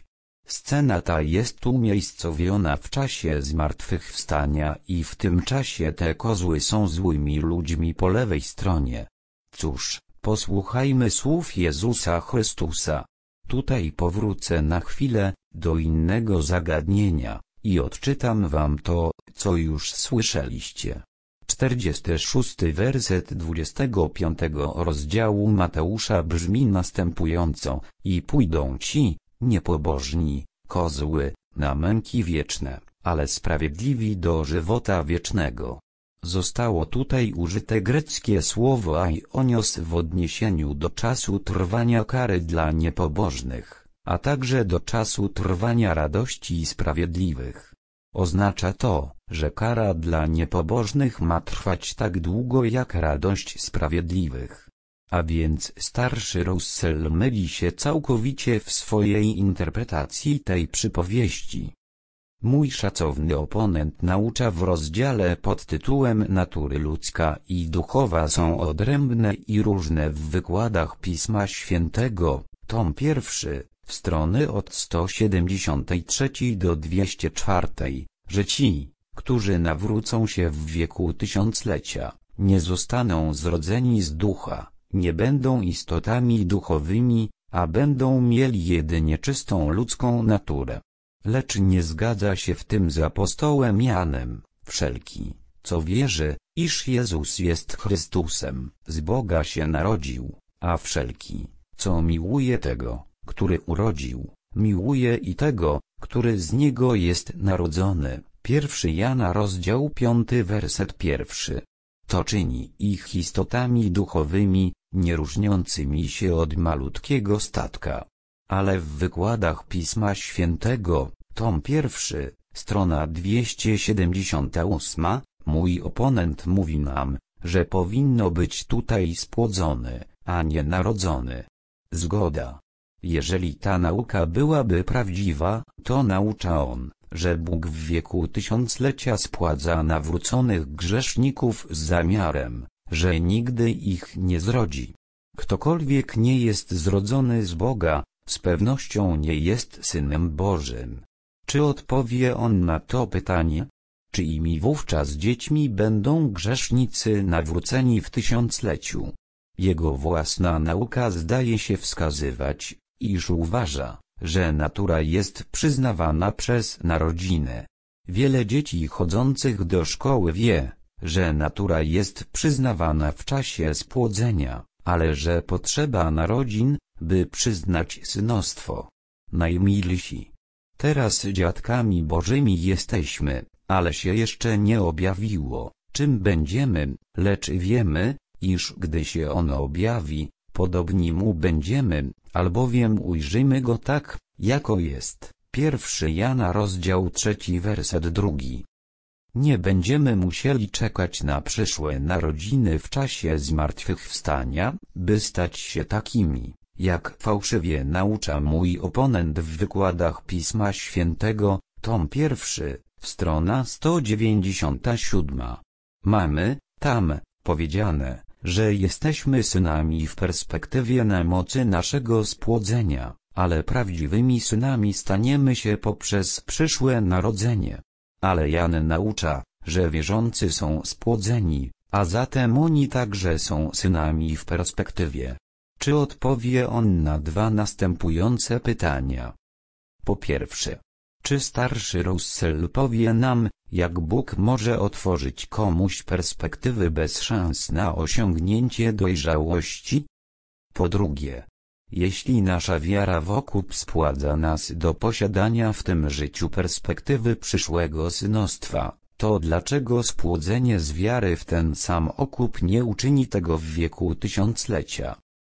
Scena ta jest umiejscowiona w czasie zmartwychwstania i w tym czasie te kozły są złymi ludźmi po lewej stronie. Cóż, posłuchajmy słów Jezusa Chrystusa. Tutaj powrócę na chwilę do innego zagadnienia i odczytam wam to, co już słyszeliście. czterdziesty szósty werset dwudziestego piątego rozdziału Mateusza brzmi następująco: i pójdą ci, niepobożni, kozły, na męki wieczne, ale sprawiedliwi do żywota wiecznego. Zostało tutaj użyte greckie słowo aionios w odniesieniu do czasu trwania kary dla niepobożnych, a także do czasu trwania radości sprawiedliwych. Oznacza to, że kara dla niepobożnych ma trwać tak długo jak radość sprawiedliwych. A więc starszy Russell myli się całkowicie w swojej interpretacji tej przypowieści. Mój szacowny oponent naucza w rozdziale pod tytułem Natury ludzka i duchowa są odrębne i różne w wykładach Pisma Świętego, tom pierwszy, strony od sto siedemdziesiątej trzeciej do dwieście czwartej, że ci, którzy nawrócą się w wieku tysiąclecia, nie zostaną zrodzeni z ducha, nie będą istotami duchowymi, a będą mieli jedynie czystą ludzką naturę. Lecz nie zgadza się w tym z apostołem Janem: wszelki, co wierzy, iż Jezus jest Chrystusem, z Boga się narodził, a wszelki, co miłuje tego, który urodził, miłuje i tego, który z Niego jest narodzony. Pierwszy Jana rozdział piąty werset pierwszy. To czyni ich istotami duchowymi, nie różniącymi się od malutkiego statka. Ale w wykładach Pisma Świętego, tom pierwszy, strona dwieście siedemdziesiąta ósma, mój oponent mówi nam, że powinno być tutaj spłodzony, a nie narodzony. Zgoda. Jeżeli ta nauka byłaby prawdziwa, to naucza on, że Bóg w wieku tysiąclecia spładza nawróconych grzeszników z zamiarem, że nigdy ich nie zrodzi. Ktokolwiek nie jest zrodzony z Boga, z pewnością nie jest Synem Bożym. Czy odpowie on na to pytanie? Czy imi wówczas dziećmi będą grzesznicy nawróceni w tysiącleciu? Jego własna nauka zdaje się wskazywać, iż uważa, że natura jest przyznawana przez narodzinę. Wiele dzieci chodzących do szkoły wie, że natura jest przyznawana w czasie spłodzenia, ale że potrzeba narodzin, by przyznać synostwo. Najmilsi. Teraz dziadkami Bożymi jesteśmy, ale się jeszcze nie objawiło, czym będziemy, lecz wiemy, iż gdy się ono objawi, podobni mu będziemy, albowiem ujrzymy go tak, jako jest. Pierwszy Jana rozdział trzeci werset drugi. Nie będziemy musieli czekać na przyszłe narodziny w czasie zmartwychwstania, by stać się takimi, jak fałszywie naucza mój oponent w wykładach Pisma Świętego, tom pierwszy, strona sto dziewięćdziesiąta siódma. Mamy, tam, powiedziane, że jesteśmy synami w perspektywie na mocy naszego spłodzenia, ale prawdziwymi synami staniemy się poprzez przyszłe narodzenie. Ale Jan naucza, że wierzący są spłodzeni, a zatem oni także są synami w perspektywie. Czy odpowie on na dwa następujące pytania? Po pierwsze, czy starszy Russell powie nam, jak Bóg może otworzyć komuś perspektywy bez szans na osiągnięcie dojrzałości? Po drugie, jeśli nasza wiara w okup spładza nas do posiadania w tym życiu perspektywy przyszłego synostwa, to dlaczego spłodzenie z wiary w ten sam okup nie uczyni tego w wieku tysiąclecia?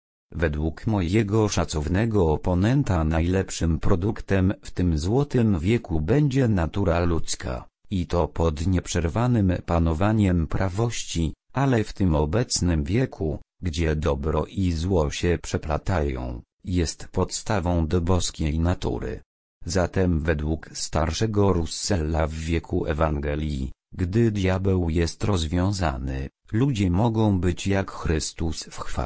Według mojego szacownego oponenta najlepszym produktem w tym złotym wieku będzie natura ludzka, i to pod nieprzerwanym panowaniem prawości, ale w tym obecnym wieku, gdzie dobro i zło się przeplatają, jest podstawą do boskiej natury. Zatem według starszego Russella w wieku Ewangelii, gdy diabeł jest rozwiązany, ludzie mogą być jak Chrystus w chwale,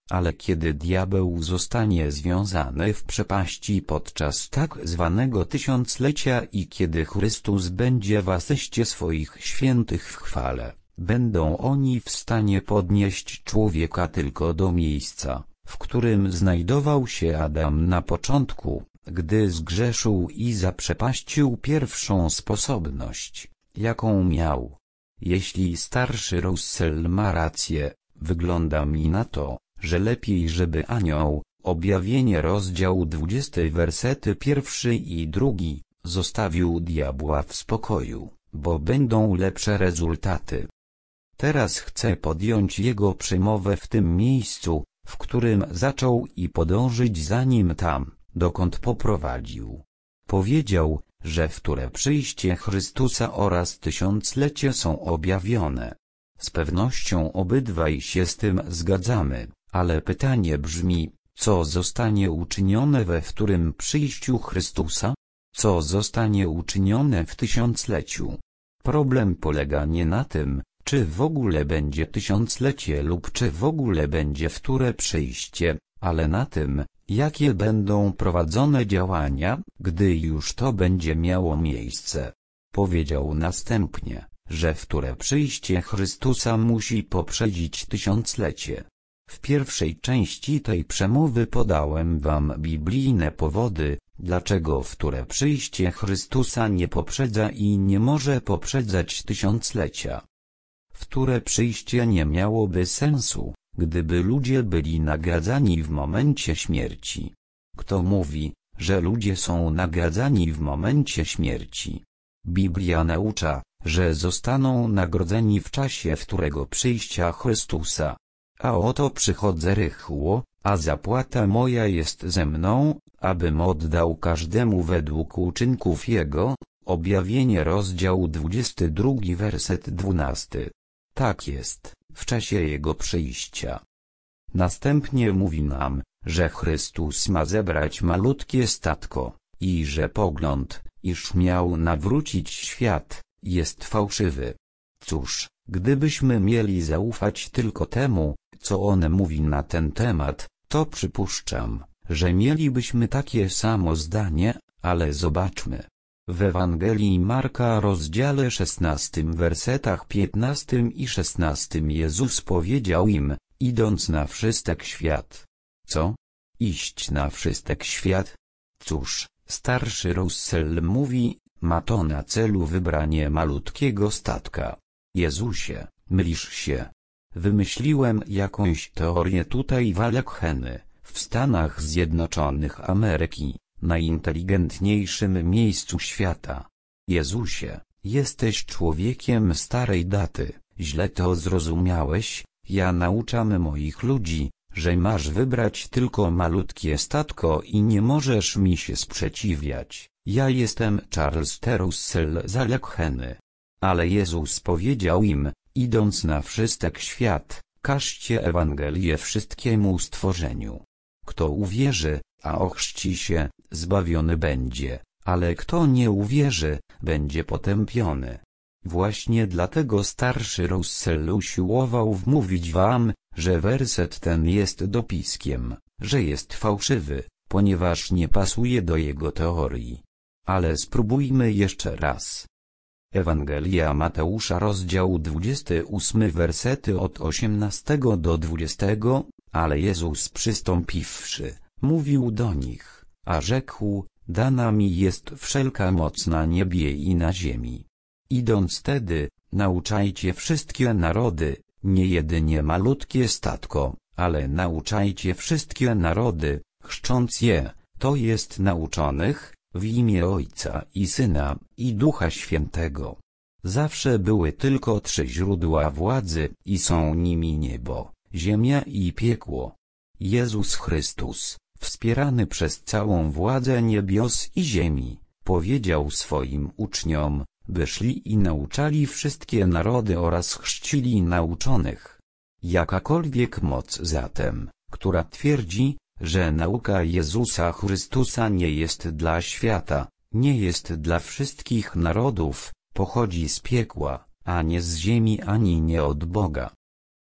Ale kiedy diabeł zostanie związany w przepaści podczas tak zwanego tysiąclecia i kiedy Chrystus będzie w asyście swoich świętych w chwale, będą oni w stanie podnieść człowieka tylko do miejsca, w którym znajdował się Adam na początku, gdy zgrzeszył i zaprzepaścił pierwszą sposobność, jaką miał. Jeśli starszy Russell ma rację, wygląda mi na to, że lepiej żeby anioł, objawienie rozdział dwudziesty wersety pierwszy i drugi, zostawił diabła w spokoju, bo będą lepsze rezultaty. Teraz chcę podjąć jego przemowę w tym miejscu, w którym zaczął i podążyć za nim tam, dokąd poprowadził. Powiedział, że wtóre przyjście Chrystusa oraz tysiąclecie są objawione. Z pewnością obydwaj się z tym zgadzamy, ale pytanie brzmi, co zostanie uczynione we wtórym przyjściu Chrystusa? Co zostanie uczynione w tysiącleciu? Problem polega nie na tym, czy w ogóle będzie tysiąclecie lub czy w ogóle będzie wtóre przyjście, ale na tym, jakie będą prowadzone działania, gdy już to będzie miało miejsce. Powiedział następnie, że wtóre przyjście Chrystusa musi poprzedzić tysiąclecie. W pierwszej części tej przemowy podałem wam biblijne powody, dlaczego wtóre przyjście Chrystusa nie poprzedza i nie może poprzedzać tysiąclecia. Wtóre przyjście nie miałoby sensu, gdyby ludzie byli nagradzani w momencie śmierci. Kto mówi, że ludzie są nagradzani w momencie śmierci? Biblia naucza, że zostaną nagrodzeni w czasie wtórego przyjścia Chrystusa. A oto przychodzę rychło, a zapłata moja jest ze mną, abym oddał każdemu według uczynków jego. Objawienie rozdział dwudziesty drugi werset dwunasty. Tak jest, w czasie jego przyjścia. Następnie mówi nam, że Chrystus ma zebrać malutkie statko, i że pogląd, iż miał nawrócić świat, jest fałszywy. Cóż, gdybyśmy mieli zaufać tylko temu, co on mówi na ten temat, to przypuszczam, że mielibyśmy takie samo zdanie, ale zobaczmy. W Ewangelii Marka rozdziale szesnastym wersetach piętnastym i szesnastym Jezus powiedział im, idąc na wszystek świat. Co? Iść na wszystek świat? Cóż, starszy Russell mówi, ma to na celu wybranie malutkiego statka. Jezusie, mylisz się. Wymyśliłem jakąś teorię tutaj w Allegheny, w Stanach Zjednoczonych Ameryki, najinteligentniejszym miejscu świata. Jezusie, jesteś człowiekiem starej daty, źle to zrozumiałeś, ja nauczam moich ludzi, że masz wybrać tylko malutkie statko i nie możesz mi się sprzeciwiać. Ja jestem Charles T. Russell z Allegheny. Ale Jezus powiedział im, idąc na wszystek świat, każcie Ewangelię wszystkiemu stworzeniu. Kto uwierzy, a ochrzci się, zbawiony będzie, ale kto nie uwierzy, będzie potępiony. Właśnie dlatego starszy Russell usiłował wmówić wam, że werset ten jest dopiskiem, że jest fałszywy, ponieważ nie pasuje do jego teorii. Ale spróbujmy jeszcze raz. Ewangelia Mateusza rozdział dwudziesty ósmy wersety od osiemnastego do dwudziestego, ale Jezus przystąpiwszy, mówił do nich, a rzekł, dana mi jest wszelka moc na niebie i na ziemi. Idąc tedy, nauczajcie wszystkie narody, nie jedynie malutkie statko, ale nauczajcie wszystkie narody, chrzcząc je, to jest nauczonych, w imię Ojca i Syna, i Ducha Świętego. Zawsze były tylko trzy źródła władzy i są nimi niebo, ziemia i piekło. Jezus Chrystus, wspierany przez całą władzę niebios i ziemi, powiedział swoim uczniom, by szli i nauczali wszystkie narody oraz chrzcili nauczonych. Jakakolwiek moc zatem, która twierdzi, że nauka Jezusa Chrystusa nie jest dla świata, nie jest dla wszystkich narodów, pochodzi z piekła, a nie z ziemi ani nie od Boga.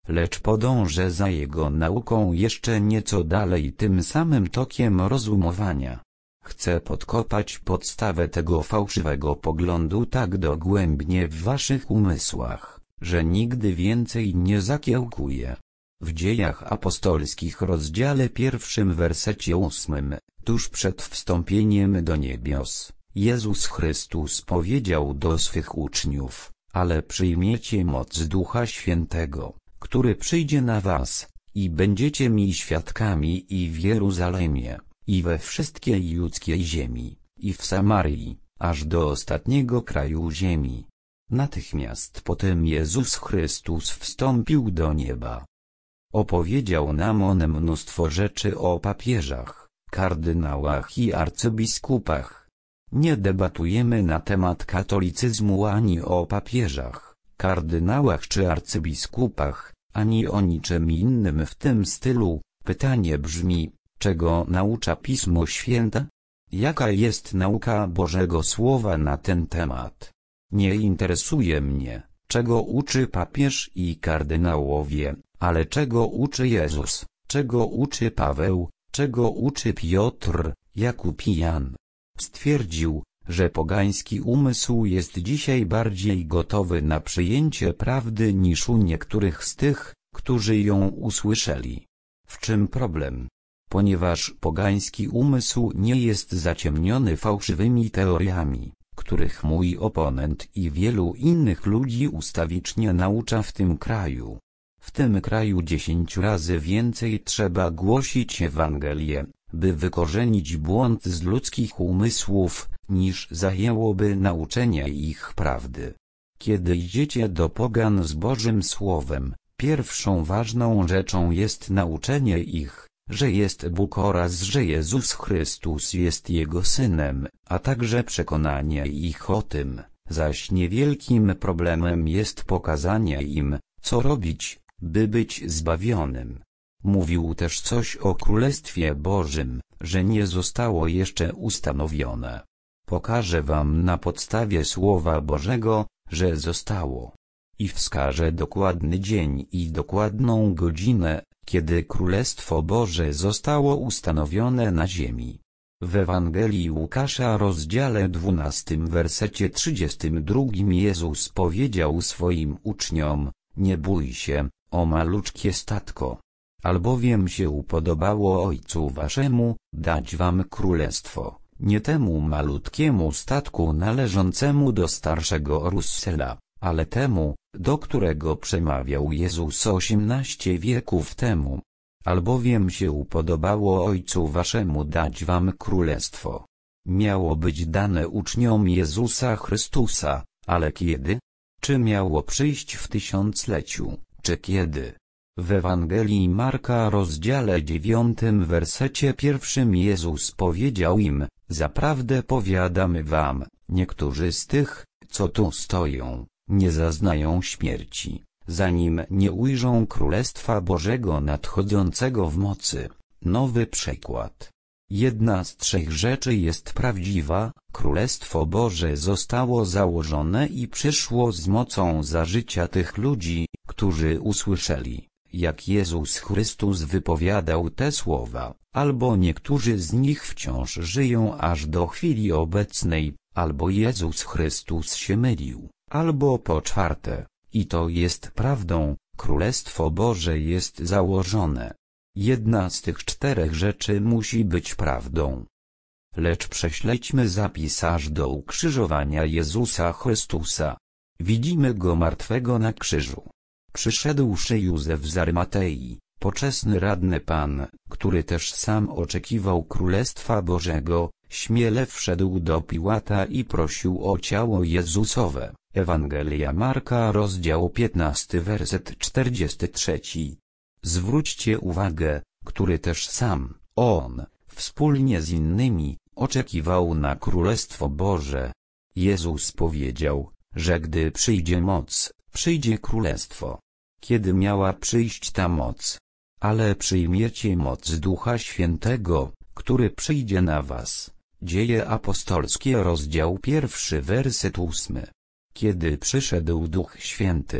lecz podążę za jego nauką jeszcze nieco dalej tym samym tokiem rozumowania. Chcę podkopać podstawę tego fałszywego poglądu tak dogłębnie w waszych umysłach, że nigdy więcej nie zakiełkuje. W Dziejach Apostolskich rozdziale pierwszym wersecie ósmym, tuż przed wstąpieniem do niebios, Jezus Chrystus powiedział do swych uczniów: ale przyjmiecie moc Ducha Świętego, który przyjdzie na was, i będziecie mi świadkami i w Jeruzalemie, i we wszystkiej ludzkiej ziemi, i w Samarii, aż do ostatniego kraju ziemi. Natychmiast potem Jezus Chrystus wstąpił do nieba. Opowiedział nam on mnóstwo rzeczy o papieżach, kardynałach i arcybiskupach. Nie debatujemy na temat katolicyzmu ani o papieżach, kardynałach czy arcybiskupach, ani o niczym innym w tym stylu. Pytanie brzmi, czego naucza Pismo Święte? Jaka jest nauka Bożego Słowa na ten temat? Nie interesuje mnie, czego uczy papież i kardynałowie, ale czego uczy Jezus, czego uczy Paweł, czego uczy Piotr, Jakub i Jan. Stwierdził, że pogański umysł jest dzisiaj bardziej gotowy na przyjęcie prawdy niż u niektórych z tych, którzy ją usłyszeli. W czym problem? Ponieważ pogański umysł nie jest zaciemniony fałszywymi teoriami, których mój oponent i wielu innych ludzi ustawicznie naucza w tym kraju. W tym kraju dziesięciu razy więcej trzeba głosić Ewangelię, by wykorzenić błąd z ludzkich umysłów, niż zajęłoby nauczenie ich prawdy. Kiedy idziecie do pogan z Bożym Słowem, pierwszą ważną rzeczą jest nauczenie ich, że jest Bóg oraz że Jezus Chrystus jest Jego Synem, a także przekonanie ich o tym, zaś niewielkim problemem jest pokazanie im, co robić, by być zbawionym. Mówił też coś o Królestwie Bożym, że nie zostało jeszcze ustanowione. Pokażę wam na podstawie Słowa Bożego, że zostało. I wskażę dokładny dzień i dokładną godzinę, kiedy Królestwo Boże zostało ustanowione na ziemi. W Ewangelii Łukasza rozdziale dwunastym wersecie trzydziestym drugim Jezus powiedział swoim uczniom: nie bój się, o maluczkie statko. Albowiem się upodobało Ojcu waszemu, dać wam królestwo, nie temu malutkiemu statku należącemu do starszego Russela, ale temu, do którego przemawiał Jezus osiemnaście wieków temu. Albowiem się upodobało Ojcu waszemu dać wam królestwo. Miało być dane uczniom Jezusa Chrystusa, ale kiedy? Czy miało przyjść w tysiącleciu, czy kiedy? W Ewangelii Marka rozdziale dziewiątym wersecie pierwszym Jezus powiedział im: zaprawdę powiadamy wam, niektórzy z tych, co tu stoją, nie zaznają śmierci, zanim nie ujrzą Królestwa Bożego nadchodzącego w mocy. Nowy przekład. Jedna z trzech rzeczy jest prawdziwa: Królestwo Boże zostało założone i przyszło z mocą za życia tych ludzi, którzy usłyszeli, jak Jezus Chrystus wypowiadał te słowa, albo niektórzy z nich wciąż żyją aż do chwili obecnej, albo Jezus Chrystus się mylił, albo po czwarte, i to jest prawdą, Królestwo Boże jest założone. Jedna z tych czterech rzeczy musi być prawdą. Lecz prześledźmy zapis aż do ukrzyżowania Jezusa Chrystusa. Widzimy Go martwego na krzyżu. Przyszedłszy Józef z Arymatei, poczesny radny pan, który też sam oczekiwał Królestwa Bożego, śmiele wszedł do Piłata i prosił o ciało Jezusowe. Ewangelia Marka rozdział piętnasty werset czterdziesty trzeci. Zwróćcie uwagę, który też sam, on, wspólnie z innymi, oczekiwał na Królestwo Boże. Jezus powiedział, że gdy przyjdzie moc, przyjdzie Królestwo. Kiedy miała przyjść ta moc? Ale przyjmiecie moc Ducha Świętego, który przyjdzie na was. Dzieje apostolskie rozdział pierwszy werset ósmy. Kiedy przyszedł Duch Święty?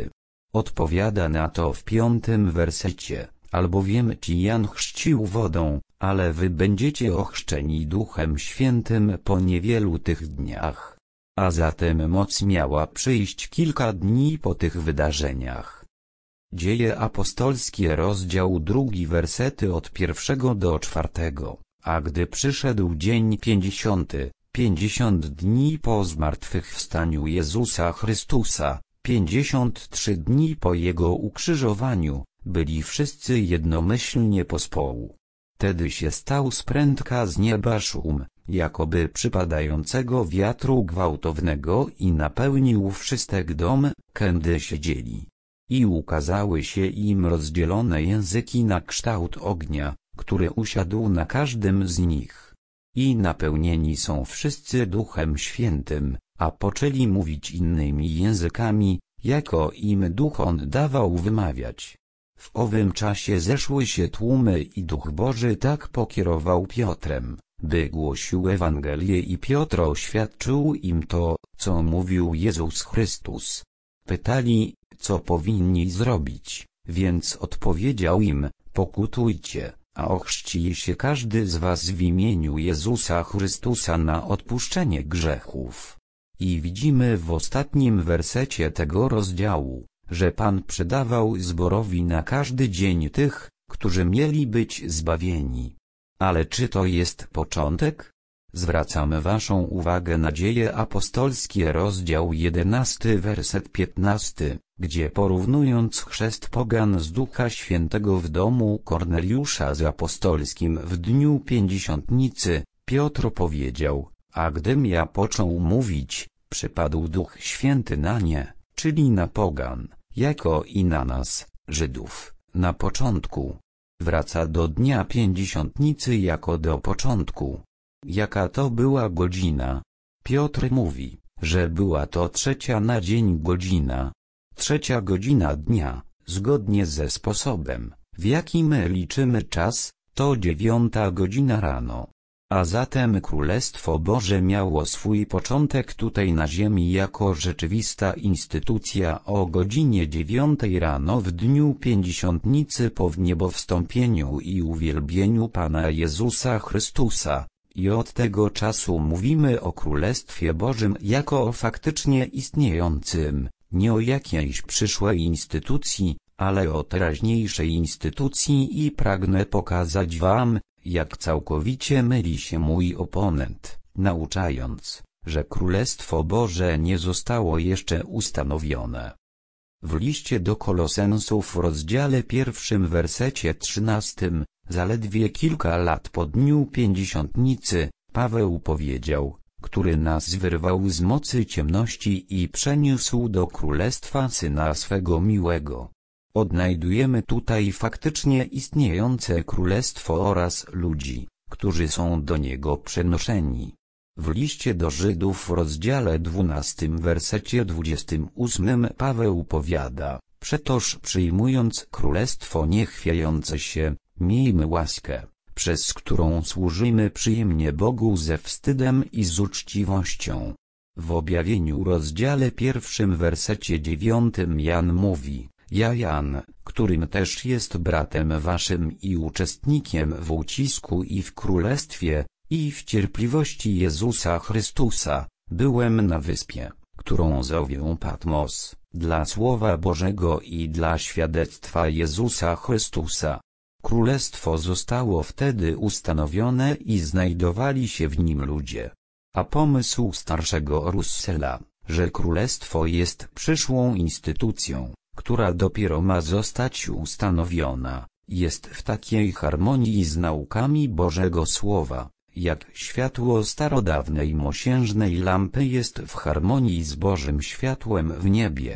Odpowiada na to w piątym wersecie: albowiem ci Jan chrzcił wodą, ale wy będziecie ochrzczeni Duchem Świętym po niewielu tych dniach. A zatem moc miała przyjść kilka dni po tych wydarzeniach. Dzieje apostolskie, rozdział drugi, wersety od pierwszego do czwartego. A gdy przyszedł dzień pięćdziesiąty, pięćdziesiąt dni po zmartwychwstaniu Jezusa Chrystusa, pięćdziesiąt trzy dni po Jego ukrzyżowaniu, byli wszyscy jednomyślnie pospołu. Tedy się stał sprędka z nieba szum, jakoby przypadającego wiatru gwałtownego, i napełnił wszystek dom, kędy siedzieli. I ukazały się im rozdzielone języki na kształt ognia, który usiadł na każdym z nich. I napełnieni są wszyscy Duchem Świętym, a poczęli mówić innymi językami, jako im Duch on dawał wymawiać. W owym czasie zeszły się tłumy i Duch Boży tak pokierował Piotrem, by głosił Ewangelię, i Piotr oświadczył im to, co mówił Jezus Chrystus. Pytali, co powinni zrobić, więc odpowiedział im: pokutujcie, a ochrzci się każdy z was w imieniu Jezusa Chrystusa na odpuszczenie grzechów. I widzimy w ostatnim wersecie tego rozdziału, że Pan przydawał zborowi na każdy dzień tych, którzy mieli być zbawieni. Ale czy to jest początek? Zwracamy waszą uwagę na Dzieje apostolskie, rozdział jedenasty, werset piętnasty, gdzie porównując chrzest pogan z Ducha Świętego w domu Korneliusza z apostolskim w dniu pięćdziesiątnicy, Piotr powiedział: a gdym ja począł mówić, przypadł Duch Święty na nie, czyli na pogan, jako i na nas, Żydów, na początku. Wraca do dnia pięćdziesiątnicy jako do początku. Jaka to była godzina? Piotr mówi, że była to trzecia na dzień godzina. Trzecia godzina dnia, zgodnie ze sposobem, w jaki my liczymy czas, to dziewiąta godzina rano. A zatem Królestwo Boże miało swój początek tutaj na ziemi jako rzeczywista instytucja o godzinie dziewiątej rano w dniu pięćdziesiątnicy po wniebowstąpieniu i uwielbieniu Pana Jezusa Chrystusa. I od tego czasu mówimy o Królestwie Bożym jako o faktycznie istniejącym, nie o jakiejś przyszłej instytucji, ale o teraźniejszej instytucji. I pragnę pokazać wam, jak całkowicie myli się mój oponent, nauczając, że Królestwo Boże nie zostało jeszcze ustanowione. W liście do Kolosensów w rozdziale pierwszym, wersecie trzynastym, zaledwie kilka lat po dniu pięćdziesiątnicy, Paweł powiedział: który nas wyrwał z mocy ciemności i przeniósł do królestwa Syna swego miłego. Odnajdujemy tutaj faktycznie istniejące królestwo oraz ludzi, którzy są do niego przenoszeni. W liście do Żydów w rozdziale dwunastym, wersecie dwudziestym ósmym Paweł powiada: przetoż przyjmując królestwo niechwiejące się, miejmy łaskę, przez którą służymy przyjemnie Bogu ze wstydem i z uczciwością. W objawieniu rozdziale pierwszym, wersecie dziewiątym Jan mówi: ja Jan, którym też jest bratem waszym i uczestnikiem w ucisku i w królestwie, i w cierpliwości Jezusa Chrystusa, byłem na wyspie, którą zowią Patmos, dla Słowa Bożego i dla świadectwa Jezusa Chrystusa. Królestwo zostało wtedy ustanowione i znajdowali się w nim ludzie. A pomysł starszego Russella, że królestwo jest przyszłą instytucją, która dopiero ma zostać ustanowiona, jest w takiej harmonii z naukami Bożego Słowa, jak światło starodawnej mosiężnej lampy jest w harmonii z Bożym światłem w niebie.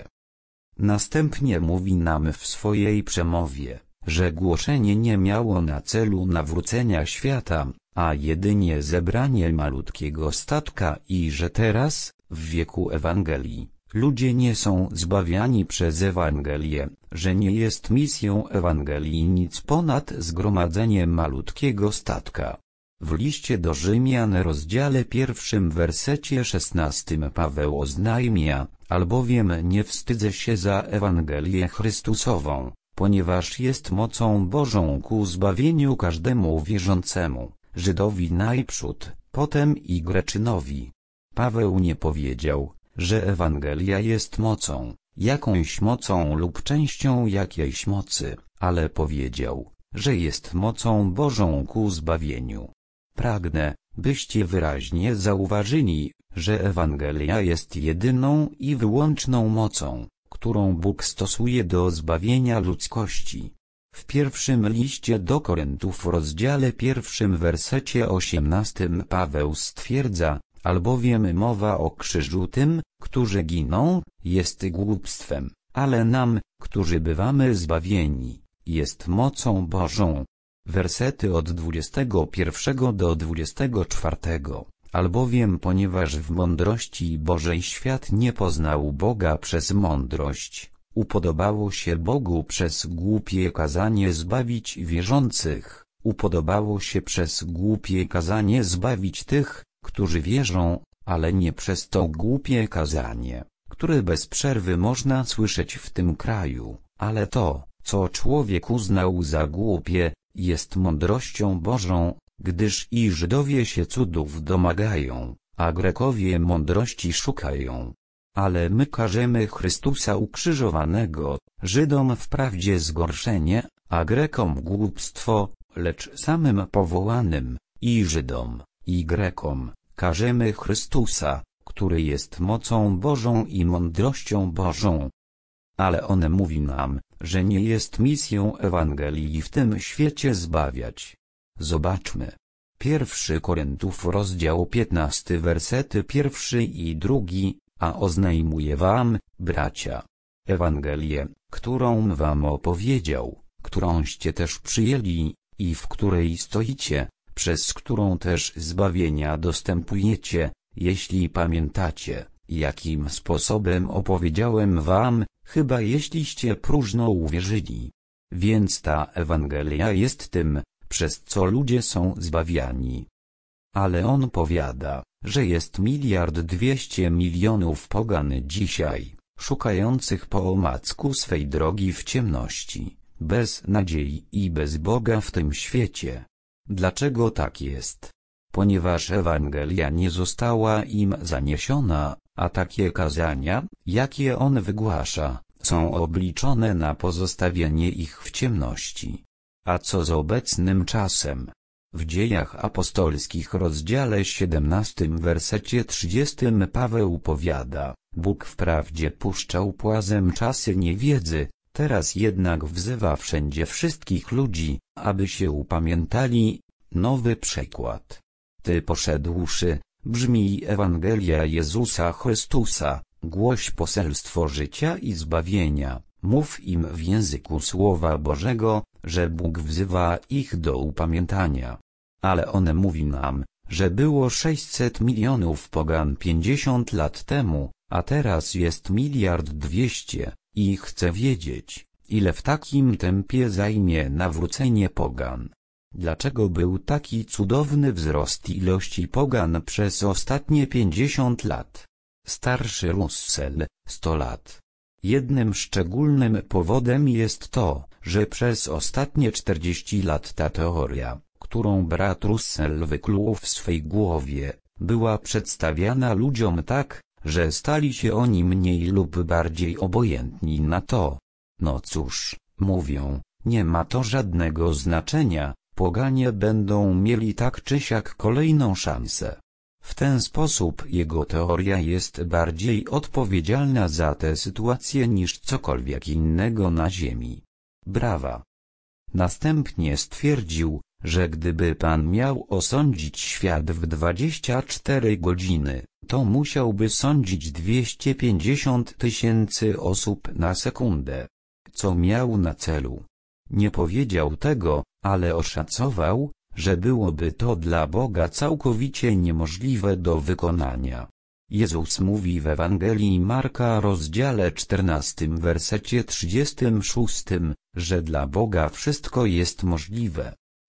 Następnie mówi nam w swojej przemowie, że głoszenie nie miało na celu nawrócenia świata, a jedynie zebranie malutkiego statka, i że teraz, w wieku Ewangelii, ludzie nie są zbawiani przez Ewangelię, że nie jest misją Ewangelii nic ponad zgromadzenie malutkiego statka. W liście do Rzymian rozdziale pierwszym wersecie szesnastym Paweł oznajmia: albowiem nie wstydzę się za Ewangelię Chrystusową, ponieważ jest mocą Bożą ku zbawieniu każdemu wierzącemu, Żydowi najprzód, potem i Greczynowi. Paweł nie powiedział, że Ewangelia jest mocą, jakąś mocą lub częścią jakiejś mocy, ale powiedział, że jest mocą Bożą ku zbawieniu. Pragnę, byście wyraźnie zauważyli, że Ewangelia jest jedyną i wyłączną mocą, którą Bóg stosuje do zbawienia ludzkości. W pierwszym liście do Koryntów rozdziale pierwszym wersecie osiemnastym Paweł stwierdza: albowiem mowa o krzyżu tym, którzy giną, jest głupstwem, ale nam, którzy bywamy zbawieni, jest mocą Bożą. Wersety od dwudziestego pierwszego do dwudziestego czwartego. Albowiem ponieważ w mądrości Bożej świat nie poznał Boga przez mądrość, upodobało się Bogu przez głupie kazanie zbawić wierzących, upodobało się przez głupie kazanie zbawić tych, którzy wierzą, ale nie przez to głupie kazanie, które bez przerwy można słyszeć w tym kraju, ale to, co człowiek uznał za głupie, jest mądrością Bożą, gdyż i Żydowie się cudów domagają, a Grekowie mądrości szukają. Ale my karzemy Chrystusa ukrzyżowanego, Żydom wprawdzie zgorszenie, a Grekom głupstwo, lecz samym powołanym, i Żydom, i Grekom, karzemy Chrystusa, który jest mocą Bożą i mądrością Bożą. Ale on mówi nam, że nie jest misją Ewangelii w tym świecie zbawiać. Zobaczmy. Pierwszy Koryntów rozdział piętnasty wersety pierwszy i drugi, a oznajmuję wam, bracia, Ewangelię, którą wam opowiedział, którąście też przyjęli, i w której stoicie, przez którą też zbawienia dostępujecie, jeśli pamiętacie, jakim sposobem opowiedziałem wam, chyba jeśliście próżno uwierzyli. Więc ta Ewangelia jest tym, przez co ludzie są zbawiani. Ale on powiada, że jest miliard dwieście milionów pogan dzisiaj, szukających po omacku swej drogi w ciemności, bez nadziei i bez Boga w tym świecie. Dlaczego tak jest? Ponieważ Ewangelia nie została im zaniesiona, a takie kazania, jakie on wygłasza, są obliczone na pozostawienie ich w ciemności. A co z obecnym czasem? W Dziejach Apostolskich rozdziale siedemnastym wersecie trzydziestym Paweł powiada: Bóg wprawdzie puszczał płazem czasy niewiedzy, teraz jednak wzywa wszędzie wszystkich ludzi, aby się upamiętali. Nowy przekład. Ty poszedłszy, brzmi Ewangelia Jezusa Chrystusa, głoś poselstwo życia i zbawienia, mów im w języku Słowa Bożego, że Bóg wzywa ich do upamiętania. Ale on mówi nam, że było sześćset milionów pogan pięćdziesiąt lat temu, a teraz jest miliard dwieście, i chce wiedzieć, ile w takim tempie zajmie nawrócenie pogan. Dlaczego był taki cudowny wzrost ilości pogan przez ostatnie pięćdziesiąt lat? Starszy Russell, sto lat. Jednym szczególnym powodem jest to, że przez ostatnie czterdzieści lat ta teoria, którą brat Russell wykluł w swej głowie, była przedstawiana ludziom tak, że stali się oni mniej lub bardziej obojętni na to. No cóż, mówią, nie ma to żadnego znaczenia, poganie będą mieli tak czy siak kolejną szansę. W ten sposób jego teoria jest bardziej odpowiedzialna za tę sytuację niż cokolwiek innego na ziemi. Brawa. Następnie stwierdził, że gdyby Pan miał osądzić świat w dwadzieścia cztery godziny, to musiałby sądzić dwieście pięćdziesiąt tysięcy osób na sekundę. Co miał na celu? Nie powiedział tego, ale oszacował, że byłoby to dla Boga całkowicie niemożliwe do wykonania. Jezus mówi w Ewangelii Marka rozdziale czternastym wersecie trzydziestym szóstym, że dla Boga wszystko jest możliwe.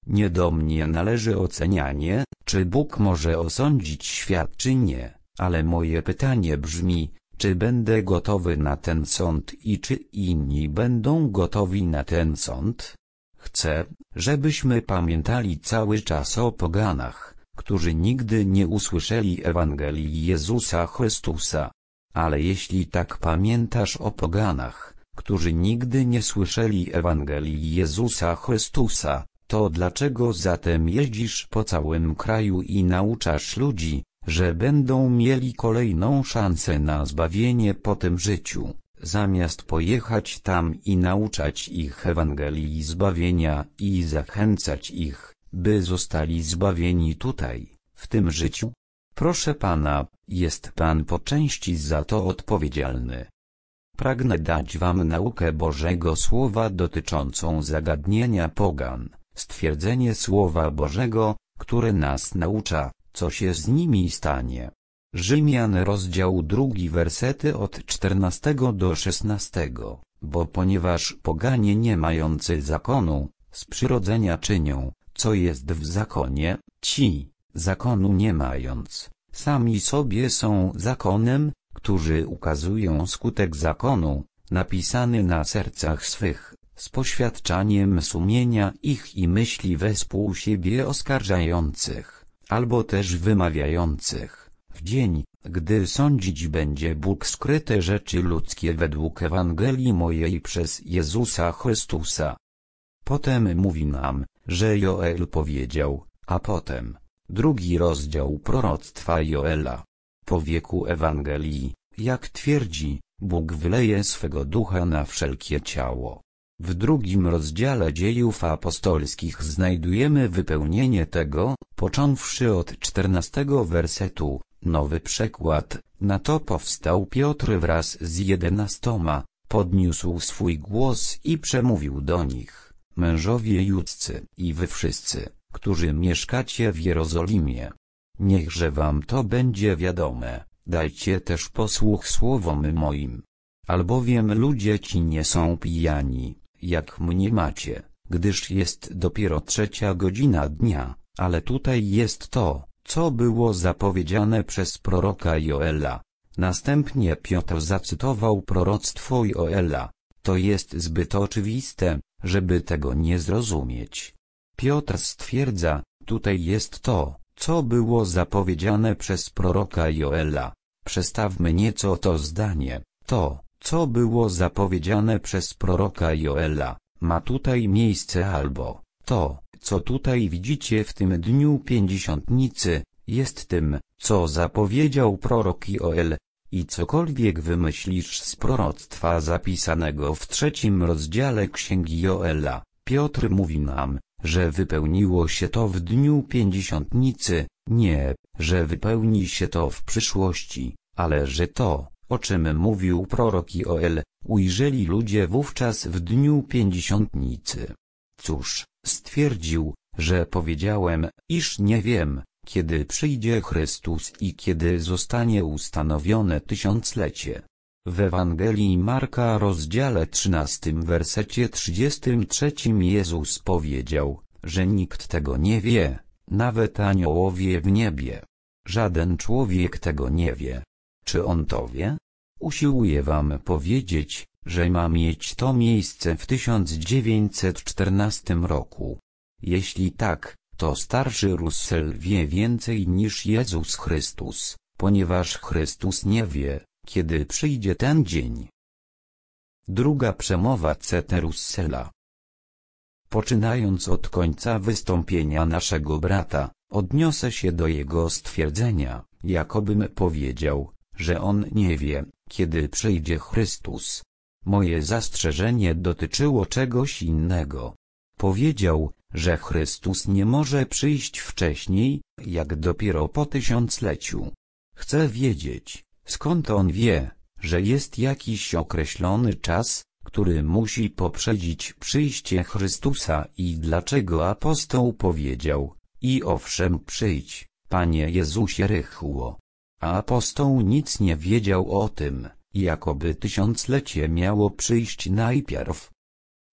Nie do mnie należy ocenianie, czy Bóg może osądzić świat czy nie, ale moje pytanie brzmi, czy będę gotowy na ten sąd i czy inni będą gotowi na ten sąd? Chcę, żebyśmy pamiętali cały czas o poganach, którzy nigdy nie usłyszeli Ewangelii Jezusa Chrystusa. Ale jeśli tak pamiętasz o poganach, którzy nigdy nie słyszeli Ewangelii Jezusa Chrystusa, to dlaczego zatem jeździsz po całym kraju i nauczasz ludzi, że będą mieli kolejną szansę na zbawienie po tym życiu, zamiast pojechać tam i nauczać ich Ewangelii zbawienia i zachęcać ich, by zostali zbawieni tutaj, w tym życiu? Proszę Pana, jest Pan po części za to odpowiedzialny. Pragnę dać Wam naukę Bożego Słowa dotyczącą zagadnienia pogan, stwierdzenie Słowa Bożego, które nas naucza, co się z nimi stanie. Rzymian rozdział drugi wersety od czternastego do szesnastego, bo ponieważ poganie nie mający zakonu, z przyrodzenia czynią, co jest w zakonie, ci, zakonu nie mając, sami sobie są zakonem, którzy ukazują skutek zakonu, napisany na sercach swych, z poświadczaniem sumienia ich i myśli wespół siebie oskarżających, albo też wymawiających, w dzień, gdy sądzić będzie Bóg skryte rzeczy ludzkie według Ewangelii mojej przez Jezusa Chrystusa. Potem mówi nam, że Joel powiedział, a potem, drugi rozdział proroctwa Joela. Po wieku Ewangelii, jak twierdzi, Bóg wyleje swego ducha na wszelkie ciało. W drugim rozdziale Dziejów Apostolskich znajdujemy wypełnienie tego, począwszy od czternastego wersetu, nowy przekład. Na to powstał Piotr wraz z jedenastoma, podniósł swój głos i przemówił do nich: mężowie judzcy i wy wszyscy, którzy mieszkacie w Jerozolimie. Niechże wam to będzie wiadome, dajcie też posłuch słowom moim. Albowiem ludzie ci nie są pijani, jak mnie macie, gdyż jest dopiero trzecia godzina dnia, ale tutaj jest to, co było zapowiedziane przez proroka Joela. Następnie Piotr zacytował proroctwo Joela. To jest zbyt oczywiste, żeby tego nie zrozumieć. Piotr stwierdza, tutaj jest to, co było zapowiedziane przez proroka Joela. Przestawmy nieco to zdanie. To, co było zapowiedziane przez proroka Joela, ma tutaj miejsce, albo to, co tutaj widzicie w tym dniu pięćdziesiątnicy, jest tym, co zapowiedział prorok Joel. I cokolwiek wymyślisz z proroctwa zapisanego w trzecim rozdziale Księgi Joela, Piotr mówi nam, że wypełniło się to w dniu pięćdziesiątnicy, nie, że wypełni się to w przyszłości, ale że to, o czym mówił prorok Joel, ujrzeli ludzie wówczas w dniu pięćdziesiątnicy. Cóż, stwierdził, że powiedziałem, iż nie wiem, kiedy przyjdzie Chrystus i kiedy zostanie ustanowione tysiąclecie. W Ewangelii Marka rozdziale trzynastym wersecie trzydziestym trzecim Jezus powiedział, że nikt tego nie wie, nawet aniołowie w niebie. Żaden człowiek tego nie wie. Czy on to wie? Usiłuję wam powiedzieć, że ma mieć to miejsce w tysiąc dziewięćset czternastym roku. Jeśli tak, to starszy Russell wie więcej niż Jezus Chrystus, ponieważ Chrystus nie wie, kiedy przyjdzie ten dzień. Druga przemowa C T Russella. Poczynając od końca wystąpienia naszego brata, odniosę się do jego stwierdzenia, jakobym powiedział, że on nie wie, kiedy przyjdzie Chrystus. Moje zastrzeżenie dotyczyło czegoś innego. Powiedział, że Chrystus nie może przyjść wcześniej, jak dopiero po tysiącleciu. Chcę wiedzieć, skąd on wie, że jest jakiś określony czas, który musi poprzedzić przyjście Chrystusa i dlaczego apostoł powiedział, i owszem przyjdź, Panie Jezusie rychło. A apostoł nic nie wiedział o tym, jakoby tysiąclecie miało przyjść najpierw.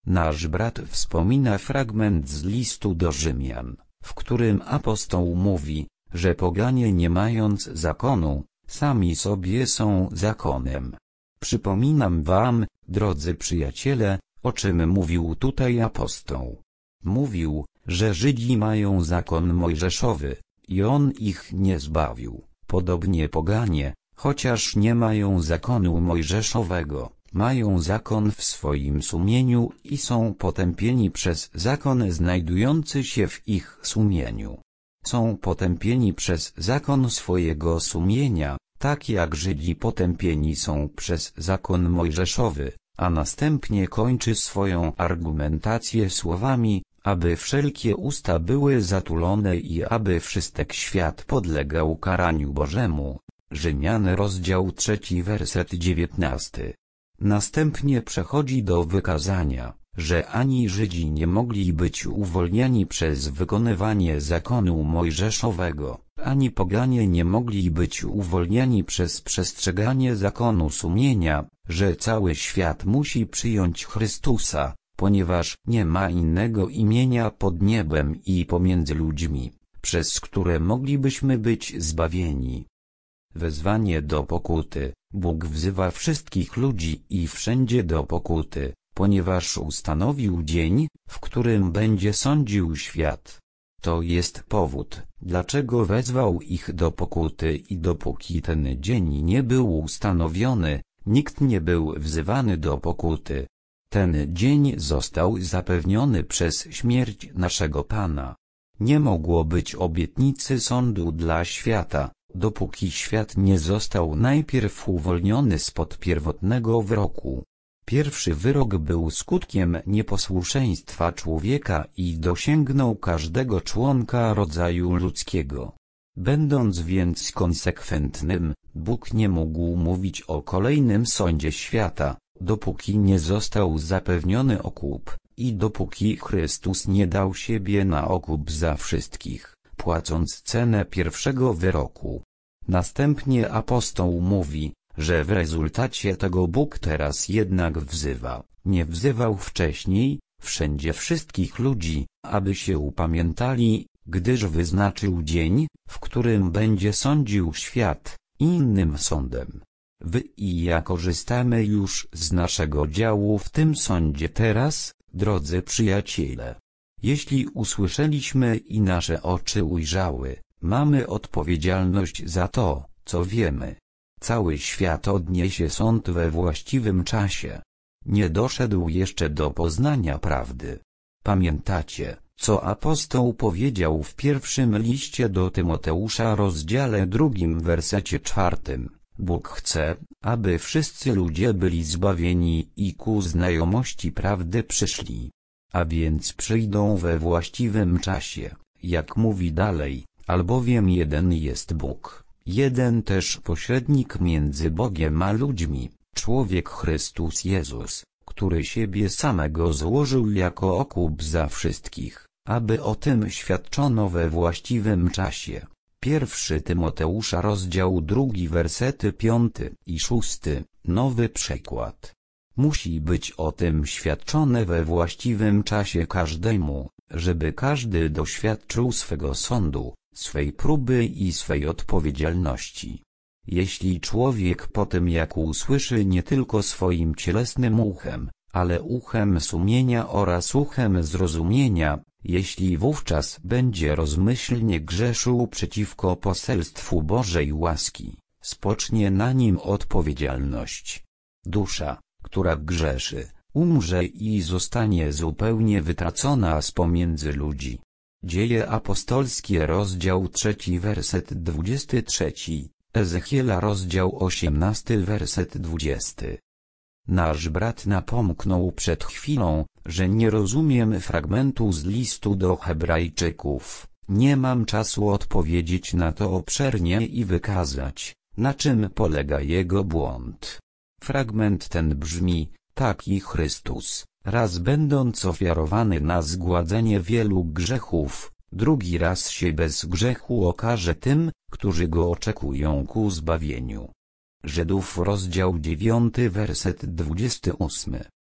Nasz brat wspomina fragment z listu do Rzymian, w którym apostoł mówi, że poganie nie mając zakonu, sami sobie są zakonem. Przypominam wam, drodzy przyjaciele, o czym mówił tutaj apostoł. Mówił, że Żydzi mają zakon mojżeszowy, i on ich nie zbawił. Podobnie poganie, chociaż nie mają zakonu mojżeszowego, mają zakon w swoim sumieniu i są potępieni przez zakon znajdujący się w ich sumieniu. Są potępieni przez zakon swojego sumienia, tak jak Żydzi potępieni są przez zakon mojżeszowy, a następnie kończy swoją argumentację słowami, aby wszelkie usta były zatulone i aby wszystek świat podlegał karaniu Bożemu. Rzymian rozdział trzeci werset dziewiętnasty. Następnie przechodzi do wykazania, że ani Żydzi nie mogli być uwolnieni przez wykonywanie zakonu mojżeszowego, ani poganie nie mogli być uwolnieni przez przestrzeganie zakonu sumienia, że cały świat musi przyjąć Chrystusa, ponieważ nie ma innego imienia pod niebem i pomiędzy ludźmi, przez które moglibyśmy być zbawieni. Wezwanie do pokuty. Bóg wzywa wszystkich ludzi i wszędzie do pokuty, ponieważ ustanowił dzień, w którym będzie sądził świat. To jest powód, dlaczego wezwał ich do pokuty i dopóki ten dzień nie był ustanowiony, nikt nie był wzywany do pokuty. Ten dzień został zapewniony przez śmierć naszego Pana. Nie mogło być obietnicy sądu dla świata, dopóki świat nie został najpierw uwolniony spod pierwotnego wyroku. Pierwszy wyrok był skutkiem nieposłuszeństwa człowieka i dosięgnął każdego członka rodzaju ludzkiego. Będąc więc konsekwentnym, Bóg nie mógł mówić o kolejnym sądzie świata, dopóki nie został zapewniony okup, i dopóki Chrystus nie dał siebie na okup za wszystkich, płacąc cenę pierwszego wyroku. Następnie apostoł mówi, że w rezultacie tego Bóg teraz jednak wzywa, nie wzywał wcześniej, wszędzie wszystkich ludzi, aby się upamiętali, gdyż wyznaczył dzień, w którym będzie sądził świat, innym sądem. Wy i ja korzystamy już z naszego działu w tym sądzie teraz, drodzy przyjaciele. Jeśli usłyszeliśmy i nasze oczy ujrzały, mamy odpowiedzialność za to, co wiemy. Cały świat odniesie sąd we właściwym czasie. Nie doszedł jeszcze do poznania prawdy. Pamiętacie, co apostoł powiedział w pierwszym liście do Tymoteusza rozdziale drugim wersecie czwartym. Bóg chce, aby wszyscy ludzie byli zbawieni i ku znajomości prawdy przyszli. A więc przyjdą we właściwym czasie, jak mówi dalej, albowiem jeden jest Bóg, jeden też pośrednik między Bogiem a ludźmi, człowiek Chrystus Jezus, który siebie samego złożył jako okup za wszystkich, aby o tym świadczono we właściwym czasie. Pierwszy Tymoteusza rozdział drugi wersety piąty i szósty, nowy przekład. Musi być o tym świadczone we właściwym czasie każdemu, żeby każdy doświadczył swego sądu, swej próby i swej odpowiedzialności. Jeśli człowiek po tym jak usłyszy nie tylko swoim cielesnym uchem, ale uchem sumienia oraz uchem zrozumienia, jeśli wówczas będzie rozmyślnie grzeszył przeciwko poselstwu Bożej łaski, spocznie na nim odpowiedzialność. Dusza, która grzeszy, umrze i zostanie zupełnie wytracona z pomiędzy ludzi. Dzieje apostolskie rozdział trzeci werset dwudziesty trzeci, Ezechiela rozdział osiemnasty werset dwudziesty. Nasz brat napomknął przed chwilą, że nie rozumiem fragmentu z listu do Hebrajczyków. Nie mam czasu odpowiedzieć na to obszernie i wykazać, na czym polega jego błąd. Fragment ten brzmi, taki Chrystus, raz będąc ofiarowany na zgładzenie wielu grzechów, drugi raz się bez grzechu okaże tym, którzy go oczekują ku zbawieniu. Żydów rozdział dziewiąty werset dwudziesty ósmy.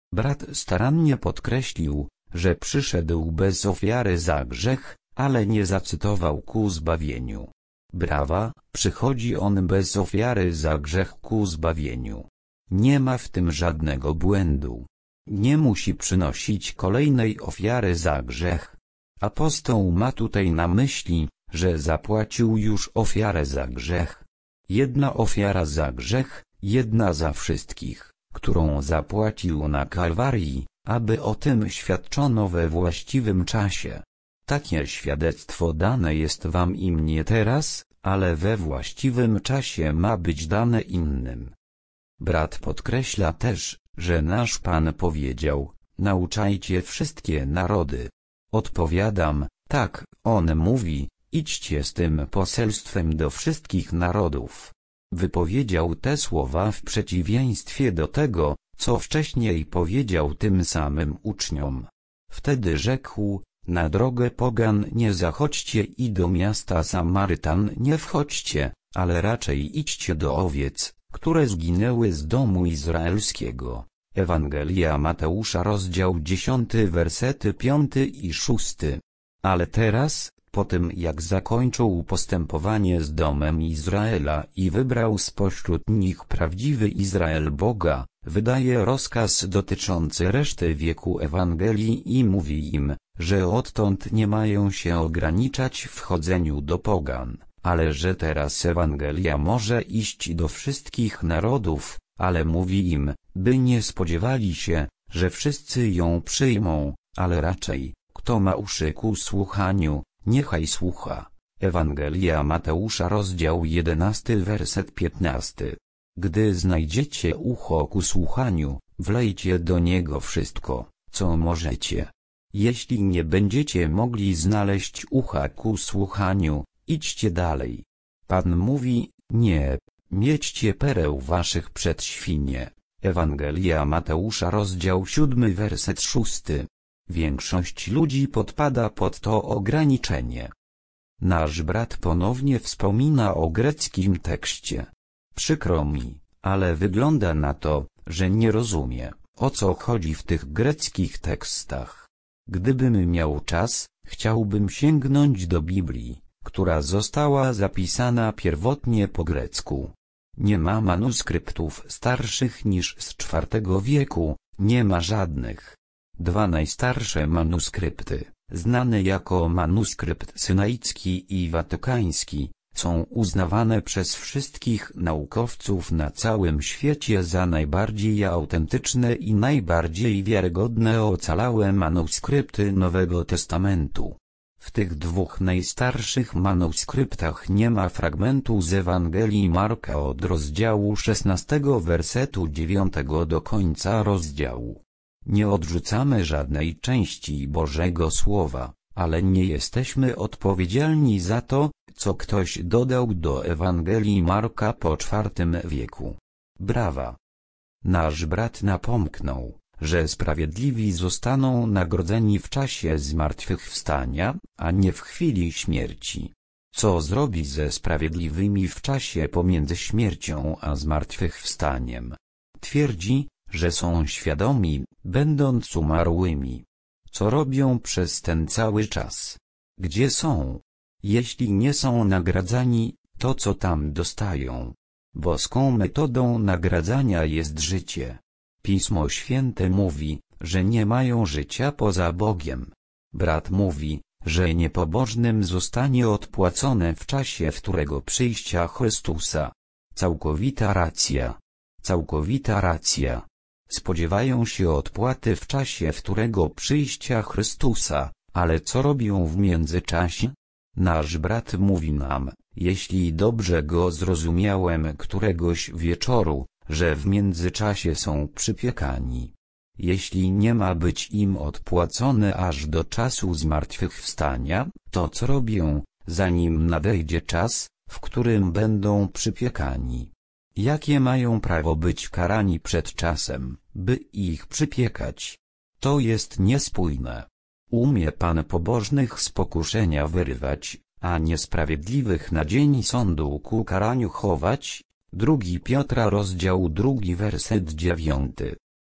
Brat starannie podkreślił, że przyszedł bez ofiary za grzech, ale nie zacytował ku zbawieniu. Brawa, przychodzi on bez ofiary za grzech ku zbawieniu. Nie ma w tym żadnego błędu. Nie musi przynosić kolejnej ofiary za grzech. Apostoł ma tutaj na myśli, że zapłacił już ofiarę za grzech. Jedna ofiara za grzech, jedna za wszystkich, którą zapłacił na Kalwarii, aby o tym świadczono we właściwym czasie. Takie świadectwo dane jest wam i mnie teraz, ale we właściwym czasie ma być dane innym. Brat podkreśla też, że nasz Pan powiedział: nauczajcie wszystkie narody. Odpowiadam, tak, on mówi, idźcie z tym poselstwem do wszystkich narodów. Wypowiedział te słowa w przeciwieństwie do tego, co wcześniej powiedział tym samym uczniom. Wtedy rzekł: na drogę pogan nie zachodźcie i do miasta Samarytan nie wchodźcie, ale raczej idźcie do owiec, które zginęły z domu izraelskiego. Ewangelia Mateusza, rozdział dziesiąty, wersety piąty i szósty. Ale teraz, po tym jak zakończył postępowanie z domem Izraela i wybrał spośród nich prawdziwy Izrael Boga, wydaje rozkaz dotyczący reszty wieku Ewangelii i mówi im, że odtąd nie mają się ograniczać w chodzeniu do pogan, ale że teraz Ewangelia może iść do wszystkich narodów, ale mówi im, by nie spodziewali się, że wszyscy ją przyjmą, ale raczej, kto ma uszy ku słuchaniu, niechaj słucha. Ewangelia Mateusza, rozdział jedenasty, werset piętnasty. Gdy znajdziecie ucho ku słuchaniu, wlejcie do niego wszystko, co możecie. Jeśli nie będziecie mogli znaleźć ucha ku słuchaniu, idźcie dalej. Pan mówi: nie, mieczcie pereł waszych przed świnie. Ewangelia Mateusza, rozdział siódmy, werset szósty. Większość ludzi podpada pod to ograniczenie. Nasz brat ponownie wspomina o greckim tekście. Przykro mi, ale wygląda na to, że nie rozumie, o co chodzi w tych greckich tekstach. Gdybym miał czas, chciałbym sięgnąć do Biblii, która została zapisana pierwotnie po grecku. Nie ma manuskryptów starszych niż z czwartego wieku, nie ma żadnych. Dwa najstarsze manuskrypty, znane jako manuskrypt synaicki i watykański, są uznawane przez wszystkich naukowców na całym świecie za najbardziej autentyczne i najbardziej wiarygodne ocalałe manuskrypty Nowego Testamentu. W tych dwóch najstarszych manuskryptach nie ma fragmentu z Ewangelii Marka od rozdziału szesnastego, wersetu dziewiątego do końca rozdziału. Nie odrzucamy żadnej części Bożego Słowa, ale nie jesteśmy odpowiedzialni za to, co ktoś dodał do Ewangelii Marka po czwartym wieku. Brawa! Nasz brat napomknął, że sprawiedliwi zostaną nagrodzeni w czasie zmartwychwstania, a nie w chwili śmierci. Co zrobi ze sprawiedliwymi w czasie pomiędzy śmiercią a zmartwychwstaniem? Twierdzi, że są świadomi, będąc umarłymi. Co robią przez ten cały czas? Gdzie są? Jeśli nie są nagradzani, to co tam dostają? Boską metodą nagradzania jest życie. Pismo Święte mówi, że nie mają życia poza Bogiem. Brat mówi, że niepobożnym zostanie odpłacone w czasie wtórego przyjścia Chrystusa. Całkowita racja. Całkowita racja. Spodziewają się odpłaty w czasie wtórego przyjścia Chrystusa, ale co robią w międzyczasie? Nasz brat mówi nam, jeśli dobrze go zrozumiałem któregoś wieczoru, że w międzyczasie są przypiekani. Jeśli nie ma być im odpłacone aż do czasu zmartwychwstania, to co robią, zanim nadejdzie czas, w którym będą przypiekani? Jakie mają prawo być karani przed czasem, by ich przypiekać? To jest niespójne. Umie Pan pobożnych z pokuszenia wyrywać, a niesprawiedliwych na dzień sądu ku karaniu chować? Drugi Piotra, rozdział drugi, werset dziewiąty.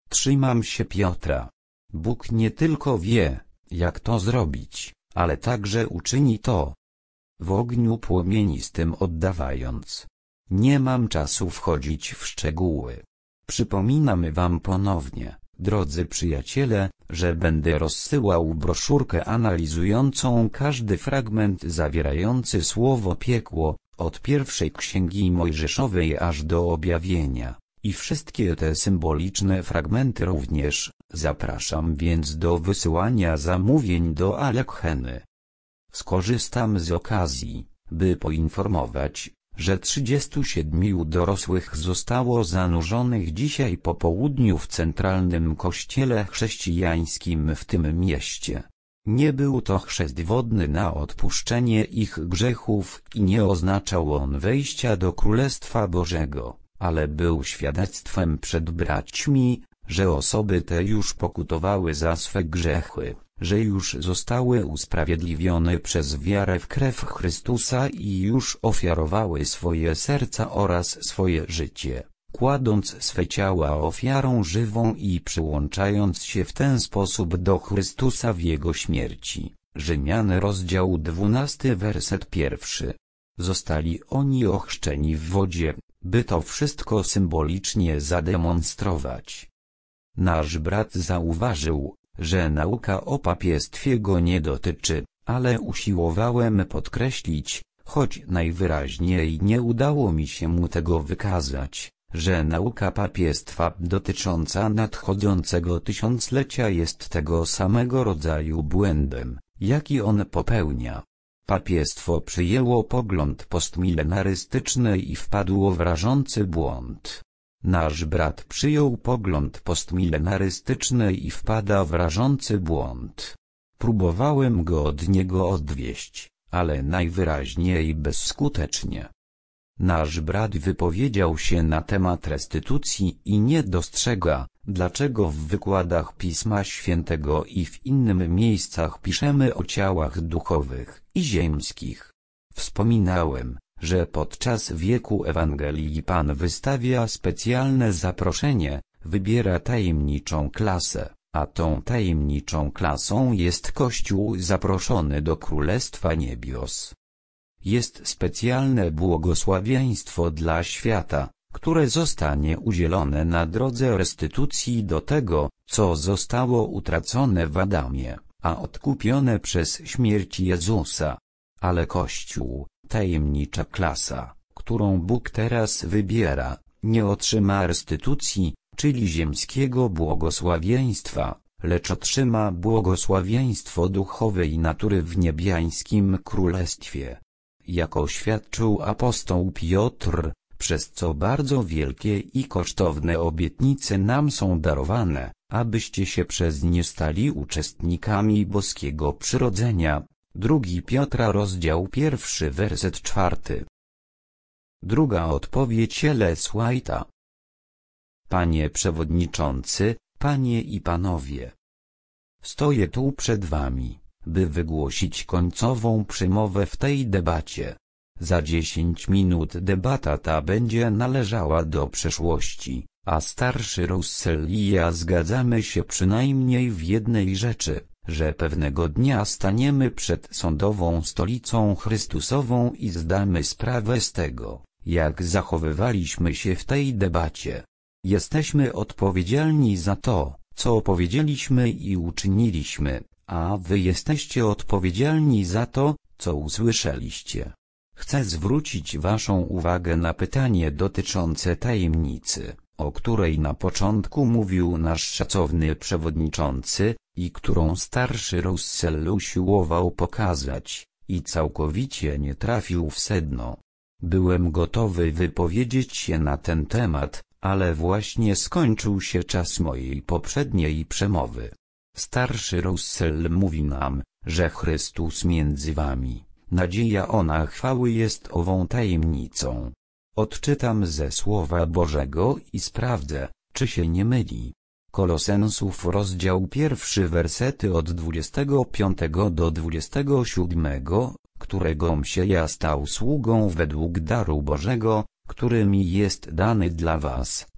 Trzymam się Piotra. Bóg nie tylko wie, jak to zrobić, ale także uczyni to w ogniu płomienistym oddawając. Nie mam czasu wchodzić w szczegóły. Przypominamy wam ponownie, drodzy przyjaciele, że będę rozsyłał broszurkę analizującą każdy fragment zawierający słowo piekło, od pierwszej księgi Mojżeszowej aż do objawienia, i wszystkie te symboliczne fragmenty również. Zapraszam więc do wysyłania zamówień do Alekheny. Skorzystam z okazji, by poinformować, że trzydziestu siedmiu dorosłych zostało zanurzonych dzisiaj po południu w centralnym kościele chrześcijańskim w tym mieście. Nie był to chrzest wodny na odpuszczenie ich grzechów i nie oznaczał on wejścia do Królestwa Bożego, ale był świadectwem przed braćmi, że osoby te już pokutowały za swe grzechy, że już zostały usprawiedliwione przez wiarę w krew Chrystusa i już ofiarowały swoje serca oraz swoje życie, kładąc swe ciała ofiarą żywą i przyłączając się w ten sposób do Chrystusa w Jego śmierci. Rzymian rozdział dwunasty werset pierwszy. Zostali oni ochrzczeni w wodzie, by to wszystko symbolicznie zademonstrować. Nasz brat zauważył, że nauka o papiestwie go nie dotyczy, ale usiłowałem podkreślić, choć najwyraźniej nie udało mi się mu tego wykazać, że nauka papiestwa dotycząca nadchodzącego tysiąclecia jest tego samego rodzaju błędem, jaki on popełnia. Papiestwo przyjęło pogląd postmilenarystyczny i wpadło w rażący błąd. Nasz brat przyjął pogląd postmilenarystyczny i wpada w rażący błąd. Próbowałem go od niego odwieść, ale najwyraźniej bezskutecznie. Nasz brat wypowiedział się na temat restytucji i nie dostrzega, dlaczego w wykładach Pisma Świętego i w innych miejscach piszemy o ciałach duchowych i ziemskich. Wspominałem, że podczas wieku Ewangelii Pan wystawia specjalne zaproszenie, wybiera tajemniczą klasę, a tą tajemniczą klasą jest Kościół zaproszony do Królestwa Niebios. Jest specjalne błogosławieństwo dla świata, które zostanie udzielone na drodze restytucji do tego, co zostało utracone w Adamie, a odkupione przez śmierć Jezusa. Ale Kościół, tajemnicza klasa, którą Bóg teraz wybiera, nie otrzyma restytucji, czyli ziemskiego błogosławieństwa, lecz otrzyma błogosławieństwo duchowej natury w niebiańskim królestwie. Jak oświadczył apostoł Piotr, przez co bardzo wielkie i kosztowne obietnice nam są darowane, abyście się przez nie stali uczestnikami boskiego przyrodzenia. Drugi Piotra rozdział pierwszy werset czwarty. Druga odpowiedź Ellen White'a. Panie przewodniczący, panie i panowie. Stoję tu przed wami, by wygłosić końcową przemowę w tej debacie. Za dziesięć minut debata ta będzie należała do przeszłości, a starszy Russell i ja zgadzamy się przynajmniej w jednej rzeczy, że pewnego dnia staniemy przed sądową stolicą Chrystusową i zdamy sprawę z tego, jak zachowywaliśmy się w tej debacie. Jesteśmy odpowiedzialni za to, co powiedzieliśmy i uczyniliśmy, a wy jesteście odpowiedzialni za to, co usłyszeliście. Chcę zwrócić waszą uwagę na pytanie dotyczące tajemnicy, o której na początku mówił nasz szacowny przewodniczący, i którą starszy Russell usiłował pokazać, i całkowicie nie trafił w sedno. Byłem gotowy wypowiedzieć się na ten temat, ale właśnie skończył się czas mojej poprzedniej przemowy. Starszy Russell mówi nam, że Chrystus między wami, nadzieja ona chwały jest ową tajemnicą. Odczytam ze Słowa Bożego i sprawdzę, czy się nie myli. Kolosensów rozdział pierwszy wersety od dwudziestego piątego do dwudziestego siódmego, któregom się ja stał sługą według daru Bożego, który mi jest dany dla was,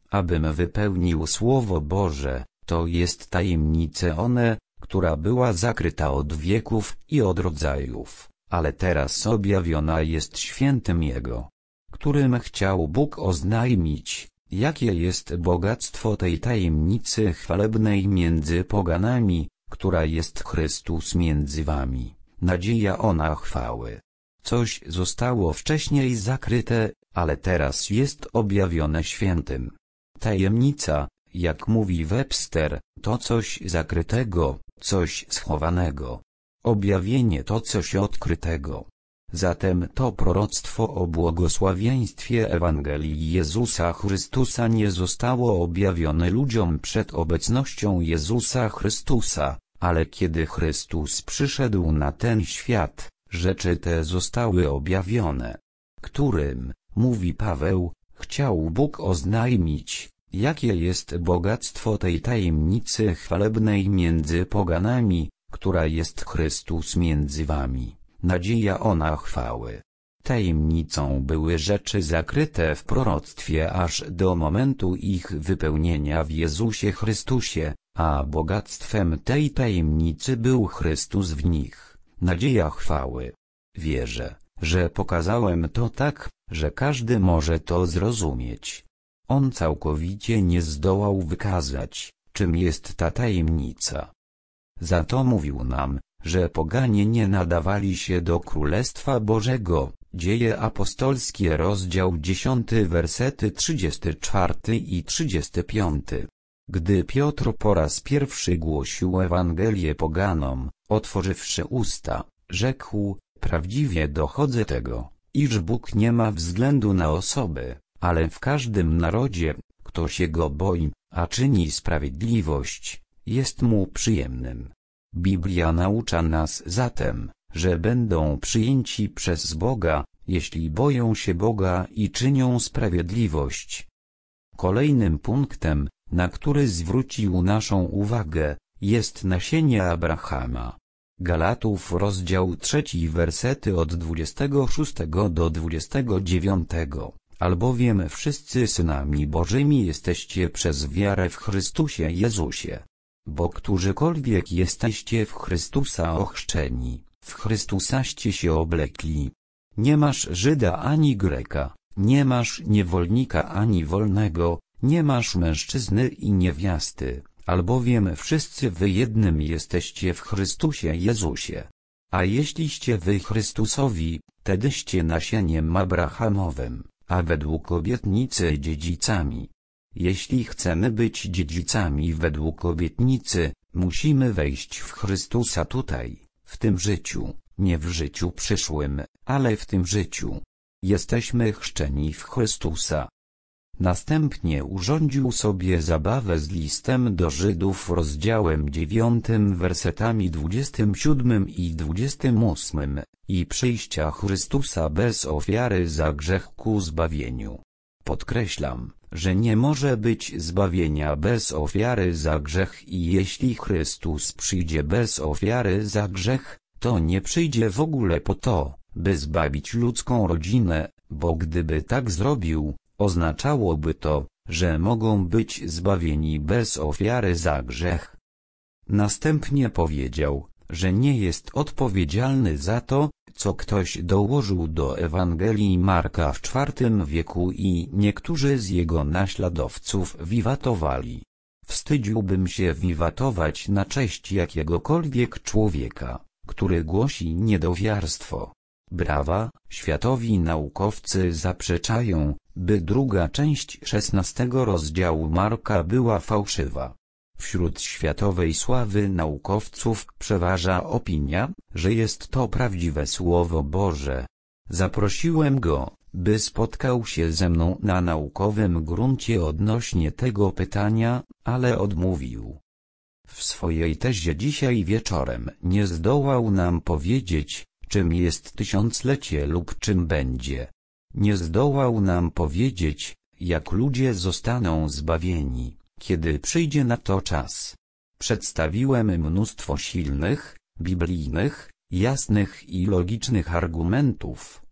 abym wypełnił Słowo Boże, to jest tajemnicę one, która była zakryta od wieków i od rodzajów, ale teraz objawiona jest świętym Jego, którym chciał Bóg oznajmić, jakie jest bogactwo tej tajemnicy chwalebnej między poganami, która jest Chrystus między wami, nadzieja ona chwały. Coś zostało wcześniej zakryte, ale teraz jest objawione świętym. Tajemnica, jak mówi Webster, to coś zakrytego, coś schowanego. Objawienie to coś odkrytego. Zatem to proroctwo o błogosławieństwie Ewangelii Jezusa Chrystusa nie zostało objawione ludziom przed obecnością Jezusa Chrystusa, ale kiedy Chrystus przyszedł na ten świat, rzeczy te zostały objawione, którym, mówi Paweł, chciał Bóg oznajmić, jakie jest bogactwo tej tajemnicy chwalebnej między poganami, która jest Chrystus między wami, nadzieja ona chwały. Tajemnicą były rzeczy zakryte w proroctwie aż do momentu ich wypełnienia w Jezusie Chrystusie, a bogactwem tej tajemnicy był Chrystus w nich, nadzieja chwały. Wierzę, że pokazałem to tak, że każdy może to zrozumieć. On całkowicie nie zdołał wykazać, czym jest ta tajemnica. Za to mówił nam, że poganie nie nadawali się do Królestwa Bożego. Dzieje apostolskie rozdział dziesiąty wersety trzydziesty czwarty i trzydziesty piąty. Gdy Piotr po raz pierwszy głosił Ewangelię poganom, otworzywszy usta, rzekł: prawdziwie dochodzę tego, iż Bóg nie ma względu na osoby, ale w każdym narodzie, kto się Go boi, a czyni sprawiedliwość, jest Mu przyjemnym. Biblia naucza nas zatem, że będą przyjęci przez Boga, jeśli boją się Boga i czynią sprawiedliwość. Kolejnym punktem, na który zwrócił naszą uwagę, jest nasienie Abrahama. Galatów rozdział trzeci wersety od dwudziestego szóstego do dwudziestego dziewiątego. Albowiem wszyscy synami Bożymi jesteście przez wiarę w Chrystusie Jezusie. Bo którzykolwiek jesteście w Chrystusa ochrzczeni, w Chrystusaście się oblekli. Nie masz Żyda ani Greka, nie masz niewolnika ani wolnego, nie masz mężczyzny i niewiasty, albowiem wszyscy wy jednym jesteście w Chrystusie Jezusie. A jeśliście wy Chrystusowi, tedyście nasieniem Abrahamowym, a według obietnicy dziedzicami. Jeśli chcemy być dziedzicami według obietnicy, musimy wejść w Chrystusa tutaj, w tym życiu, nie w życiu przyszłym, ale w tym życiu. Jesteśmy chrzczeni w Chrystusa. Następnie urządził sobie zabawę z listem do Żydów rozdziałem dziewiątym wersetami dwudziestym siódmym i dwudziestym ósmym, i przyjścia Chrystusa bez ofiary za grzech ku zbawieniu. Podkreślam, że nie może być zbawienia bez ofiary za grzech i jeśli Chrystus przyjdzie bez ofiary za grzech, to nie przyjdzie w ogóle po to, by zbawić ludzką rodzinę, bo gdyby tak zrobił, oznaczałoby to, że mogą być zbawieni bez ofiary za grzech. Następnie powiedział, że nie jest odpowiedzialny za to, co ktoś dołożył do Ewangelii Marka w czwartym wieku i niektórzy z jego naśladowców wiwatowali. Wstydziłbym się wiwatować na cześć jakiegokolwiek człowieka, który głosi niedowiarstwo. Brawa, światowi naukowcy zaprzeczają, by druga część szesnastego rozdziału Marka była fałszywa. Wśród światowej sławy naukowców przeważa opinia, że jest to prawdziwe Słowo Boże. Zaprosiłem go, by spotkał się ze mną na naukowym gruncie odnośnie tego pytania, ale odmówił. W swojej tezie dzisiaj wieczorem nie zdołał nam powiedzieć, czym jest tysiąclecie lub czym będzie. Nie zdołał nam powiedzieć, jak ludzie zostaną zbawieni, kiedy przyjdzie na to czas. Przedstawiłem mnóstwo silnych, biblijnych, jasnych i logicznych argumentów,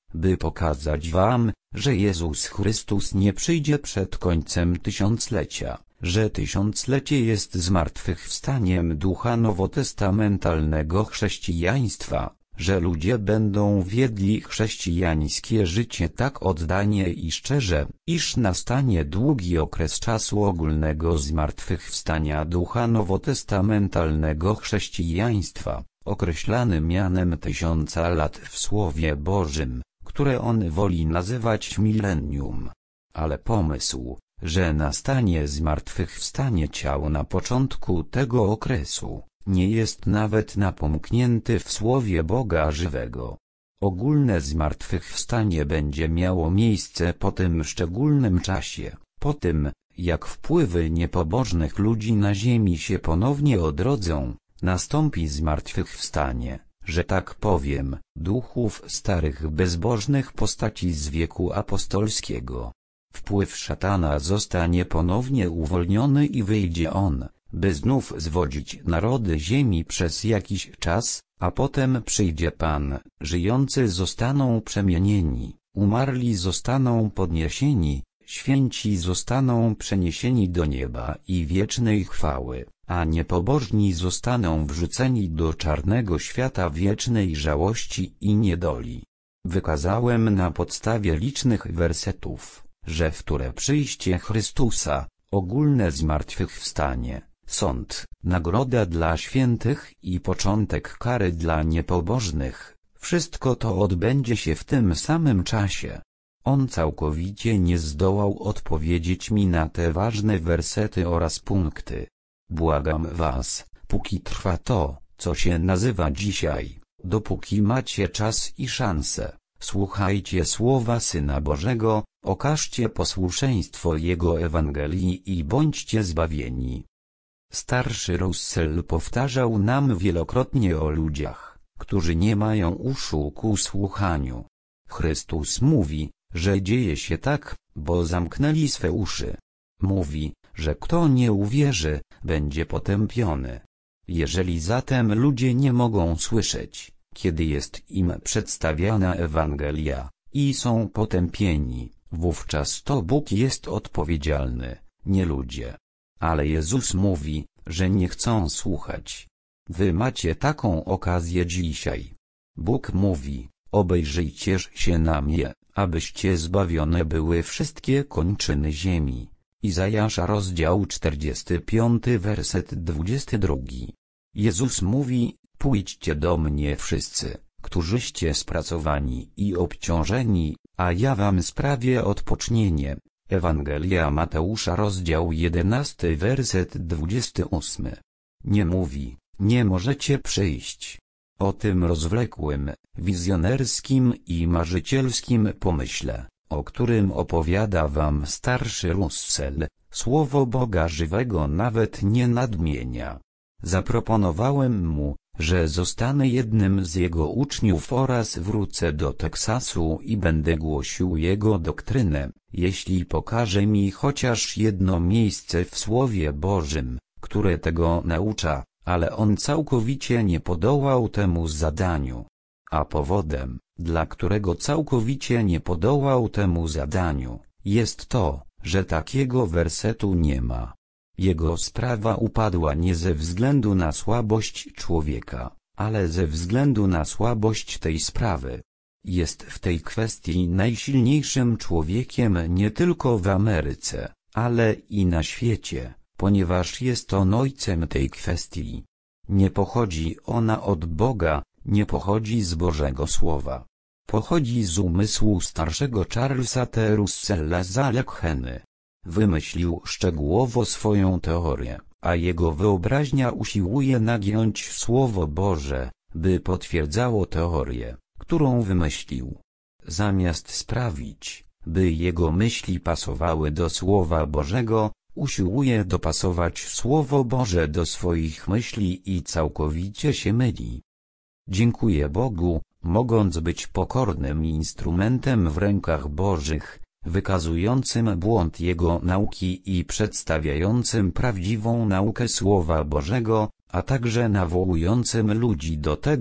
by pokazać wam, że Jezus Chrystus nie przyjdzie przed końcem tysiąclecia, że tysiąclecie jest zmartwychwstaniem ducha nowotestamentalnego chrześcijaństwa, że ludzie będą wiedli chrześcijańskie życie tak oddanie i szczerze, iż nastanie długi okres czasu ogólnego zmartwychwstania ducha nowotestamentalnego chrześcijaństwa, określany mianem tysiąca lat w Słowie Bożym, które on woli nazywać millennium. Ale pomysł, że nastanie zmartwychwstanie ciał na początku tego okresu, nie jest nawet napomknięty w Słowie Boga żywego. Ogólne zmartwychwstanie będzie miało miejsce po tym szczególnym czasie, po tym, jak wpływy niepobożnych ludzi na ziemi się ponownie odrodzą, nastąpi zmartwychwstanie, że tak powiem, duchów starych bezbożnych postaci z wieku apostolskiego. Wpływ szatana zostanie ponownie uwolniony i wyjdzie on, by znów zwodzić narody ziemi przez jakiś czas, a potem przyjdzie Pan, żyjący zostaną przemienieni, umarli zostaną podniesieni, święci zostaną przeniesieni do nieba i wiecznej chwały, a niepobożni zostaną wrzuceni do czarnego świata wiecznej żałości i niedoli. Wykazałem na podstawie licznych wersetów, że wtóre przyjście Chrystusa, ogólne zmartwychwstanie, sąd, nagroda dla świętych i początek kary dla niepobożnych, wszystko to odbędzie się w tym samym czasie. On całkowicie nie zdołał odpowiedzieć mi na te ważne wersety oraz punkty. Błagam was, póki trwa to, co się nazywa dzisiaj, dopóki macie czas i szansę, słuchajcie słowa Syna Bożego, okażcie posłuszeństwo Jego Ewangelii i bądźcie zbawieni. Starszy Russell powtarzał nam wielokrotnie o ludziach, którzy nie mają uszu ku słuchaniu. Chrystus mówi, że dzieje się tak, bo zamknęli swe uszy. Mówi, że kto nie uwierzy, będzie potępiony. Jeżeli zatem ludzie nie mogą słyszeć, kiedy jest im przedstawiana Ewangelia, i są potępieni, wówczas to Bóg jest odpowiedzialny, nie ludzie. Ale Jezus mówi, że nie chcą słuchać. Wy macie taką okazję dzisiaj. Bóg mówi, obejrzyjcie się na mnie, abyście zbawione były wszystkie kończyny ziemi. Izajasza rozdział czterdziesty piąty werset dwudziesty drugi. Jezus mówi, pójdźcie do mnie wszyscy, którzyście spracowani i obciążeni, a ja wam sprawię odpocznienie. Ewangelia Mateusza rozdział jedenasty werset dwudziesty ósmy. Nie mówi, nie możecie przyjść. O tym rozwlekłym, wizjonerskim i marzycielskim pomyśle, o którym opowiada wam starszy Russell, słowo Boga żywego nawet nie nadmienia. Zaproponowałem mu, że zostanę jednym z jego uczniów oraz wrócę do Teksasu i będę głosił jego doktrynę, jeśli pokaże mi chociaż jedno miejsce w Słowie Bożym, które tego naucza, ale on całkowicie nie podołał temu zadaniu. A powodem, dla którego całkowicie nie podołał temu zadaniu, jest to, że takiego wersetu nie ma. Jego sprawa upadła nie ze względu na słabość człowieka, ale ze względu na słabość tej sprawy. Jest w tej kwestii najsilniejszym człowiekiem nie tylko w Ameryce, ale i na świecie, ponieważ jest on ojcem tej kwestii. Nie pochodzi ona od Boga, nie pochodzi z Bożego Słowa. Pochodzi z umysłu starszego Charlesa T. Russella Zalekheny. Wymyślił szczegółowo swoją teorię, a jego wyobraźnia usiłuje nagiąć Słowo Boże, by potwierdzało teorię, którą wymyślił. Zamiast sprawić, by jego myśli pasowały do Słowa Bożego, usiłuje dopasować Słowo Boże do swoich myśli i całkowicie się myli. Dziękuję Bogu, mogąc być pokornym instrumentem w rękach Bożych, wykazującym błąd Jego nauki i przedstawiającym prawdziwą naukę Słowa Bożego, a także nawołującym ludzi do tego,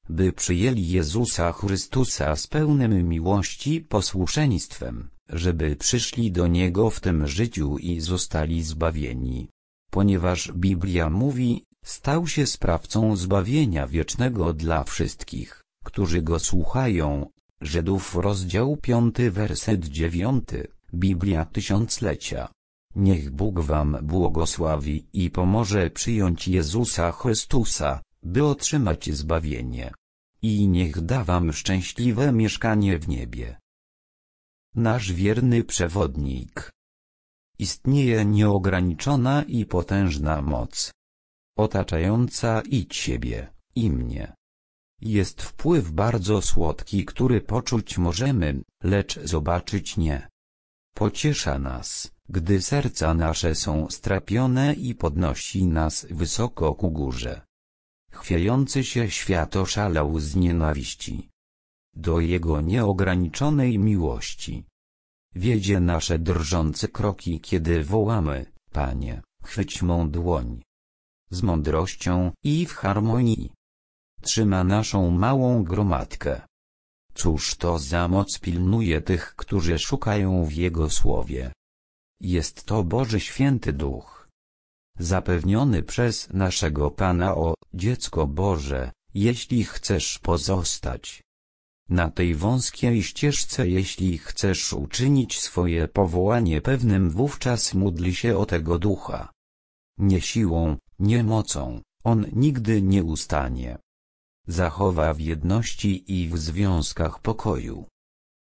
by przyjęli Jezusa Chrystusa z pełnym miłości posłuszeństwem, żeby przyszli do Niego w tym życiu i zostali zbawieni. Ponieważ Biblia mówi, stał się sprawcą zbawienia wiecznego dla wszystkich, którzy Go słuchają. Żydów rozdział piąty werset dziewiąty, Biblia Tysiąclecia. Niech Bóg wam błogosławi i pomoże przyjąć Jezusa Chrystusa, by otrzymać zbawienie. I niech da wam szczęśliwe mieszkanie w niebie. Nasz wierny przewodnik. Istnieje nieograniczona i potężna moc, otaczająca i ciebie, i mnie. Jest wpływ bardzo słodki, który poczuć możemy, lecz zobaczyć nie. Pociesza nas, gdy serca nasze są strapione i podnosi nas wysoko ku górze. Chwiejący się świat oszalał z nienawiści do Jego nieograniczonej miłości. Wiedzie nasze drżące kroki, kiedy wołamy: Panie, chwyć mą dłoń. Z mądrością i w harmonii trzyma naszą małą gromadkę. Cóż to za moc pilnuje tych, którzy szukają w Jego słowie. Jest to Boży Święty Duch, zapewniony przez naszego Pana. O, dziecko Boże, jeśli chcesz pozostać na tej wąskiej ścieżce, jeśli chcesz uczynić swoje powołanie pewnym, wówczas módl się o tego Ducha. Nie siłą, nie mocą, on nigdy nie ustanie. Zachowa w jedności i w związkach pokoju.